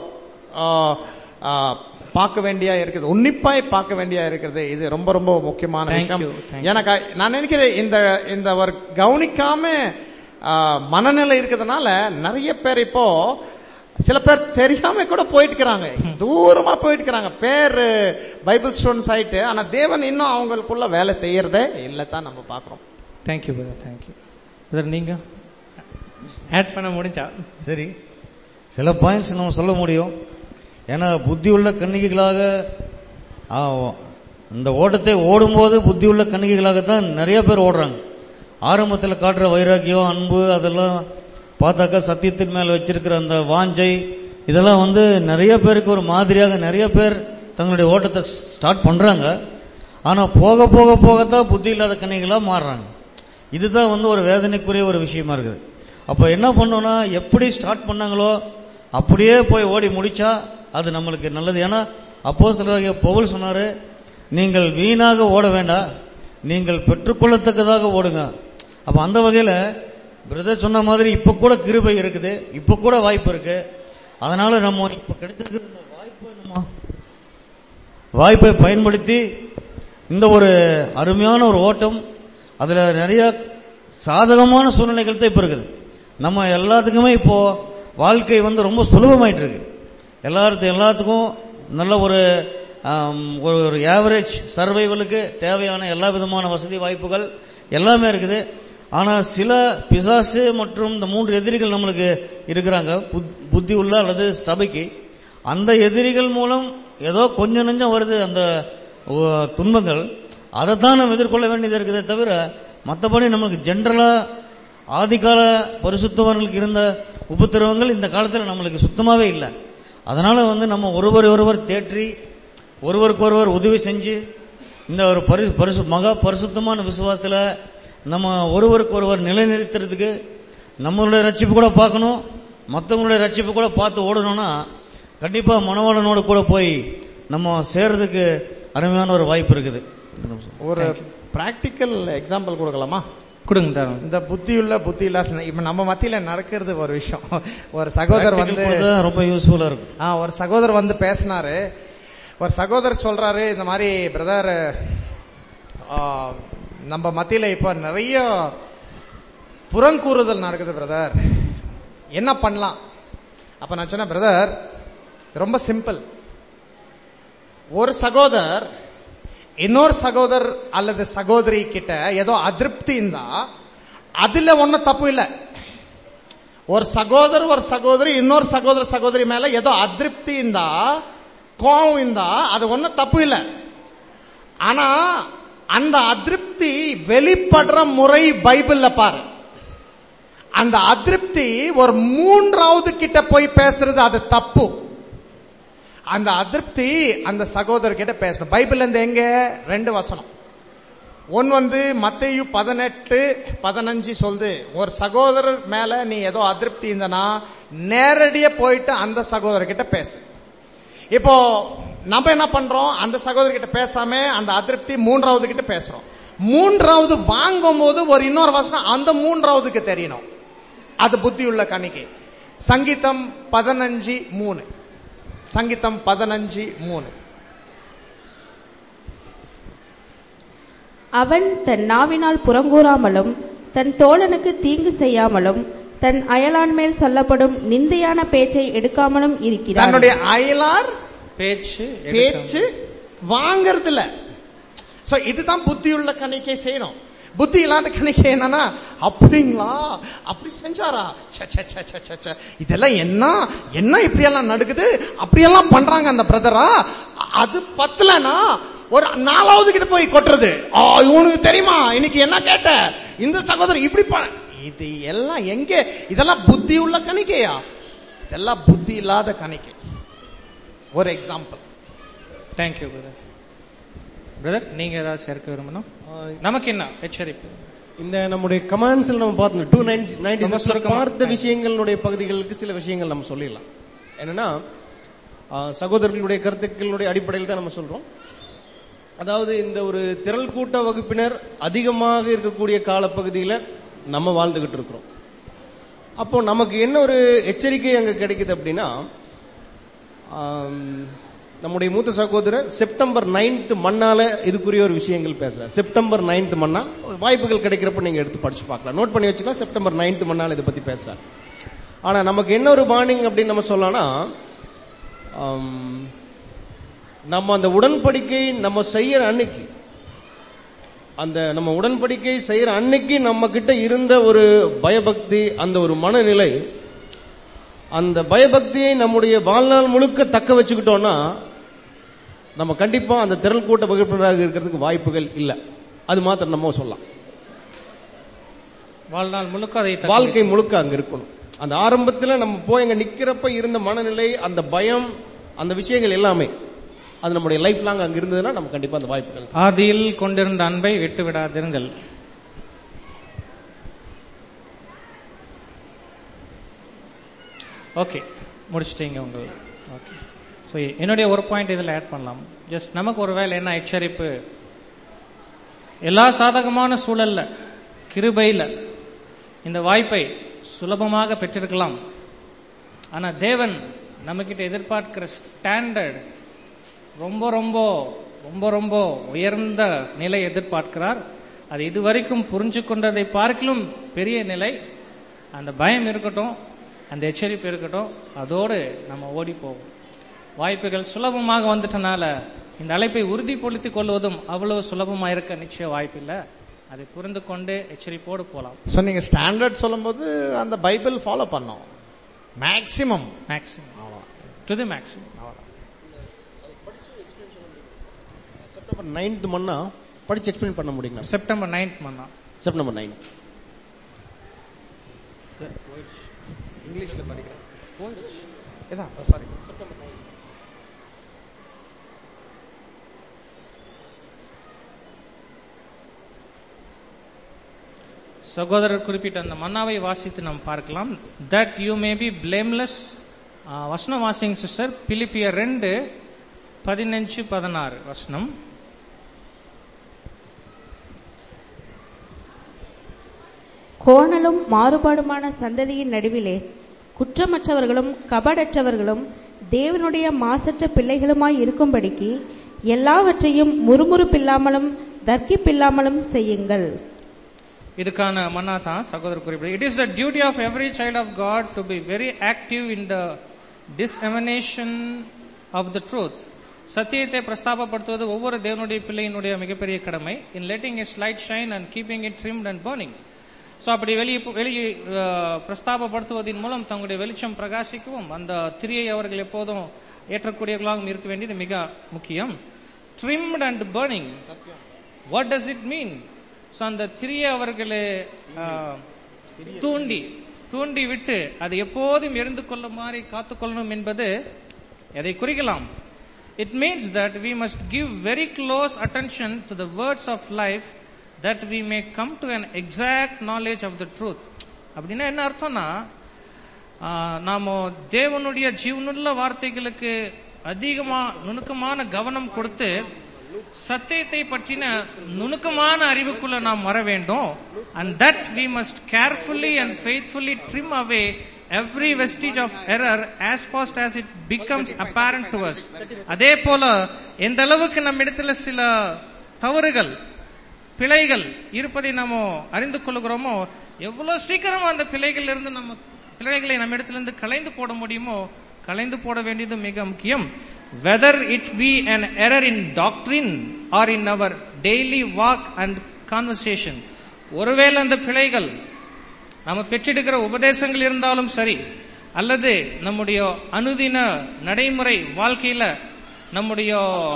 பார்க்க வேண்டியா இருக்குது, உன்னிப்பாய் பார்க்க வேண்டியா இருக்கிறது. இது ரொம்ப ரொம்ப முக்கியமான விஷயம். எனக்கு நான் நினைக்கிறேன், இந்த ஒரு கவனிக்காம மனநிலை இருக்கிறதுனால நிறைய பேர் இப்போ சில பேர் தெரியாம கூட போயிட்டு இருக்கிறாங்க, தூரமா போயிட்டு இருக்கிறாங்க, பேர் பைபிள் ஸ்டூடெண்ட்ஸ் ஆயிட்டு. ஆனா தேவன் இன்னும் அவங்களுக்குள்ள வேலை செய்யறதே இல்லதான் நம்ம பாக்குறோம். Thank you brother, thank you brother. நீங்க ஆட் பண்ண முடிஞ்சா? சரி, சில பாயிண்ட்ஸ் நம்ம சொல்ல முடியும். ஏன்னா புத்தி உள்ள கன்னிகைகளாக இந்த ஓட்டத்தை ஓடும்போது புத்தி உள்ள கன்னிகைகளாகத்தான் நிறைய பேர் ஓடுறாங்க. ஆரம்பத்தில் காட்டுற வைராக்கியம், அன்பு, அதெல்லாம் பார்த்தாக்கா சத்தியத்தின் மேல வச்சிருக்கிற அந்த வாஞ்சை, இதெல்லாம் நிறைய பேருக்கு ஒரு மாதிரியாக நிறைய பேர் தங்களுடைய ஓட்டத்தை ஸ்டார்ட் பண்றாங்க. ஆனா போக போக போகத்தான் புத்தி இல்லாத கன்னிகளா மாறுறாங்க. இதுதான் ஒரு வேதனைக்குரிய ஒரு விஷயமா இருக்குது. அப்ப என்ன பண்ணோம்னா, எப்படி ஸ்டார்ட் பண்ணாங்களோ அப்படியே போய் ஓடி முடிச்சா அது நம்மளுக்கு நல்லது. ஏன்னா அப்போஸ்தலராகிய பவுல் சொன்னாரு, நீங்கள் வீணாக ஓட வேண்டாம், நீங்கள் பெற்றுக்கொள்ளத்தக்கதாக ஓடுங்க. அப்ப அந்த வகையில பிரதர் சொன்ன மாதிரி இப்ப கூட கிருபை இருக்குது, இப்ப கூட வாய்ப்பு இருக்கு. அதனால நம்ம இப்ப கிடைச்சிருக்கிற வாய்ப்பை பயன்படுத்தி இந்த ஒரு அருமையான ஒரு ஓட்டம், அதுல நிறைய சாதகமான சூழ்நிலைகள் தான் இப்ப இருக்குது. நம்ம எல்லாத்துக்குமே இப்போ வாழ்க்கை ரொம்ப சுலபமாயிட்டு இருக்கு. எல்லாத்துக்கும் நல்ல ஒரு ஆவரேஜ் சர்வைவலுக்கு தேவையான எல்லா விதமான வசதி வாய்ப்புகள் எல்லாமே இருக்குது. ஆனா சில பிசாசு மற்றும் இந்த 3 எதிரிகள் நம்மளுக்கு இருக்கிறாங்க, புத்தி உள்ள அல்லது சபைக்கு. அந்த எதிரிகள் மூலம் ஏதோ கொஞ்சம் நெஞ்சம் வருது அந்த துன்பங்கள், அதைத்தான் நம்ம எதிர்கொள்ள வேண்டியது இருக்குதே தவிர மற்றபடி நமக்கு ஜென்ரலா ஆதிகால பரிசுத்தவர்களுக்கு இருந்த உபத்திரவங்கள் இந்த காலத்தில் நம்மளுக்கு சுத்தமாவே இல்லை. அதனால நம்ம ஒருவர் தேற்றி ஒருவருக்கு ஒருவர் உதவி செஞ்சு இந்த ஒரு மகா பரிசுத்தமான விசுவாசத்துல நம்ம ஒருவருக்கு ஒருவர் நிலைநிறுத்துறதுக்கு நம்மளுடைய ரட்சிப்பு கூட பார்க்கணும், மற்றவங்களுடைய ரட்சிப்பு கூட பார்த்து ஓடணும்னா கண்டிப்பா மணவாளனோட கூட போய் நம்ம சேர்றதுக்கு அருமையான ஒரு வாய்ப்பு இருக்குது. ஒரு பிராக்டிக்கல் எக்ஸாம்பிள் கொடுக்கலாமா? கொடுங்க. இந்த புத்தியுள்ள புத்தி இல்லாத இப்ப நம்ம மத்தியில நடக்கிறது ஒரு விஷயம். ஒரு சகோதரர் ரொம்ப யூஸ்ஃபுல்லா இருக்கும். ஒரு சகோதரர் பேசினாரு. ஒரு சகோதரர் சொல்றாரு, இந்த மாதிரி பிரதர் நம்ம மத்தியில இப்ப நிறைய புறங்கூறுதல் நடக்குது பிரதர், என்ன பண்ணலாம்? அப்ப நான் சொன்னேன், பிரதர் ரொம்ப சிம்பிள். ஒரு சகோதரர் இன்னொரு சகோதரர் அல்லது சகோதரி கிட்ட ஏதோ அதிருப்தி இருந்தா அதுல ஒன்னும் தப்பு இல்லை. ஒரு சகோதரர் ஒரு சகோதரி இன்னொரு சகோதரி மேல ஏதோ அதிருப்தி இருந்தா, கோவம் இருந்தா, அது ஒன்னும் தப்பு இல்லை. ஆனா அந்த அதிருப்தி வெளிப்படுற முறை பைபிள்ல பாரு. அந்த அதிருப்தி ஒரு 3வது கிட்ட போய் பேசுறது அது தப்பு. அந்த அதிருப்தி அந்த சகோதரர் கிட்ட பேசணும். பைபிள் இருந்து எங்க 2 வசனம். ஒன்னு மத்தேயு 18:15 சொல்லுது, ஒரு சகோதரர் மேல நீ ஏதோ அதிருப்தி இருந்தனா நேரடியா போயிட்டு அந்த சகோதரர் கிட்ட பேசு. இப்போ நம்ம என்ன பண்றோம், அந்த சகோதரர் கிட்ட பேசாம அந்த அதிருப்தி 3வது கிட்ட பேசுறோம். 3வது வாங்கும் போது ஒரு இன்னொரு வசனம் அந்த 3வதுக்கு தெரியணும். அது புத்தி உள்ள கணிக்கை. சங்கீதம் 15:3. சங்கீதம் 15:3. அவன் தன் நாவினால் புறங்கூறாமலும் தன் தோழனுக்கு தீங்கு செய்யாமலும் தன் அயலான் மேல் சொல்லப்படும் நிந்தையான பேச்சை எடுக்காமலும் இருக்கிறான். தன்னுடைய அயலார் பேச்சு வாங்கறது இல்ல. இதுதான் புத்தியுள்ள கணிக்கை செய்யணும். புத்தி இல்லாத கணிக்கை என்னன்னா, அப்படிங்களா, அப்படி செஞ்சாரா, இதெல்லாம் என்ன இப்படியெல்லாம் நடக்குது, அப்படியெல்லாம் பண்றாங்க அந்த பிரதரா, அது பத்தலனா ஒரு 4வது கிட்ட போய் கொட்டுறது. இவனுக்கு தெரியுமா இன்னைக்கு என்ன கேட்ட, இந்த சகோதரர் இப்படி இது எல்லாம் எங்க, இதெல்லாம் புத்தி உள்ள கணிக்கையா? இதெல்லாம் புத்தி இல்லாத கணிக்கை. ஒரு எக்ஸாம்பிள். Thank you brother. நீங்க ஏதாவது சேர்க்க விரும்பணும்? நமக்கு என்ன எச்சரிப்பு? இந்த நம்முடைய கமாண்ட்ஸ்ல நம்ம பார்த்தோம் 296 பார்த்த விஷயங்களுடைய பகுதிகளுக்கு சில விஷயங்கள் நம்ம சொல்லிடலாம். என்னன்னா, சகோதரர்களுடைய கருத்துக்களுடைய அடிப்படையில் தான் நம்ம சொல்றோம். அதாவது இந்த ஒரு திரள் கூட்ட வகுப்பினர் அதிகமாக இருக்கக்கூடிய காலப்பகுதியில நம்ம வாழ்ந்துகிட்டு இருக்கிறோம். அப்போ நமக்கு என்ன ஒரு எச்சரிக்கை அங்க கிடைக்குது அப்படின்னா, நம்முடைய மூத்த சகோதரர் செப்டம்பர் 9th மண்ணால இதுக்குரிய ஒரு விஷயங்கள் பேசுறார். செப்டம்பர் 9th மண்ணா வாய்ப்புகள் கிடைக்கிறப்ப நீங்க எடுத்து படிச்சு பார்க்கலாம், நோட் பண்ணி வச்சுக்கலாம். செப்டம்பர் 9th மண்ணால இதை பத்தி பேசுறார். ஆனா நமக்கு என்ன ஒரு வார்னிங் அப்படின்னு நம்ம சொல்லலாம்னா, நம்ம அந்த உடன்படிக்கை நம்ம செய்யற அன்னைக்கு, அந்த நம்ம உடன்படிக்கை செய்யற அன்னைக்கு நம்ம கிட்ட இருந்த ஒரு பயபக்தி, அந்த ஒரு மனநிலை, அந்த பயபக்தியை நம்முடைய வாழ்நாள் முழுக்க தக்க வச்சுக்கிட்டோம்னா நம்ம கண்டிப்பா அந்த திரள் கூட்ட வகுப்பினராக இருக்கிறதுக்கு வாய்ப்புகள் இல்லை. அது மாத்திரம் நம்ம சொல்லலாம். வாழ்நாள் முழுக்க வாழ்க்கை முழுக்க அங்க இருக்கணும். அந்த ஆரம்பத்தில் நம்ம போய் அங்க நிக்கிறப்ப இருந்த மனநிலை, அந்த பயம், அந்த விஷயங்கள் எல்லாமே அது நம்முடைய லைஃப் லாங் அங்க இருந்ததுன்னா நம்ம கண்டிப்பா அந்த வாய்ப்புகள். ஆதியில் கொண்டிருந்த அன்பை விட்டு விடாதிருங்கள். ஓகே, முடிச்சிட்டீங்க உங்களுக்கு. ஓகே, ஸோ என்னுடைய ஒரு பாயிண்ட் இதில் ஆட் பண்ணலாம். ஜஸ்ட் நமக்கு ஒரு வேலை என்ன எச்சரிப்பு, எல்லா சாதகமான சூழல்ல கிருபையில இந்த வாய்ப்பை சுலபமாக பெற்றிருக்கலாம். ஆனா தேவன் நம்ம கிட்ட எதிர்பார்க்கிற ஸ்டாண்டர்ட் ரொம்ப ரொம்ப ரொம்ப ரொம்ப உயர்ந்த நிலை எதிர்பார்க்கிறார். அது இதுவரைக்கும் புரிஞ்சு கொண்டதை பார்க்கலும் பெரிய நிலை. அந்த பயம் இருக்கட்டும், அந்த எச்சரிப்பு இருக்கட்டும், அதோடு நம்ம ஓடி போவோம். வாய்ப்புகள் சுலபமாக வந்துட்டனால இந்த அழைப்பை உறுதிப்படுத்திக் கொள்வதும் அவ்வளவு சுலபமா இருக்க நிச்சய வாய்ப்பில்லை. அதை புரிந்து கொண்டு எச்சரிப்போடு போலாம். சோ நீங்க ஸ்டாண்டர்ட் சொல்லும்போது அந்த பைபிள் ஃபாலோ பண்ணோம் maximum to the maximum. September 9th manna படிச்சு எக்ஸ்பிளைன் பண்ண முடியுங்களா? செப்டம்பர் 9th மன்னா. செப்டம்பர் 9 இங்கிலீஷ்ல படிக்கிறேன். Sorry, September 9. சகோதரர் குறிப்பிட்ட அந்த மன்னாவை வாசித்து நாம் பார்க்கலாம். That you may be blameless. வசனம் வாசிங்க சிஸ்டர். பிலிப்பியர் 2:15-16 வசனம். கோணலும் மாறுபாடுமான சந்ததியின் நடுவிலே குற்றமற்றவர்களும் கபடற்றவர்களும் தேவனுடைய மாசற்ற பிள்ளைகளுமாய் இருக்கும்படிக்கு எல்லாவற்றையும் முறுமுறுப்பில்லாமலும் தர்க்கிப்பில்லாமலும் செய்யுங்கள். இதுக்கான மன்னா தான் சகோதரர் குறிப்பிட. It is the duty of every child of God to be very active in the dissemination of the truth. சத்தியத்தை பிரஸ்தாபப்படுத்துவது ஒவ்வொரு தேவனுடைய பிள்ளையினுடைய மிகப்பெரிய கடமை. In letting its light shine and keeping it trimmed and burning. So அப்படி வெளியே பிரஸ்தாபப்படுத்துவதன் மூலம் தங்களுடைய வெளிச்சம் பிரகாசிக்கவும் அந்த திரியை அவர்கள் எப்போதும் ஏற்றக்கூடியவர்களாகவும் இருக்க வேண்டியது மிக முக்கியம். Trimmed and burning, what does it mean? So அந்த திரியை அவர்களை தூண்டி விட்டு அது எப்போதும் எரிந்து கொள்ளுமாறு காத்துக்கொள்ளணும் என்பது எதை குறிக்கலாம்? It means that we must give very close attention to the words of life that we may come to an exact knowledge of the truth. அப்படின்னா என்ன அர்த்தம்னா, நாம தேவனுடைய ஜீவனுள்ள வார்த்தைகளுக்கு அதிகமா நுணுக்கமான கவனம் கொடுத்து சத்தியத்தை பற்றின நுணுக்கமான அறிவுக்குள்ள நாம் வர வேண்டும். And that we must carefully and faithfully trim away every vestige of error as fast as it becomes apparent to us. அதே போல எந்த அளவுக்கு நம்ம இடத்துல சில தவறுகள் பிழைகள் இருப்பதை நாம அறிந்து கொள்கிறோமோ, எவ்வளவு சீக்கிரமா அந்த பிழைகளை நம்ம இடத்திலிருந்து களைந்து போட முடியுமோ களைந்து போட வேண்டியது மிக முக்கியம். Whether it be an error in doctrine or in our daily walk and conversation. ஒருவேளை அந்த பிழைகள் நம்ம பெற்றெடுக்கிற உபதேசங்கள் இருந்தாலும் சரி, அல்லது நம்முடைய அனுதின நடைமுறை வாழ்க்கையில நம்முடைய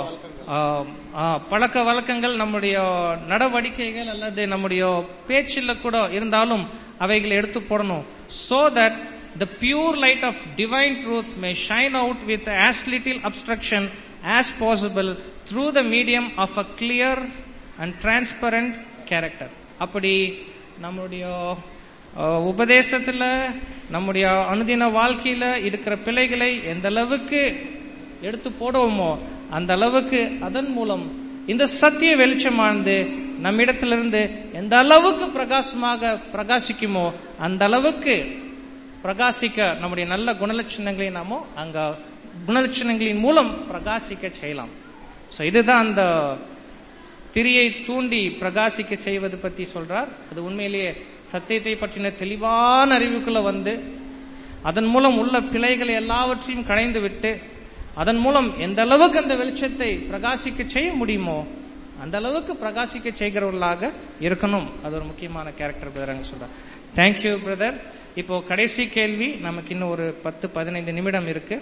பழக்க வழக்கங்கள், நம்முடைய நடவடிக்கைகள் அல்லது நம்முடைய பேச்சில் கூட இருந்தாலும் அவைகளை எடுத்து போடணும். So that the pure light of divine truth may shine out with as little obstruction as possible through the medium of a clear and transparent character. அப்படி நம்முடைய உபதேசத்துல நம்முடைய அனுதின வாழ்க்கையில இருக்கிற பிழைகளை எந்த அளவுக்கு எடுத்து போடுவோமோ அந்த அளவுக்கு அதன் மூலம் இந்த சத்திய வெளிச்சமானது நம்மிடத்திலிருந்து எந்த அளவுக்கு பிரகாசமாக பிரகாசிக்குமோ அந்த அளவுக்கு பிரகாசிக்க நம்முடைய நல்ல குணலட்சணங்களை நாமோ அங்க குணலட்சணங்களின் மூலம் பிரகாசிக்க செய்யலாம். சோ இதுதான் அந்த திரியை தூண்டி பிரகாசிக்க செய்வது பத்தி சொல்றார். அது உண்மையிலேயே சத்தியத்தை பற்றின தெளிவான அறிவுக்குள்ள வந்து அதன் மூலம் உள்ள பிழைகளை எல்லாவற்றையும் களைந்து விட்டு அதன் மூலம் எந்த அளவுக்கு அந்த வெளிச்சத்தை பிரகாசிக்க செய்ய முடியுமோ அந்த அளவுக்கு பிரகாசிக்க செய்கிறவர்களாக இருக்கணும். அது ஒரு முக்கியமான கேரக்டர் பிரதர் சொல்றார். Thank you brother. இப்போ கடைசி கேள்வி, நமக்கு இன்னும் ஒரு 10-15 நிமிடம் இருக்கு.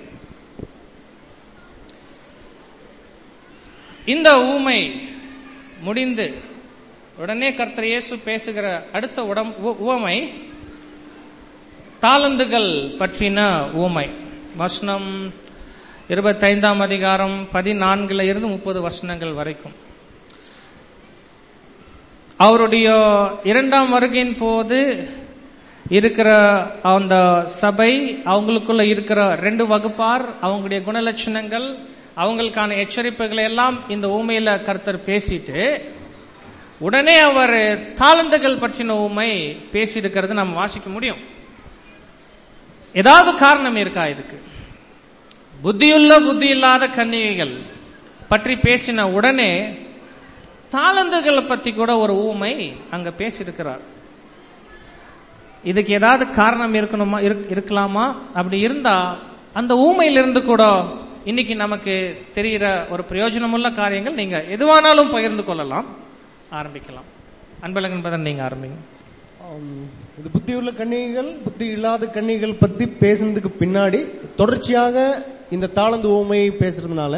இந்த ஊமை முடிந்து உடனே கர்த்தர் இயேசு பேசுகிற அடுத்த உவமை தாலந்துகள் பற்றின ஊமை. வசனம் 25ஆம் அதிகாரம் 14-30 வசனங்கள் வரைக்கும். அவருடைய 2ஆம் வருகையின் போது இருக்கிற அந்த சபை, அவங்களுக்குள்ள இருக்கிற 2 வகுப்பார், அவங்களுடைய குணலட்சணங்கள், அவங்களுக்கான எச்சரிப்புகளை எல்லாம் இந்த ஊமையில கர்த்தர் பேசிட்டு உடனே அவர் தாளந்துகள் பற்றின ஊமை பேசியிருக்கிறது நம்ம வாசிக்க முடியும். ஏதாவது காரணம் இருக்கா இதுக்கு? புத்தியுள்ள புத்தி இல்லாத கன்னிகைகள் பற்றி பேசின உடனே தாளந்துகளை பத்தி கூட ஒரு ஊமை அங்க பேசியிருக்கிறார். இதுக்கு ஏதாவது காரணம் இருக்கலாமா? அப்படி இருந்தா அந்த ஊமையிலிருந்து கூட இன்னைக்கு நமக்கு தெரிகிற ஒரு பிரயோஜனமுள்ள காரியங்கள் நீங்க எதுவானாலும் பகிர்ந்து கொள்ளலாம். ஆரம்பிக்கலாம். அன்பழகன் பதன் நீங்க ஆரம்பிங்க. இது புத்தியுள்ள கன்னிகைகள் புத்தி இல்லாத கன்னிகைகள் பத்தி பேசுனதுக்கு பின்னாடி தொடர்ச்சியாக இந்த தாளந்து உவமையை பேசுறதுனால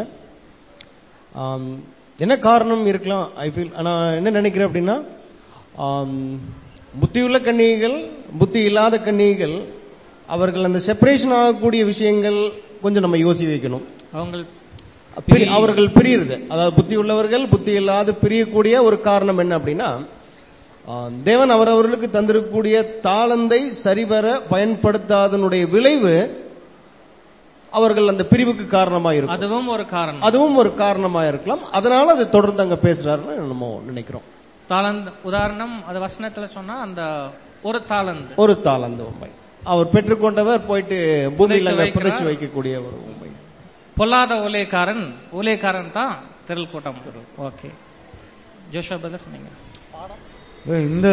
என்ன காரணம் இருக்கலாம் ஐ ஃபீல். நான் என்ன நினைக்கிறேன் அப்படின்னா, புத்தியுள்ள கன்னிகைகள் புத்தி இல்லாத கன்னிகைகள் அவர்கள் அந்த செப்பரேஷன் ஆகக்கூடிய விஷயங்கள் கொஞ்சம் நம்ம யோசி வைக்கணும். அவர்கள் பிரியுறது, அதாவது புத்தி உள்ளவர்கள் புத்தி இல்லாத பிரியக்கூடிய ஒரு காரணம் என்ன அப்படின்னா, தேவன் அவரவர்களுக்கு தந்திருக்கக்கூடிய தாளந்தை சரிவர பயன்படுத்தாதனுடைய விளைவு அவர்கள் அந்த பிரிவுக்கு காரணமாக இருக்கும். அதுவும் ஒரு காரணமாக இருக்கலாம். அதனால அது தொடர்ந்து அங்க பேசுறாருன்னு நம்ம நினைக்கிறோம். தாளந்து உதாரணம் அது வசனத்துல சொன்னா அந்த ஒரு தாளந்து உண்மை அவர் பெற்றுக்கொண்டவர் போயிட்டு பூமியில புதைச்சு வைக்கக்கூடிய ஒரு உண்மை. பொல்லாத ஊழியக்காரன் தான் திரள் கூட்டம். ஓகே ஜோஷா பிரதர் நீங்க இந்த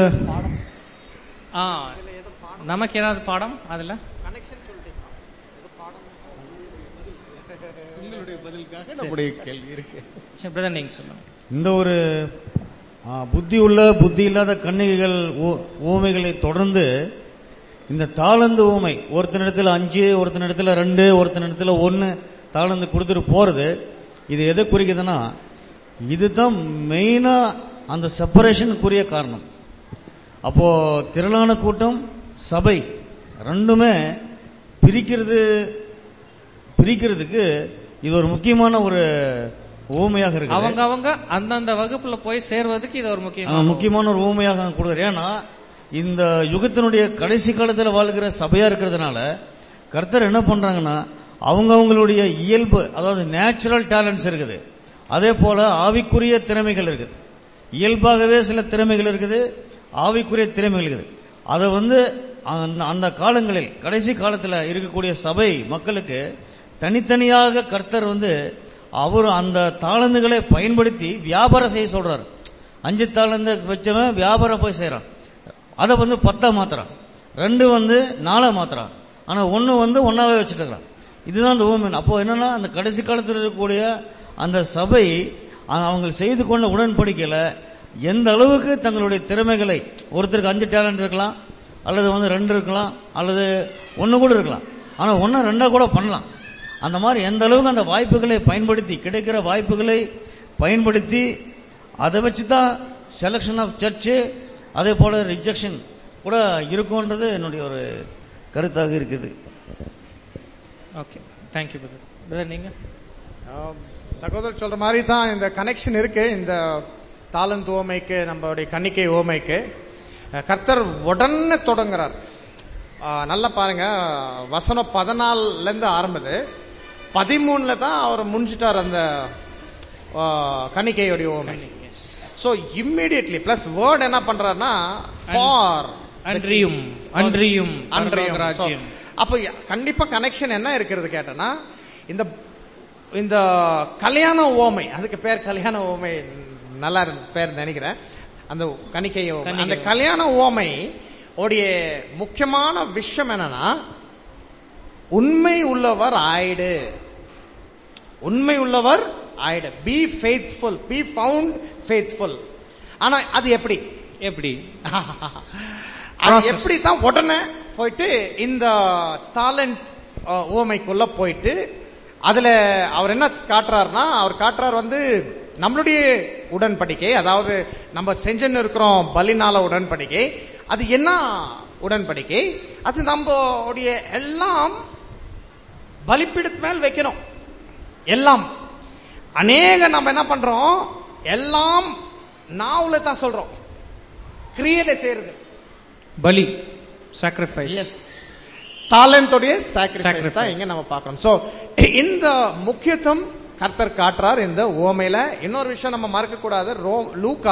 நமக்கு ஏதாவது பாடம் அதுல கேள்வி இருக்கு. நீங்க சொல்லுங்க. இந்த ஒரு புத்தி உள்ள புத்தி இல்லாத கன்னிகைகள் ஊமைகளை தொடர்ந்து இந்த தாளந்து ஊமை ஒருத்தனிடத்துல 5 ஒருத்தனிடத்துல 2 ஒருத்தனிடத்துல 1 தாளந்து கொடுத்துட்டு போறது, இது எதை குறிக்குதுன்னா இதுதான் மெயினா அந்த செப்பரேஷனுக்குரிய காரணம். அப்போ திரளான கூட்டம் சபை ரெண்டுமே பிரிக்கிறதுக்கு இது ஒரு முக்கியமான ஒரு ஊமையாக இருக்கு. அவங்க அந்தந்த வகுப்புல போய் சேர்வதற்கு இது ஒரு முக்கியமான ஒரு ஊமையாக கொடுக்குற. ஏன்னா இந்த யுகத்தினுடைய கடைசி காலத்தில் வாழ்கிற சபையா இருக்கிறதுனால கர்த்தர் என்ன பண்றாங்கன்னா அவங்களுடைய இயல்பு, அதாவது நேச்சுரல் டேலண்ட்ஸ் இருக்குது, அதே போல ஆவிக்குரிய திறமைகள் இருக்குது. இயல்பாகவே சில திறமைகள் இருக்குது, ஆவிக்குரிய திறமைகள் இருக்குது. அதை அந்த காலங்களில் கடைசி காலத்தில் இருக்கக்கூடிய சபை மக்களுக்கு தனித்தனியாக கர்த்தர் அவர் அந்த தாளந்துகளை பயன்படுத்தி வியாபாரம் செய்ய சொல்றாரு. 5 தாளந்து வச்சவன் வியாபாரம் போய் செய்யறான், அதை 10 மாத்துறான், 2 4 மாத்துறான், ஆனா 1 ஒன்னாவே வச்சுட்டு இருக்கிறான். இதுதான் அந்த ஊமன். அப்போ என்னன்னா அந்த கடைசி காலத்தில் இருக்கக்கூடிய அந்த சபை அவங்க செய்து கொண்ட உடன்படிக்கையில எந்த அளவுக்கு தங்களுடைய திறமைகளை, ஒருத்தருக்கு 5 டேலண்ட் இருக்கலாம், அல்லது 2 இருக்கலாம், அல்லது 1 கூட இருக்கலாம், ஆனா 1 2 கூட பண்ணலாம். அந்த மாதிரி எந்த அளவுக்கு அந்த வாய்ப்புகளை பயன்படுத்தி, கிடைக்கிற வாய்ப்புகளை பயன்படுத்தி அதை வச்சுதான் செலக்ஷன் ஆஃப் சர்ச், அதே போல ரிஜெக்ஷன் கூட இருக்கும்ன்றது என்னுடைய ஒரு கருத்தாக இருக்குது. Okay, thank you brother. நீங்க சகோதரர் சொல்ற மாதிரி தான் இந்த கனெக்ஷன் இருக்கு. இந்த தாளந்து ஓமைக்கு நம்மளுடைய கன்னிகை ஓமைக்கு கர்த்தர் உடனே தொடங்குறார். நல்லா பாருங்க, வசனம் 14 இருந்து ஆரம்பிது, 13 தான் அவர் முடிஞ்சிட்டார் அந்த கன்னிகையுடைய ஓமை. சோ இம்மிடியட்லி பிளஸ் வேர்ட் என்ன பண்றாருன்னா ஃபார் அன்றியும். அப்ப கண்டிப்பா கனெக்ஷன் என்ன இருக்கிறது கேட்டனா, இந்த கல்யாண ஓமை, அதுக்கு பேர் கல்யாண ஓமை, நல்லா பேர் நினைக்கிறேன், அந்த கன்னிகை ஓமை. அந்த கல்யாண ஓமை உடைய முக்கியமான விஷயம் என்னன்னா, உண்மை உள்ளவர் ஆயிடு, be faithful, be found faithful. ஆனா அது எப்படி தான் உடனே போயிட்டு இந்த டாலண்ட் ஓமைக்குள்ள போயிட்டு அதுல அவர் என்ன காட்டுறாருன்னா, அவர் காட்டுறார் நம்மளுடைய உடன்படிக்கை, அதாவது நம்ம செஞ்சுன்னு இருக்கிறோம் பலினால உடன்படிக்கை. அது என்ன உடன்படிக்கை? அது நம்மளுடைய எல்லாம் பலிப்பீடத்து மேல் வைக்கணும். எல்லாம் நம்ம என்ன பண்றோம், எல்லாம் நாவுல தான் சொல்றோம், கிரியையில செய்யறது பலி, சாக்ரிஃபைஸ். எஸ், டாலண்டோடைய சாக்ரிஃபைஸ் தான் இங்க நம்ம பார்க்கணும். சோ இந்த முக்கியத்துவம் கர்த்தர் காட்டுறார் இந்த ஓமையில. இன்னொரு விஷயம் நம்ம மறக்க கூடாது, லூக்கா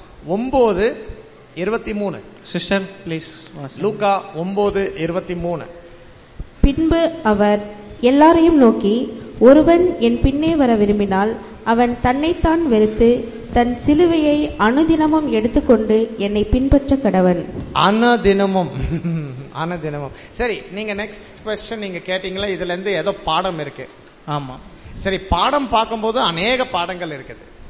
9:23. Sister please. லூக்கா 9:23. பின்பு அவர் எல்லாரையும் நோக்கி, ஒருவன் என் பின்னே வர விரும்பினால் அவன் தன்னைத்தான் வெறுத்து தன் சிலுவையை அனுதினமும் எடுத்துக்கொண்டு என்னை பின்பற்ற கடவன். அனுதினமும். சரி, நீங்க நெக்ஸ்ட் क्वेश्चन நீங்க கேட்டீங்களா, இதுல இருந்து ஏதோ பாடம் இருக்கு. ஆமா, சரி, பாடம் பார்க்கும்போது அநேக பாடங்கள் இருக்குது.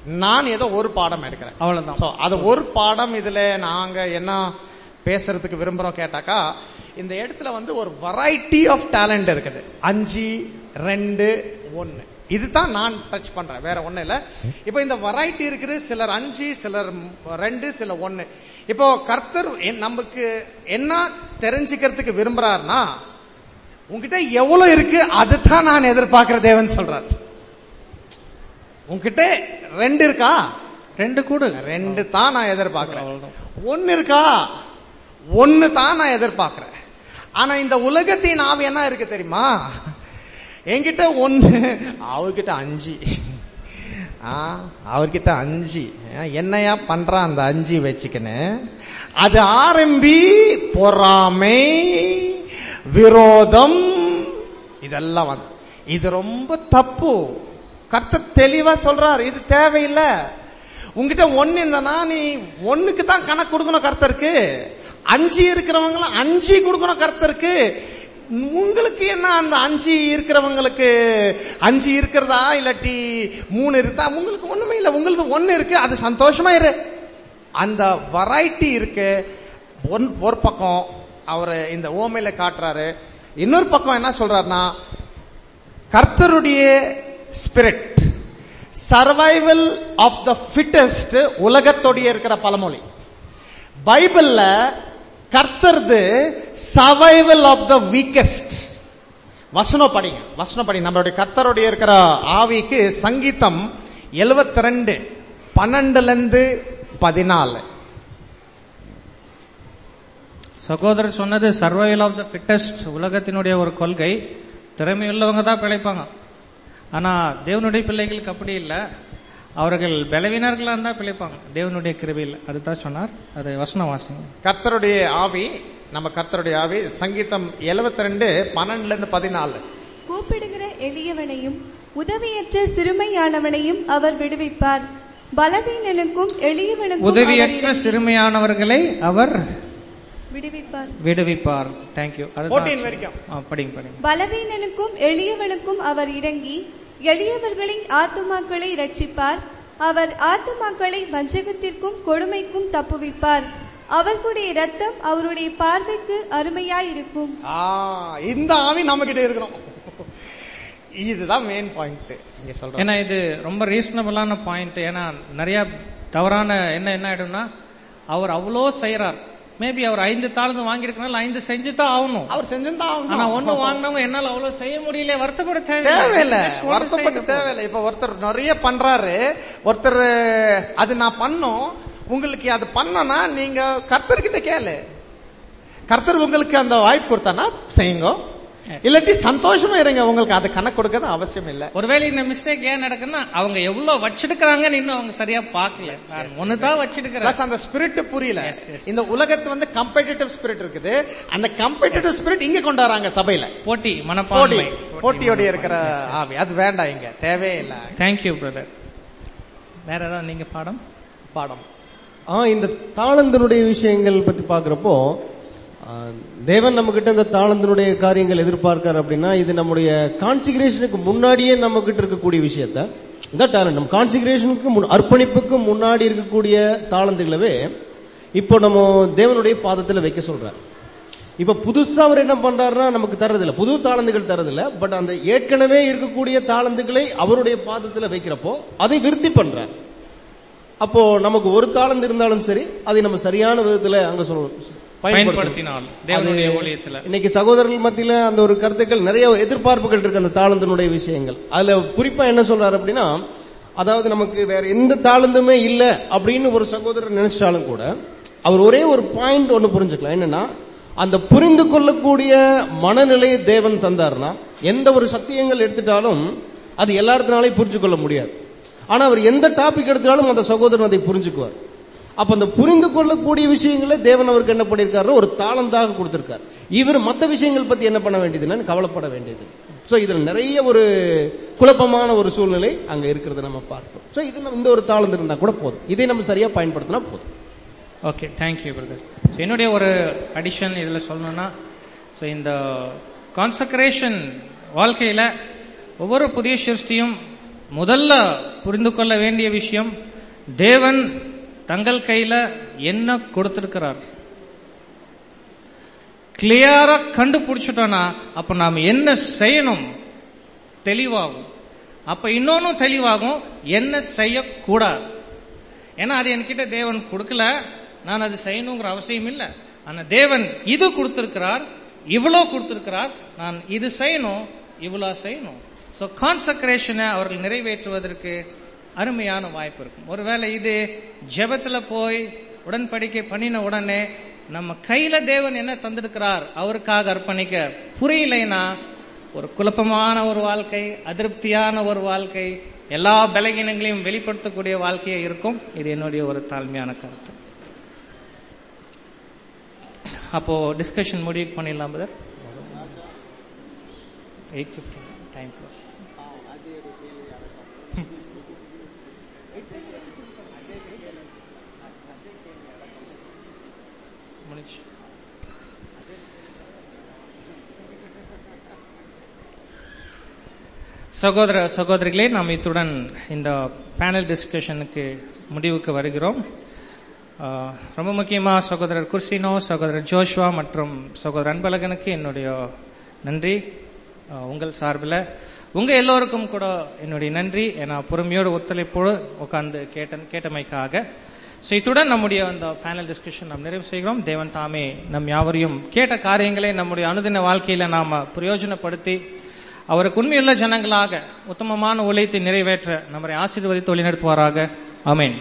நான் ஏதோ ஒரு பாடம் எடுக்கிறேன், அவ்வளவுதான். சோ அது ஒரு பாடம். இதுல நாங்க என்ன பேசுறதுக்கு விரும்புறோம் கேட்டாக்கா, இந்த இடத்துல ஒரு வெரைட்டி ஆஃப் டேலண்ட் இருக்குது. 5, 2, 1 இதுதான் நான் டச் பண்றேன், வேற ஒண்ணு இல்ல. இப்போ இந்த வெரைட்டி இருக்குது. சிலர் 5, சிலர் 2, சிலர் 1. இப்போ கர்த்தர் நமக்கு என்ன தெரிஞ்சுக்கிறதுக்கு விரும்புறாருன்னா, உங்ககிட்ட எவ்வளவு இருக்கு அதுதான் நான் எதிர்பார்க்கிற தேவன் சொல்றார். உங்ககிட்ட 2 இருக்கா? 2 கூட 2 தான் நான் எதிர்பார்க்கிறேன். 1 இருக்கா? 1 தான் நான் எதிர்பார்க்கிறேன். ஆனா இந்த உலகத்தின் ஆவி என்ன இருக்கு தெரியுமா? என்கிட்ட 1, அவர்கிட்ட 5. அவர்கிட்ட 5. என்னையா பண்றான் அந்த 5 வச்சுக்கின்னு? அது ஆரம்பி பொறாமை, விரோதம், இதெல்லாம் இது ரொம்ப தப்பு. கர்த்தர் தெளிவா சொல்றார், இது தேவையில்லை. உங்ககிட்ட 1 இருந்தா நீ 1க்கு தான் கணக்கு கொடுக்கணும் கர்த்தருக்கு. 5 இருக்கிறவங்களும் 5 கொடுக்கணும் கர்த்தருக்கு. உங்களுக்கு என்ன அந்த 5 இருக்கிறவங்களுக்கு 5 இருக்கிறதா இல்லாட்டி 3 இருக்கா? உங்களுக்கு ஒண்ணுமே இல்ல, உங்களுக்கு 1 இருக்கு, அது சந்தோஷமா இரு. அந்த வெரைட்டி இருக்கு. ஒரு பக்கம் அவரு இந்த ஓமையில காட்டுறாரு, இன்னொரு பக்கம் என்ன சொல்றாருன்னா, கர்த்தருடைய spirit, survival of the fittest உலகத்தோடைய இருக்கிற பழமொழி. பைபிள்ல கர்த்தர்து சர்வைவல் ஆஃப் த வீக்கஸ்ட். வசனம் படிங்க, வசனம் படிங்க. நம்மளுடைய கர்த்தருடைய இருக்கிற ஆவிக்கு சங்கீதம் 72, 12-14. சகோதரர் சொன்னது சர்வைவல் ஆஃப் த ஃபிட்டஸ்ட் உலகத்தினுடைய ஒரு கொள்கை. திறமையுள்ளவங்க தான் பிழைப்பாங்க. ஆனா தேவனுடைய பிள்ளைகளுக்கு அப்படி இல்லை, அவர்கள் பலவீனர்களா இருந்தா பிழைப்பாங்க தேவனுடைய கிருபையில். அதுதான் சொன்னார். அது வசனம் வாசிங்க. கர்த்தருடைய ஆவி, நம்ம கர்த்தருடைய ஆவி சங்கீதம் 72, 12-14. கூப்பிடுகிற எளியவனையும் உதவியற்ற சிறுமையானவனையும் அவர் விடுவிப்பார். பலவீனனுக்கும் எளியவனுக்கும் உதவியற்ற சிறுமையானவர்களை அவர் விடுவிப்பார். தேங்க்யூ. 14 வரைக்கும் படிங்க. பலவீனனுக்கும் எளியவனுக்கும் அவர் இறங்கி எளியவர்களின் ஆத்துமாக்களை ரட்சிப்பார். அவர் ஆத்துமாக்களை வஞ்சகத்திற்கும் கொடுமைக்கும் தப்புவிப்பார். அவர்களுடைய ரத்தம் அவருடைய பார்வைக்கு அருமையாயிருக்கும். இந்த ஆவி நம்ம கிட்ட இருக்கணும். இதுதான் மெயின் பாயிண்ட் இங்க சொல்றேன். ஏன்னா இது ரொம்ப ரீசனபிளான பாயிண்ட். ஏன்னா நிறைய தவறான என்ன ஆயிடும்னா, அவர் அவ்வளோ செய்யறார். மேபி அவர் 5 தாளந்து வாங்கிருக்கனால 5 செஞ்சுதான் ஆகணும். அவர் செஞ்சுதான் ஆகணும். ஆனா 1 வாங்கினவங்க என்னால அவ்வளவு செய்ய முடியல, வருத்தப்பட தேவையில்லை. வருத்தப்பட்டு தேவையில்லை. இப்ப ஒருத்தர் நிறைய பண்றாரு, ஒருத்தர் அது நான் பண்ணோம், உங்களுக்கு அது பண்ணனா நீங்க கர்த்தர்கிட்ட கேளு. கர்த்தர் உங்களுக்கு அந்த வாய்ப்பு கொடுத்தானா செய்யுங்க, இல்லாட்டி சந்தோஷமா இருங்க. உங்களுக்கு அது கணக்கு கொடுக்கறது அவசியம் இல்ல. ஒருவேளை இந்த மிஸ்டேக் ஏன் நடக்குன்னா, அவங்க எவ்வளவு வச்சிருக்காங்கன்னு இன்னும் அவங்க சரியா பாக்கல. ஒண்ணுதான் வச்சிருக்காங்க, அந்த ஸ்பிரிட் புரியல. இந்த உலகத்து காம்படிட்டிவ் ஸ்பிரிட் இருக்குது. அந்த காம்படிட்டிவ் ஸ்பிரிட் இங்க கொண்டு வராங்க சபையில. போட்டி மனப்பான்மை, போட்டியோட இருக்கிற ஆவி, அது வேண்டாம், இங்க தேவையே இல்ல. Thank you brother. வேற ஏதாவது நீங்க பாடம் இந்த தாளந்தனுடைய விஷயங்கள் பத்தி பாக்குறப்போ, தேவன் நம்ம கிட்ட இந்த தாளந்தனுடைய காரியங்கள் எதிர்பார்க்கார் அப்படின்னா, இது நம்முடைய கான்சிகரேஷனுக்கு முன்னாடியே நம்ம கிட்ட இருக்கக்கூடிய விஷயத்த, இந்த டேலண்ட் நம்ம கான்சிகரேஷனுக்கு அர்ப்பணிப்புக்கு முன்னாடி இருக்கக்கூடிய தாளந்துகளவே இப்போ நம்ம தேவனுடைய பாதத்துல வைக்க சொல்றார். இப்ப புதுசா அவர் என்ன பண்றாருன்னா, நமக்கு தரதில்லை, புது தாளந்துகள் தரதில்லை. பட் அந்த ஏற்கனவே இருக்கக்கூடிய தாளந்துகளை அவருடைய பாதத்துல வைக்கிறப்போ அதை விருத்தி பண்றார். அப்போ நமக்கு ஒரு தாளந்து இருந்தாலும் சரி, அதை நம்ம சரியான விதத்துல அங்க பயன்படுத்தினால் தேவனுடைய ஊழியத்துல. இன்னைக்கு சகோதரர்கள் மத்தியில அந்த ஒரு கருத்துக்கள், நிறைய எதிர்பார்ப்புகள் இருக்கு அந்த தாளந்தினுடைய விஷயங்கள். அதுல குறிப்பா என்ன சொல்றாரு அப்படின்னா, அதாவது நமக்கு வேற எந்த தாளந்துமே இல்ல அப்படின்னு ஒரு சகோதரர் நினைச்சாலும் கூட, அவர் ஒரே ஒரு பாயிண்ட் ஒன்னு புரிஞ்சுக்கலாம். என்னன்னா, அந்த புரிந்து கொள்ளக்கூடிய மனநிலையை தேவன் தந்தார்னா, எந்த ஒரு சத்தியங்கள் எடுத்துட்டாலும் அது எல்லாத்தினாலையும் புரிஞ்சு கொள்ள முடியாது. ஆனா அவர் எந்த டாபிக் எடுத்தாலும் அந்த சகோதரன் அதை புரிஞ்சுக்குவார். அப்ப அந்த புரிந்து கொள்ளக்கூடிய விஷயங்களை தேவன் அவருக்கு என்ன பண்ணிருக்காரு, ஒரு தாளந்தாக கொடுத்திருக்காரு. இவர் மற்ற விஷயங்கள் பத்தி என்ன பண்ண வேண்டியதுன்னு கவலைப்பட வேண்டியது. சோ இதுல நிறைய ஒரு குழப்பமான ஒரு சூழ்நிலை அங்க இருக்கிறத நம்ம பார்ப்போம். சோ இது இந்த ஒரு தாளந்து இருந்தா கூட போதும், இதை நம்ம சரியா பயன்படுத்தினா போதும். Okay, thank you brother. என்னுடைய ஒரு அடிஷன் இதுல சொல்லணும்னா, இந்த கான்சக்ரேஷன் வாழ்க்கையில ஒவ்வொரு புதிய சிருஷ்டியும் முதல்ல புரிந்து கொள்ள வேண்டிய விஷயம், தேவன் தங்கள் கையில என்ன கொடுத்திருக்கிறார் கிளியரா கண்டுபிடிச்சிட்டோம்னா அப்ப நாம் என்ன செய்யணும் தெளிவாகும். அப்ப இன்னொன்னும் தெளிவாகும், என்ன செய்யக்கூடாது. ஏன்னா அது என்கிட்ட தேவன் கொடுக்கல, நான் அது செய்யணுங்கிற அவசியம் இல்லை. ஆனா தேவன் இது கொடுத்திருக்கிறார், இவ்வளவு கொடுத்திருக்கிறார், நான் இது செய்யணும், இவ்வளவு செய்யணும். சோ கான்சக்ரேஷனை அவர்கள் நிறைவேற்றுவதற்கு அருமையான வாய்ப்பு இருக்கும். ஒருவேளை இது ஜெபத்துல போய் உடன்படிக்கை பண்ணின உடனே நம்ம கையில தேவன் என்ன தந்திருக்கிறார் அவருக்காக அர்ப்பணிக்க புரியலைன்னா ஒரு குழப்பமான ஒரு வாழ்க்கை, அதிருப்தியான ஒரு வாழ்க்கை, எல்லா பலகீனங்களையும் வெளிப்படுத்தக்கூடிய வாழ்க்கையா இருக்கும். இது என்னுடைய ஒரு தாழ்மையான கருத்து. அப்போ டிஸ்கஷன் முடிவு பண்ணிடலாம் பிரதர். 8:15 time close. முடிச்சு. சகோதர சகோதரிகளே, நாம் இத்துடன் இந்த பேனல் டிஸ்கஷனுக்கு முடிவுக்கு வருகிறோம். ரொம்ப முக்கியமா சகோதரர் குர்சினோ, சகோதரர் ஜோஷ்வா மற்றும் சகோதரர் அன்பழகனுக்கு என்னுடைய நன்றி. உங்கள் சார்பில் உங்க எல்லோருக்கும் கூட என்னுடைய நன்றி. ஏன்னா பொறுமையோடு ஒத்துழைப்போடு உட்கார்ந்து கேட்டமைக்காக. இத்துடன் நம்முடைய அந்த பேனல் டிஸ்கஷன் நாம் நிறைவு செய்கிறோம். தேவன் தாமே நம் யாவரையும் கேட்ட காரியங்களை நம்முடைய அனுதின வாழ்க்கையில நாம பிரயோஜனப்படுத்தி அவருக்கு உண்மையுள்ள ஜனங்களாக உத்தமமான உழைத்தை நிறைவேற்ற நம்மை ஆசீர்வதித்து வழிநடத்துவாராக. ஆமென்.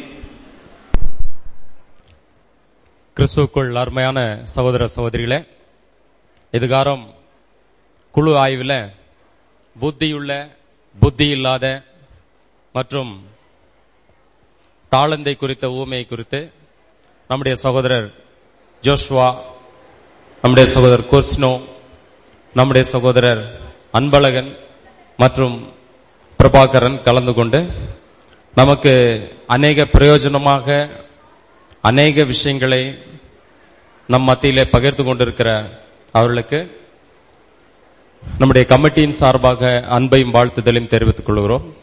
கிறிஸ்துவுக்குள் அருமையான சகோதர சகோதரிகளே, இதுகாரம் குழு ஆய்வில் புத்தியுள்ள, புத்தி இல்லாத மற்றும் தாளந்தை குறித்த ஊமையை குறித்து நம்முடைய சகோதரர் ஜோஷ்வா, நம்முடைய சகோதரர் குர்ஸ்னோ, நம்முடைய சகோதரர் அன்பழகன் மற்றும் பிரபாகரன் கலந்து கொண்டு நமக்கு அநேக பிரயோஜனமாக அநேக விஷயங்களை நம் மத்தியிலே பகிர்ந்து கொண்டிருக்கிற அவர்களுக்கு நம்முடைய கமிட்டியின் சார்பாக அன்பையும் வாழ்த்துதலையும் தெரிவித்துக் கொள்கிறோம்.